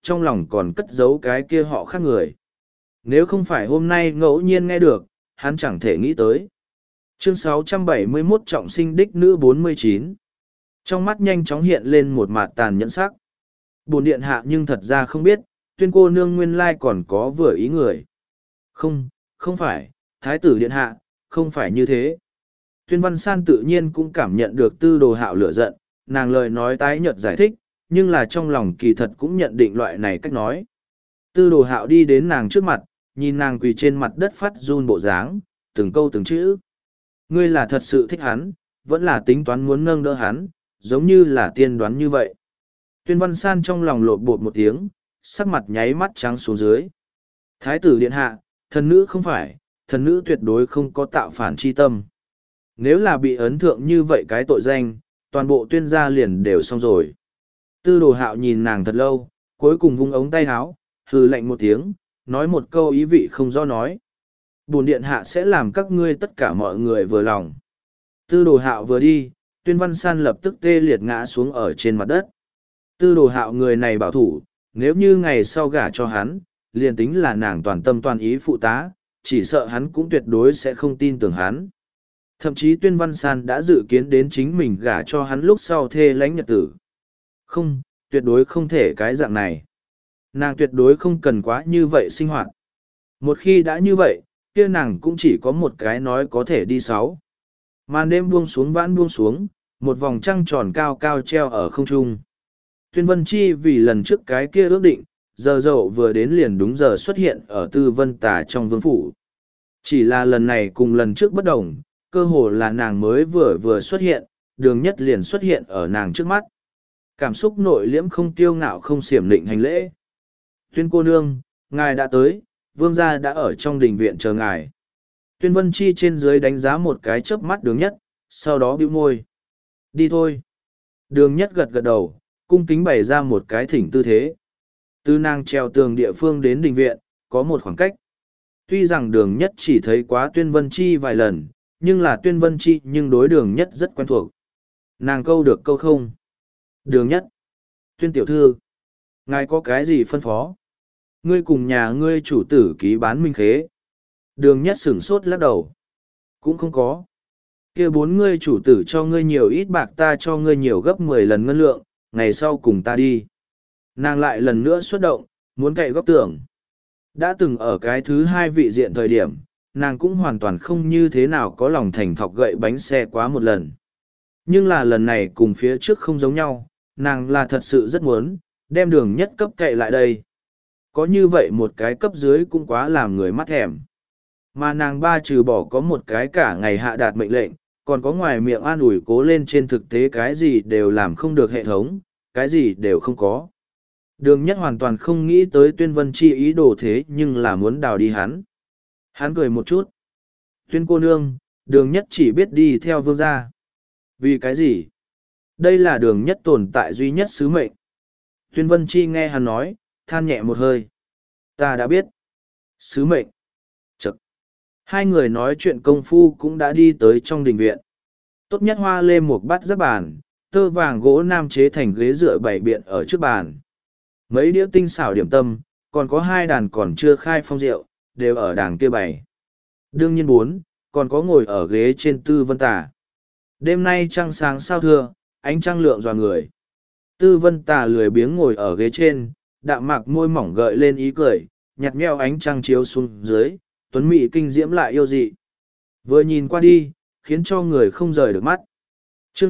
trong lòng còn cất giấu cái kia họ khác người. Nếu không phải hôm nay ngẫu nhiên nghe được, hắn chẳng thể nghĩ tới. Chương 671 trọng sinh đích nữ 49. Trong mắt nhanh chóng hiện lên một mạt tàn nhẫn sắc. Bổn điện hạ nhưng thật ra không biết, Tuyên cô nương nguyên lai còn có vừa ý người. Không, không phải, thái tử điện hạ, không phải như thế. Tuyên Văn San tự nhiên cũng cảm nhận được Tư Đồ Hạo lửa giận, nàng lời nói tái nhợt giải thích, nhưng là trong lòng kỳ thật cũng nhận định loại này cách nói. Tư Đồ Hạo đi đến nàng trước mặt, nhìn nàng quỳ trên mặt đất phát run bộ dáng, từng câu từng chữ. Ngươi là thật sự thích hắn, vẫn là tính toán muốn nâng đỡ hắn, giống như là tiên đoán như vậy. Tuyên Văn San trong lòng lột bột một tiếng, sắc mặt nháy mắt trắng xuống dưới. Thái tử điện hạ, thần nữ không phải, thần nữ tuyệt đối không có tạo phản chi tâm. Nếu là bị ấn thượng như vậy cái tội danh, toàn bộ tuyên gia liền đều xong rồi. Tư Đồ Hạo nhìn nàng thật lâu, cuối cùng vung ống tay háo, hừ lạnh một tiếng, nói một câu ý vị không do nói. Bổn điện hạ sẽ làm các ngươi tất cả mọi người vừa lòng. Tư Đồ Hạo vừa đi, Tuyên Văn San lập tức tê liệt ngã xuống ở trên mặt đất. Tư Đồ Hạo người này bảo thủ, nếu như ngày sau gả cho hắn, liền tính là nàng toàn tâm toàn ý phụ tá, chỉ sợ hắn cũng tuyệt đối sẽ không tin tưởng hắn. Thậm chí Tuyên Văn San đã dự kiến đến chính mình gả cho hắn lúc sau thê lãnh nhật tử. Không, tuyệt đối không thể cái dạng này. Nàng tuyệt đối không cần quá như vậy sinh hoạt. Một khi đã như vậy, kia nàng cũng chỉ có một cái nói có thể đi sáu. Màn đêm buông xuống vãn buông xuống, một vòng trăng tròn cao cao treo ở không trung. Tuyên Vân Chi vì lần trước cái kia ước định, giờ dậu vừa đến liền đúng giờ xuất hiện ở Tư Vân Tà trong vương phủ. Chỉ là lần này cùng lần trước bất đồng, cơ hồ là nàng mới vừa xuất hiện, Đường Nhất liền xuất hiện ở nàng trước mắt. Cảm xúc nội liễm không tiêu ngạo không xiểm định hành lễ. Tuyên cô nương, ngài đã tới, vương gia đã ở trong đình viện chờ ngài. Tuyên Vân Chi trên dưới đánh giá một cái chớp mắt Đường Nhất, sau đó bĩu môi. Đi thôi. Đường Nhất gật gật đầu, cung kính bày ra một cái thỉnh tư thế. Từ nàng treo tường địa phương đến đình viện, có một khoảng cách. Tuy rằng Đường Nhất chỉ thấy quá Tuyên Vân Chi vài lần, nhưng là Tuyên Vân Chi nhưng đối Đường Nhất rất quen thuộc. Nàng câu được câu không. Đường Nhất. Tuyên tiểu thư. Ngài có cái gì phân phó? Ngươi cùng nhà ngươi chủ tử ký bán minh khế. Đường Nhất sửng sốt lắc đầu. Cũng không có. Kia bốn ngươi chủ tử cho ngươi nhiều ít bạc, ta cho ngươi nhiều gấp 10 lần ngân lượng, ngày sau cùng ta đi. Nàng lại lần nữa xuất động, muốn cậy góc tường. Đã từng ở cái thứ hai vị diện thời điểm, nàng cũng hoàn toàn không như thế nào có lòng thành thọc gậy bánh xe quá một lần. Nhưng là lần này cùng phía trước không giống nhau, nàng là thật sự rất muốn, đem Đường Nhất cấp cậy lại đây. Có như vậy một cái cấp dưới cũng quá làm người mắt thèm. Mà nàng ba trừ bỏ có một cái cả ngày hạ đạt mệnh lệnh, còn có ngoài miệng an ủi cố lên trên thực tế cái gì đều làm không được hệ thống, cái gì đều không có. Đường Nhất hoàn toàn không nghĩ tới Tuyên Vân Chi ý đồ thế nhưng là muốn đào đi hắn. Hắn cười một chút. Tuyên cô nương, Đường Nhất chỉ biết đi theo vương gia. Vì cái gì? Đây là Đường Nhất tồn tại duy nhất sứ mệnh. Tuyên Vân Chi nghe hắn nói, than nhẹ một hơi. Ta đã biết. Sứ mệnh. Chậc. Hai người nói chuyện công phu cũng đã đi tới trong đình viện. Tốt nhất hoa lê một bát giáp bàn, tơ vàng gỗ nam chế thành ghế dựa bày biện ở trước bàn. Mấy đĩa tinh xảo điểm tâm, còn có hai đàn còn chưa khai phong rượu, đều ở đàng kia bày. Đương nhiên bốn, còn có ngồi ở ghế trên Tư Vân Tà. Đêm nay trăng sáng sao thưa, ánh trăng lượng dò người. Tư Vân Tà lười biếng ngồi ở ghế trên, đạm mạc môi mỏng gợi lên ý cười, nhạt nhẽo ánh trăng chiếu xuống dưới, tuấn mỹ kinh diễm lại yêu dị. Vừa nhìn qua đi, khiến cho người không rời được mắt. Chương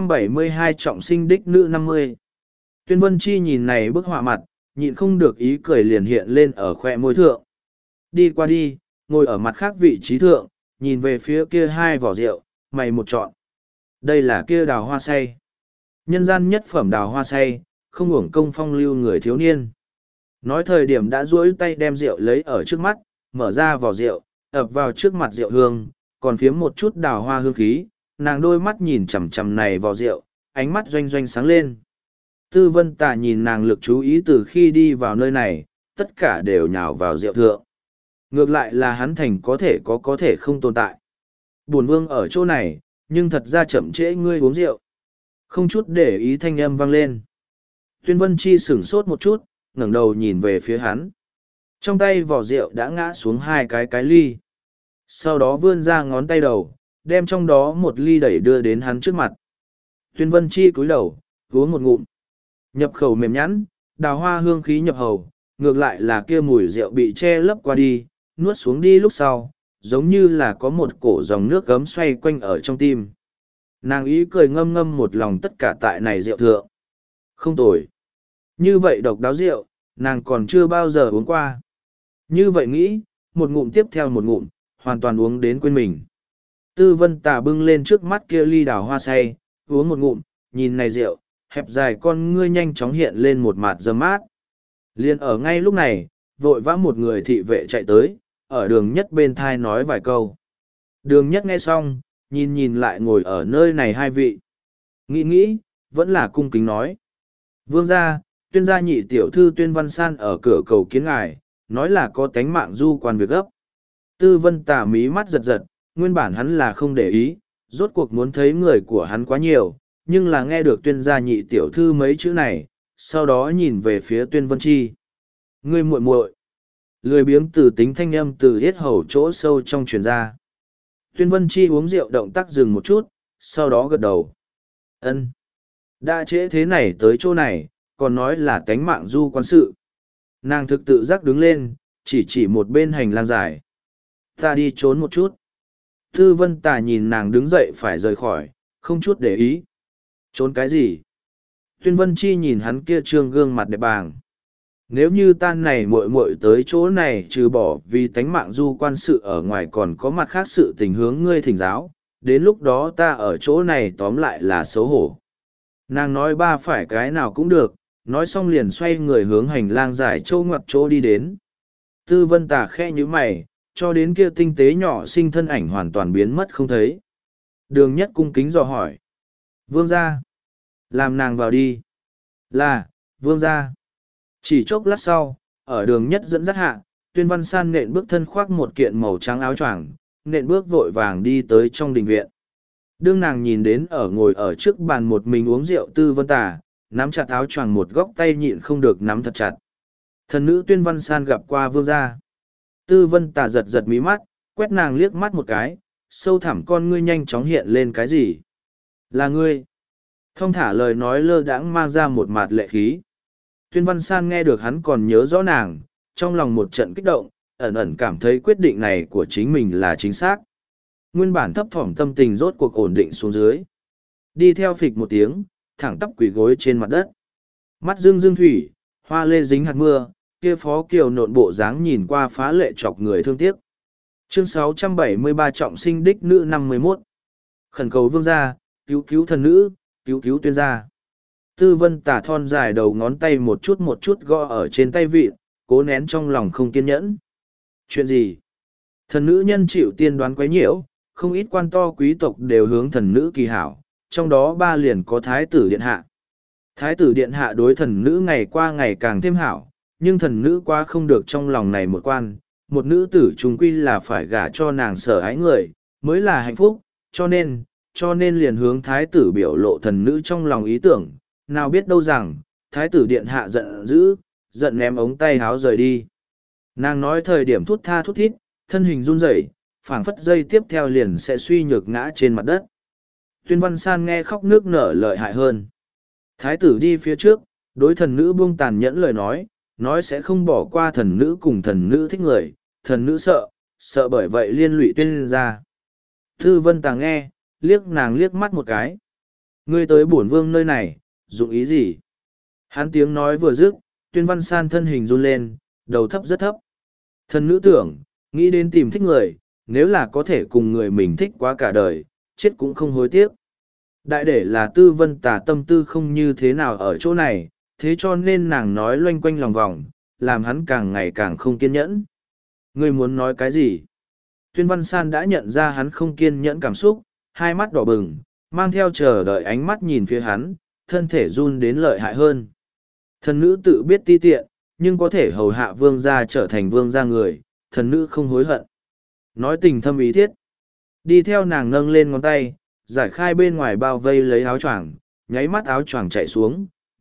672 trọng sinh đích nữ 50. Tuyên Vân Chi nhìn này bức họa mặt, nhịn không được ý cười liền hiện lên ở khoe môi thượng. Đi qua đi, ngồi ở mặt khác vị trí thượng, nhìn về phía kia hai vỏ rượu, mày một chọn. Đây là kia đào hoa say. Nhân gian nhất phẩm đào hoa say, không uổng công phong lưu người thiếu niên. Nói thời điểm đã duỗi tay đem rượu lấy ở trước mắt, mở ra vỏ rượu, ập vào trước mặt rượu hương, còn phiếm một chút đào hoa hương khí, nàng đôi mắt nhìn chằm chằm này vỏ rượu, ánh mắt doanh doanh sáng lên. Tư Vân Tà nhìn nàng lực chú ý từ khi đi vào nơi này, tất cả đều nhào vào rượu thượng. Ngược lại là hắn thành có thể không tồn tại. Bổn vương ở chỗ này, nhưng thật ra chậm trễ ngươi uống rượu. Không chút để ý thanh âm vang lên. Tuyên Vân Chi sửng sốt một chút, ngẩng đầu nhìn về phía hắn. Trong tay vỏ rượu đã ngã xuống hai cái ly. Sau đó vươn ra ngón tay đầu, đem trong đó một ly đẩy đưa đến hắn trước mặt. Tuyên Vân Chi cúi đầu, uống một ngụm. Nhập khẩu mềm nhẵn, đào hoa hương khí nhập hầu, ngược lại là kia mùi rượu bị che lấp qua đi, nuốt xuống đi lúc sau, giống như là có một cổ dòng nước gấm xoay quanh ở trong tim. Nàng ý cười ngâm ngâm một lòng tất cả tại này rượu thượng. Không tồi. Như vậy độc đáo rượu, nàng còn chưa bao giờ uống qua. Như vậy nghĩ, một ngụm tiếp theo một ngụm, hoàn toàn uống đến quên mình. Tư Vân Tà bưng lên trước mắt kia ly đào hoa say, uống một ngụm, nhìn này rượu, hẹp dài con ngươi nhanh chóng hiện lên một mặt dâm mát. Liên ở ngay lúc này, vội vã một người thị vệ chạy tới, ở đường nhất bên thai nói vài câu. Đường nhất nghe xong, nhìn nhìn lại ngồi ở nơi này hai vị. Nghĩ nghĩ, vẫn là cung kính nói. Vương gia, Tuyên gia nhị tiểu thư Tuyên Văn San ở cửa cầu kiến ngài, nói là có tánh mạng du quan việc gấp. Tư Vân Tà mí mắt giật giật, nguyên bản hắn là không để ý, rốt cuộc muốn thấy người của hắn quá nhiều, nhưng là nghe được Tuyên gia nhị tiểu thư mấy chữ này, sau đó nhìn về phía Tuyên Vân Chi. Ngươi muội muội. Lười biếng từ tính thanh âm từ yết hầu chỗ sâu trong truyền ra. Tuyên Vân Chi uống rượu động tác dừng một chút, sau đó gật đầu. Ân, đã trễ thế này tới chỗ này, còn nói là tánh mạng du quan sự. Nàng thực tự giác đứng lên, chỉ một bên hành lang dài. Ta đi trốn một chút. Tư Vân Tà nhìn nàng đứng dậy phải rời khỏi, không chút để ý. Trốn cái gì? Tuyên Vân Chi nhìn hắn kia trương gương mặt đẹp bàng. Nếu như tan này muội muội tới chỗ này trừ bỏ vì tánh mạng du quan sự ở ngoài còn có mặt khác sự tình hướng ngươi thỉnh giáo, đến lúc đó ta ở chỗ này tóm lại là xấu hổ. Nàng nói ba phải cái nào cũng được, nói xong liền xoay người hướng hành lang dài châu ngoặt chỗ đi đến. Tư Vân Tà khe như mày, cho đến kia tinh tế nhỏ sinh thân ảnh hoàn toàn biến mất không thấy. Đường nhất cung kính dò hỏi. Vương gia. Làm nàng vào đi. Là, vương gia. Chỉ chốc lát sau, ở đường nhất dẫn dắt hạ, Tuyên Văn San nện bước thân khoác một kiện màu trắng áo choàng, nện bước vội vàng đi tới trong đình viện. Đương nàng nhìn đến ở ngồi ở trước bàn một mình uống rượu Tư Vân Tà, nắm chặt áo choàng một góc tay nhịn không được nắm thật chặt. Thần nữ Tuyên Văn San gặp qua vương gia. Tư Vân Tà giật giật mí mắt, quét nàng liếc mắt một cái, sâu thẳm con ngươi nhanh chóng hiện lên cái gì? Là ngươi. Thông thả lời nói lơ đãng mang ra một mạt lệ khí. Tuyên Văn San nghe được hắn còn nhớ rõ nàng, trong lòng một trận kích động, ẩn ẩn cảm thấy quyết định này của chính mình là chính xác. Nguyên bản thấp thỏm tâm tình rốt cuộc ổn định xuống dưới. Đi theo phịch một tiếng, thẳng tắp quỳ gối trên mặt đất. Mắt dương dương thủy, hoa lê dính hạt mưa, kia phó kiều nộn bộ dáng nhìn qua phá lệ chọc người thương tiếc. Chương 673 trọng sinh đích nữ 51. Khẩn cầu vương gia, cứu cứu thần nữ, cứu cứu Tuyên gia. Tư Vân Tà thon dài đầu ngón tay một chút gõ ở trên tay vịn, cố nén trong lòng không kiên nhẫn. Chuyện gì? Thần nữ nhân chịu tiên đoán quấy nhiễu, không ít quan to quý tộc đều hướng thần nữ kỳ hảo, trong đó ba liền có Thái tử Điện Hạ. Thái tử Điện Hạ đối thần nữ ngày qua ngày càng thêm hảo, nhưng thần nữ qua không được trong lòng này một quan, một nữ tử trung quy là phải gả cho nàng sở ái người, mới là hạnh phúc, cho nên liền hướng Thái tử biểu lộ thần nữ trong lòng ý tưởng. Nào biết đâu rằng, Thái tử Điện Hạ giận dữ, giận ném ống tay háo rời đi. Nàng nói thời điểm thút tha thút thít, thân hình run rẩy, phảng phất dây tiếp theo liền sẽ suy nhược ngã trên mặt đất. Tuyên Văn San nghe khóc nước nở lợi hại hơn. Thái tử đi phía trước, đối thần nữ buông tàn nhẫn lời nói sẽ không bỏ qua thần nữ cùng thần nữ thích người, thần nữ sợ bởi vậy liên lụy Tuyên gia. Tư Vân Tà nghe, liếc nàng liếc mắt một cái. Ngươi tới bổn vương nơi này, dụng ý gì? Hắn tiếng nói vừa dứt, Tuyên Văn San thân hình run lên, đầu thấp rất thấp. Thần nữ tưởng, nghĩ đến tìm thích người, nếu là có thể cùng người mình thích quá cả đời, chết cũng không hối tiếc. Đại để là Tư Vân Tà tâm tư không như thế nào ở chỗ này, thế cho nên nàng nói loanh quanh lòng vòng, làm hắn càng ngày càng không kiên nhẫn. Ngươi muốn nói cái gì? Tuyên Văn San đã nhận ra hắn không kiên nhẫn cảm xúc, hai mắt đỏ bừng, mang theo chờ đợi ánh mắt nhìn phía hắn, thân thể run đến lợi hại hơn. Thần nữ tự biết ti tiện, nhưng có thể hầu hạ vương gia trở thành vương gia người, thần nữ không hối hận. Nói tình thâm ý thiết. Đi theo nàng nâng lên ngón tay, giải khai bên ngoài bao vây lấy áo choàng, nháy mắt áo choàng chạy xuống,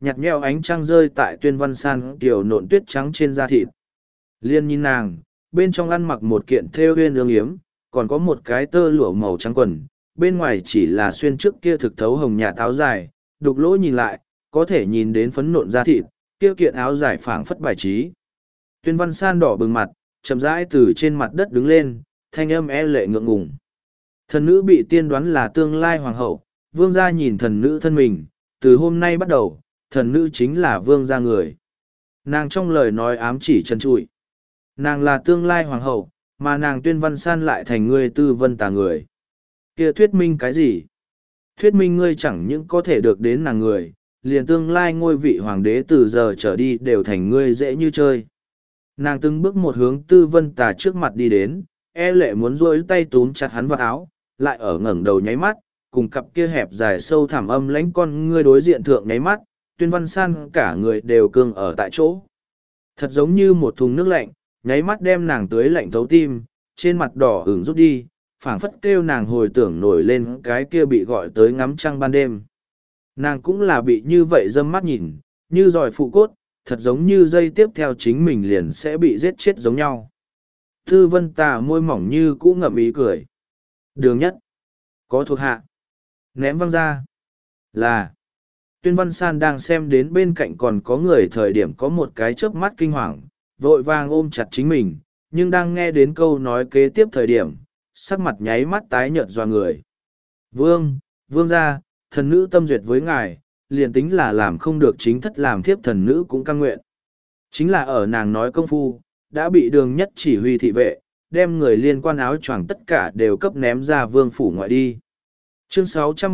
nhạt nhẽo ánh trăng rơi tại Tuyên Văn San kiểu nộn tuyết trắng trên da thịt. Liên nhìn nàng, bên trong ăn mặc một kiện thêu huyên ương yếm, còn có một cái tơ lụa màu trắng quần, bên ngoài chỉ là xuyên trước kia thực thấu hồng nhà áo dài, đục lỗ nhìn lại, có thể nhìn đến phấn nộn da thịt, kia kiện áo dài phảng phất bài trí. Tuyên Văn San đỏ bừng mặt, chậm rãi từ trên mặt đất đứng lên, thanh âm e lệ ngượng ngùng. Thần nữ bị tiên đoán là tương lai hoàng hậu, vương gia nhìn thần nữ thân mình, từ hôm nay bắt đầu, thần nữ chính là vương gia người. Nàng trong lời nói ám chỉ trần trụi. Nàng là tương lai hoàng hậu, mà nàng Tuyên Văn San lại thành người Tư Vân Tà người. Kia thuyết minh cái gì? Thuyết minh ngươi chẳng những có thể được đến nàng người, liền tương lai ngôi vị hoàng đế từ giờ trở đi đều thành ngươi dễ như chơi. Nàng từng bước một hướng Tư Vân Tà trước mặt đi đến, e lệ muốn duỗi tay túm chặt hắn vào áo, lại ở ngẩng đầu nháy mắt, cùng cặp kia hẹp dài sâu thẳm âm lãnh con ngươi đối diện thượng nháy mắt, Tuyên Văn San cả người đều cương ở tại chỗ. Thật giống như một thùng nước lạnh, nháy mắt đem nàng tưới lạnh thấu tim, trên mặt đỏ ửng rút đi, phảng phất kêu nàng hồi tưởng nổi lên cái kia bị gọi tới ngắm trăng ban đêm. Nàng cũng là bị như vậy dâm mắt nhìn, như giòi phụ cốt, thật giống như dây tiếp theo chính mình liền sẽ bị giết chết giống nhau. Tư Vân Tà môi mỏng như cũ ngậm ý cười. Đường nhất. Có thuộc hạ. Ném văng ra. Là. Tuyên Văn San đang xem đến bên cạnh còn có người thời điểm có một cái chớp mắt kinh hoàng, vội vàng ôm chặt chính mình, nhưng đang nghe đến câu nói kế tiếp thời điểm, sắc mặt nháy mắt tái nhợt doa người. Vương gia, thần nữ tâm duyệt với ngài, liền tính là làm không được chính thất làm thiếp thần nữ cũng cam nguyện. Chính là ở nàng nói công phu, đã bị đường nhất chỉ huy thị vệ, đem người liên quan áo choàng tất cả đều cấp ném ra vương phủ ngoại đi. Chương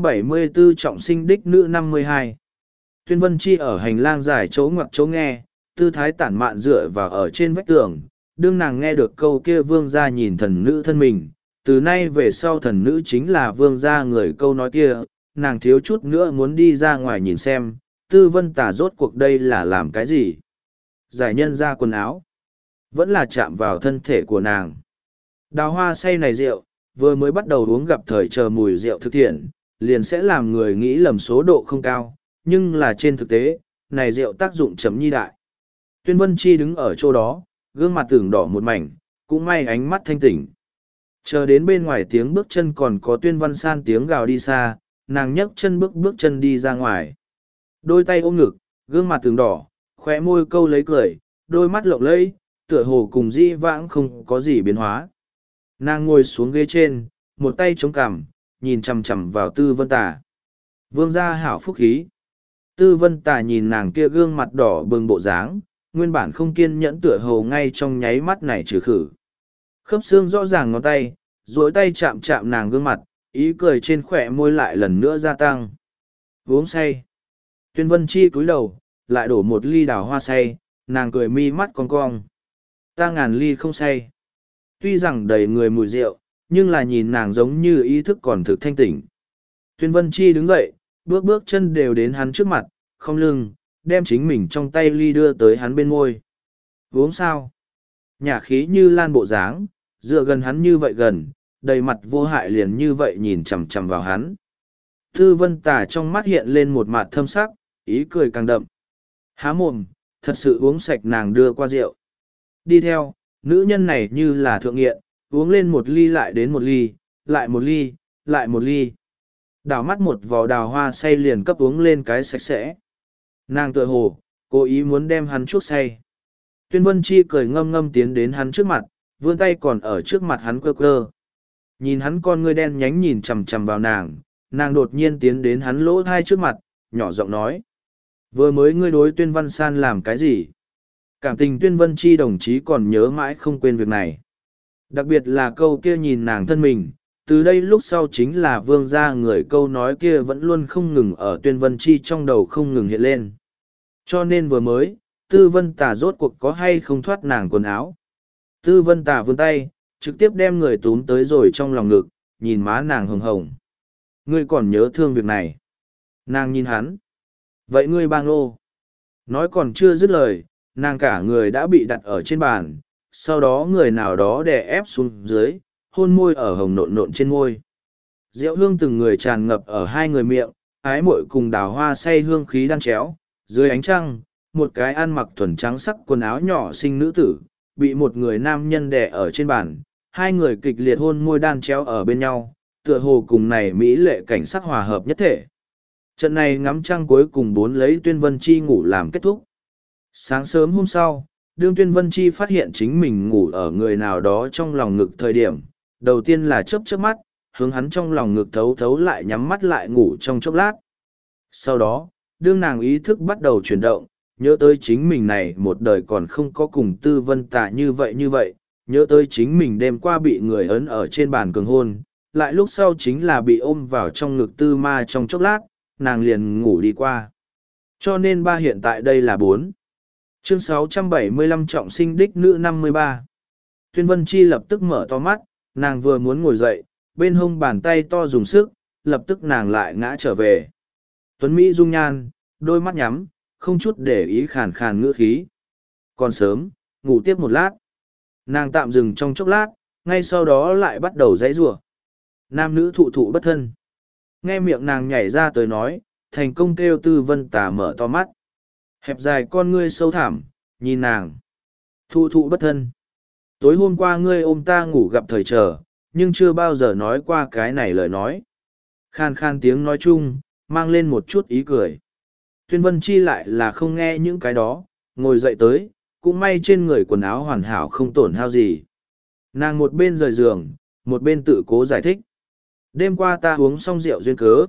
674 Trọng sinh đích nữ 52. Tuyên Vân Chi ở hành lang dài chỗ ngoặc chỗ nghe, tư thái tản mạn dựa vào ở trên vách tường, đương nàng nghe được câu kia vương gia nhìn thần nữ thân mình, từ nay về sau thần nữ chính là vương gia người câu nói kia, nàng thiếu chút nữa muốn đi ra ngoài nhìn xem, Tư Vân Tà rốt cuộc đây là làm cái gì? Giải nhân ra quần áo, vẫn là chạm vào thân thể của nàng. Đào hoa say này rượu, vừa mới bắt đầu uống gặp thời chờ mùi rượu thực thiện, liền sẽ làm người nghĩ lầm số độ không cao, nhưng là trên thực tế, này rượu tác dụng chấm nhi đại. Tuyên Vân Chi đứng ở chỗ đó, gương mặt tưởng đỏ một mảnh, cũng may ánh mắt thanh tỉnh. Chờ đến bên ngoài tiếng bước chân còn có Tuyên Văn San tiếng gào đi xa, nàng nhấc chân bước chân đi ra ngoài. Đôi tay ôm ngực, gương mặt tưởng đỏ, khóe môi câu lấy cười, đôi mắt lộng lẫy, tựa hồ cùng di vãng không có gì biến hóa. Nàng ngồi xuống ghế trên, một tay chống cằm, nhìn chằm chằm vào Tư Vân Tà. Vương gia hảo phúc khí. Tư Vân Tà nhìn nàng kia gương mặt đỏ bừng bộ dáng, nguyên bản không kiên nhẫn tựa hồ ngay trong nháy mắt này trừ khử. Khớp xương rõ ràng ngón tay, duỗi tay chạm chạm nàng gương mặt, ý cười trên khỏe môi lại lần nữa gia tăng. Uống say. Tuyên Vân Chi cúi đầu, lại đổ một ly đào hoa say, nàng cười mi mắt cong cong. Ta ngàn ly không say. Tuy rằng đầy người mùi rượu, nhưng là nhìn nàng giống như ý thức còn thực thanh tỉnh. Tuyên Vân Chi đứng dậy, bước chân đều đến hắn trước mặt, không lưng, đem chính mình trong tay ly đưa tới hắn bên môi. Uống sao? Nhả khí như lan bộ dáng, dựa gần hắn như vậy gần, đầy mặt vô hại liền như vậy nhìn chằm chằm vào hắn. Tư Vân Tà trong mắt hiện lên một mặt thâm sắc, ý cười càng đậm. Há mồm, thật sự uống sạch nàng đưa qua rượu. Đi theo, nữ nhân này như là thượng nghiện, uống lên một ly lại đến một ly, lại một ly, lại một ly. Đảo mắt một vò đào hoa say liền cấp uống lên cái sạch sẽ. Nàng tựa hồ, cố ý muốn đem hắn chuốc say. Tuyên Vân Chi cười ngâm ngâm tiến đến hắn trước mặt, vươn tay còn ở trước mặt hắn cơ cơ. Nhìn hắn con ngươi đen nhánh nhìn chằm chằm vào nàng, nàng đột nhiên tiến đến hắn lỗ thai trước mặt, nhỏ giọng nói. Vừa mới ngươi đối Tuyên Văn San làm cái gì? Cảm tình Tuyên Vân Chi đồng chí còn nhớ mãi không quên việc này. Đặc biệt là câu kia nhìn nàng thân mình, từ đây lúc sau chính là vương gia người câu nói kia vẫn luôn không ngừng ở Tuyên Vân Chi trong đầu không ngừng hiện lên. Cho nên vừa mới, Tư Vân Tà rốt cuộc có hay không thoát nàng quần áo. Tư Vân Tà vươn tay, trực tiếp đem người túm tới rồi trong lòng ngực, nhìn má nàng hồng hồng. Ngươi còn nhớ thương việc này. Nàng nhìn hắn. Vậy ngươi bang lô. Nói còn chưa dứt lời, nàng cả người đã bị đặt ở trên bàn, sau đó người nào đó đè ép xuống dưới, hôn môi ở hồng nộn nộn trên môi. Rượu hương từng người tràn ngập ở hai người miệng, ái muội cùng đào hoa say hương khí đan chéo, Dưới ánh trăng, một cái ăn mặc thuần trắng sắc quần áo nhỏ xinh nữ tử, bị một người nam nhân đè ở trên bàn, hai người kịch liệt hôn môi đan chéo ở bên nhau, tựa hồ cùng này mỹ lệ cảnh sắc hòa hợp nhất thể. Trận này ngắm trăng cuối cùng bốn lấy Tuyên Vân Chi ngủ làm kết thúc. Sáng sớm hôm sau, đương Tuyên Vân Chi phát hiện chính mình ngủ ở người nào đó trong lòng ngực thời điểm, đầu tiên là chớp chớp mắt, hướng hắn trong lòng ngực thấu thấu lại nhắm mắt lại ngủ trong chốc lát. Sau đó, đương nàng ý thức bắt đầu chuyển động, nhớ tới chính mình này một đời còn không có cùng Tư Vân Tà như vậy, nhớ tới chính mình đêm qua bị người ấn ở trên bàn cường hôn, lại lúc sau chính là bị ôm vào trong ngực Tư Ma trong chốc lát, nàng liền ngủ đi qua. Cho nên ba hiện tại đây là 4. Chương 675 trọng sinh đích nữ 53. Tuyên Vân Chi lập tức mở to mắt, nàng vừa muốn ngồi dậy, bên hông bàn tay to dùng sức, lập tức nàng lại ngã trở về. Tuấn Mỹ dung nhan, đôi mắt nhắm, không chút để ý khàn khàn ngữ khí. Còn sớm, ngủ tiếp một lát. Nàng tạm dừng trong chốc lát, ngay sau đó lại bắt đầu giãy giụa. Nam nữ thụ thụ bất thân. Nghe miệng nàng nhảy ra tới nói, thành công kêu Tư Vân Tà mở to mắt. Hẹp dài con ngươi sâu thẳm, nhìn nàng. Thụ thụ bất thân. Tối hôm qua ngươi ôm ta ngủ gặp thời trở, nhưng chưa bao giờ nói qua cái này lời nói. Khan khan tiếng nói chung, mang lên một chút ý cười. Tuyên Vân Chi lại là không nghe những cái đó, ngồi dậy tới, cũng may trên người quần áo hoàn hảo không tổn hao gì. Nàng một bên rời giường, một bên tự cố giải thích. Đêm qua ta uống xong rượu duyên cớ.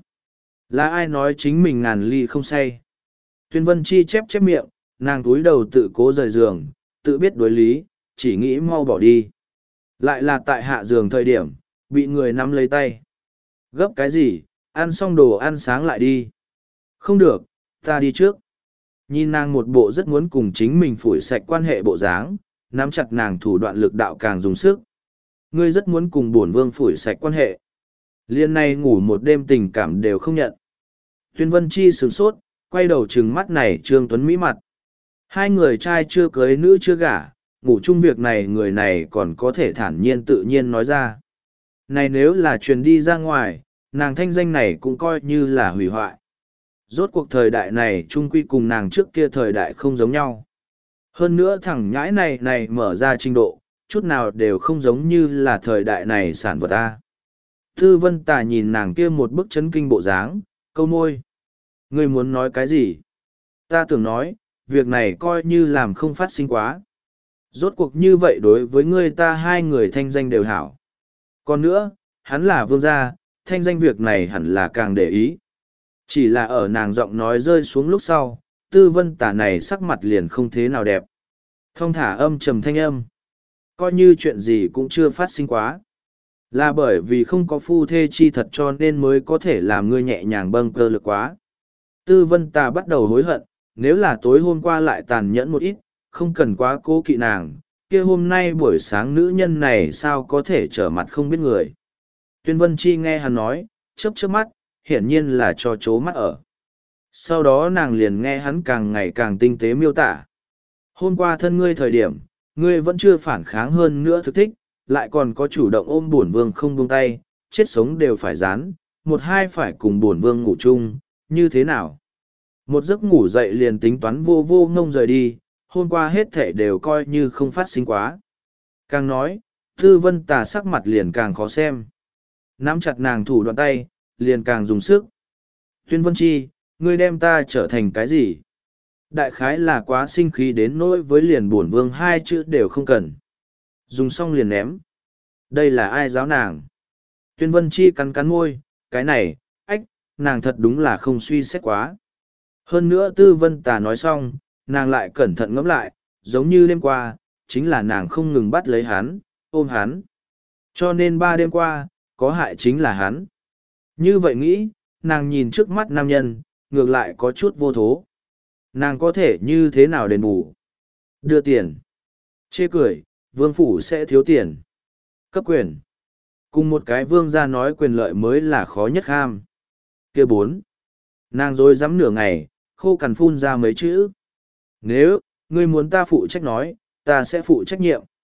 Là ai nói chính mình ngàn ly không say? Tuyên Vân Chi chép chép miệng, nàng túi đầu tự cố rời giường, tự biết đối lý, chỉ nghĩ mau bỏ đi. Lại là tại hạ giường thời điểm, bị người nắm lấy tay. Gấp cái gì, ăn xong đồ ăn sáng lại đi. Không được, ta đi trước. Nhìn nàng một bộ rất muốn cùng chính mình phủi sạch quan hệ bộ dáng, nắm chặt nàng thủ đoạn lực đạo càng dùng sức. Ngươi rất muốn cùng bổn vương phủi sạch quan hệ. Liên này ngủ một đêm tình cảm đều không nhận. Tuyên Vân Chi sửng sốt, quay đầu trừng mắt này Trương Tuấn Mỹ mặt. Hai người trai chưa cưới nữ chưa gả, ngủ chung việc này người này còn có thể thản nhiên tự nhiên nói ra. Này nếu là truyền đi ra ngoài, nàng thanh danh này cũng coi như là hủy hoại. Rốt cuộc thời đại này chung quy cùng nàng trước kia thời đại không giống nhau. Hơn nữa thằng nhãi này mở ra trình độ, chút nào đều không giống như là thời đại này sản vật ta. Tư Vân Tà nhìn nàng kia một bức chấn kinh bộ dáng, câu môi. Ngươi muốn nói cái gì? Ta tưởng nói, việc này coi như làm không phát sinh quá. Rốt cuộc như vậy đối với ngươi ta hai người thanh danh đều hảo. Còn nữa, hắn là vương gia, thanh danh việc này hẳn là càng để ý. Chỉ là ở nàng giọng nói rơi xuống lúc sau, Tư Vân Tà này sắc mặt liền không thế nào đẹp. Thong thả âm trầm thanh âm. Coi như chuyện gì cũng chưa phát sinh quá. Là bởi vì không có phu thê chi thật cho nên mới có thể làm ngươi nhẹ nhàng bâng cơ lực quá. Tư Vân Tà bắt đầu hối hận, nếu là tối hôm qua lại tàn nhẫn một ít, không cần quá cố kỵ nàng, kia hôm nay buổi sáng nữ nhân này sao có thể trở mặt không biết người. Tuyên Vân Chi nghe hắn nói, chớp chớp mắt, hiển nhiên là cho chố mắt ở. Sau đó nàng liền nghe hắn càng ngày càng tinh tế miêu tả. Hôm qua thân ngươi thời điểm, ngươi vẫn chưa phản kháng hơn nữa thực thích, lại còn có chủ động ôm bổn vương không buông tay, chết sống đều phải dán, một hai phải cùng bổn vương ngủ chung, như thế nào? Một giấc ngủ dậy liền tính toán vô vô ngông rời đi, hôm qua hết thể đều coi như không phát sinh quá. Càng nói, Tư Vân Tà sắc mặt liền càng khó xem. Nắm chặt nàng thủ đoạn tay, liền càng dùng sức. Tuyên Vân Chi, ngươi đem ta trở thành cái gì? Đại khái là quá sinh khí đến nỗi với liền bổn vương hai chữ đều không cần. Dùng xong liền ném. Đây là ai giáo nàng? Tuyên Vân Chi cắn cắn môi, cái này, ách, nàng thật đúng là không suy xét quá. Hơn nữa Tư Vân Tà nói xong, nàng lại cẩn thận ngẫm lại, giống như đêm qua, chính là nàng không ngừng bắt lấy hắn, ôm hắn. Cho nên 3 đêm qua, có hại chính là hắn. Như vậy nghĩ, nàng nhìn trước mắt nam nhân, ngược lại có chút vô thố. Nàng có thể như thế nào đền bù? Đưa tiền. Chê cười, vương phủ sẽ thiếu tiền. Cấp quyền. Cùng một cái vương gia nói quyền lợi mới là khó nhất kham. Kia 4. Nàng rồi dám nửa ngày, khô cằn phun ra mấy chữ. Nếu, ngươi muốn ta phụ trách nói, ta sẽ phụ trách nhiệm.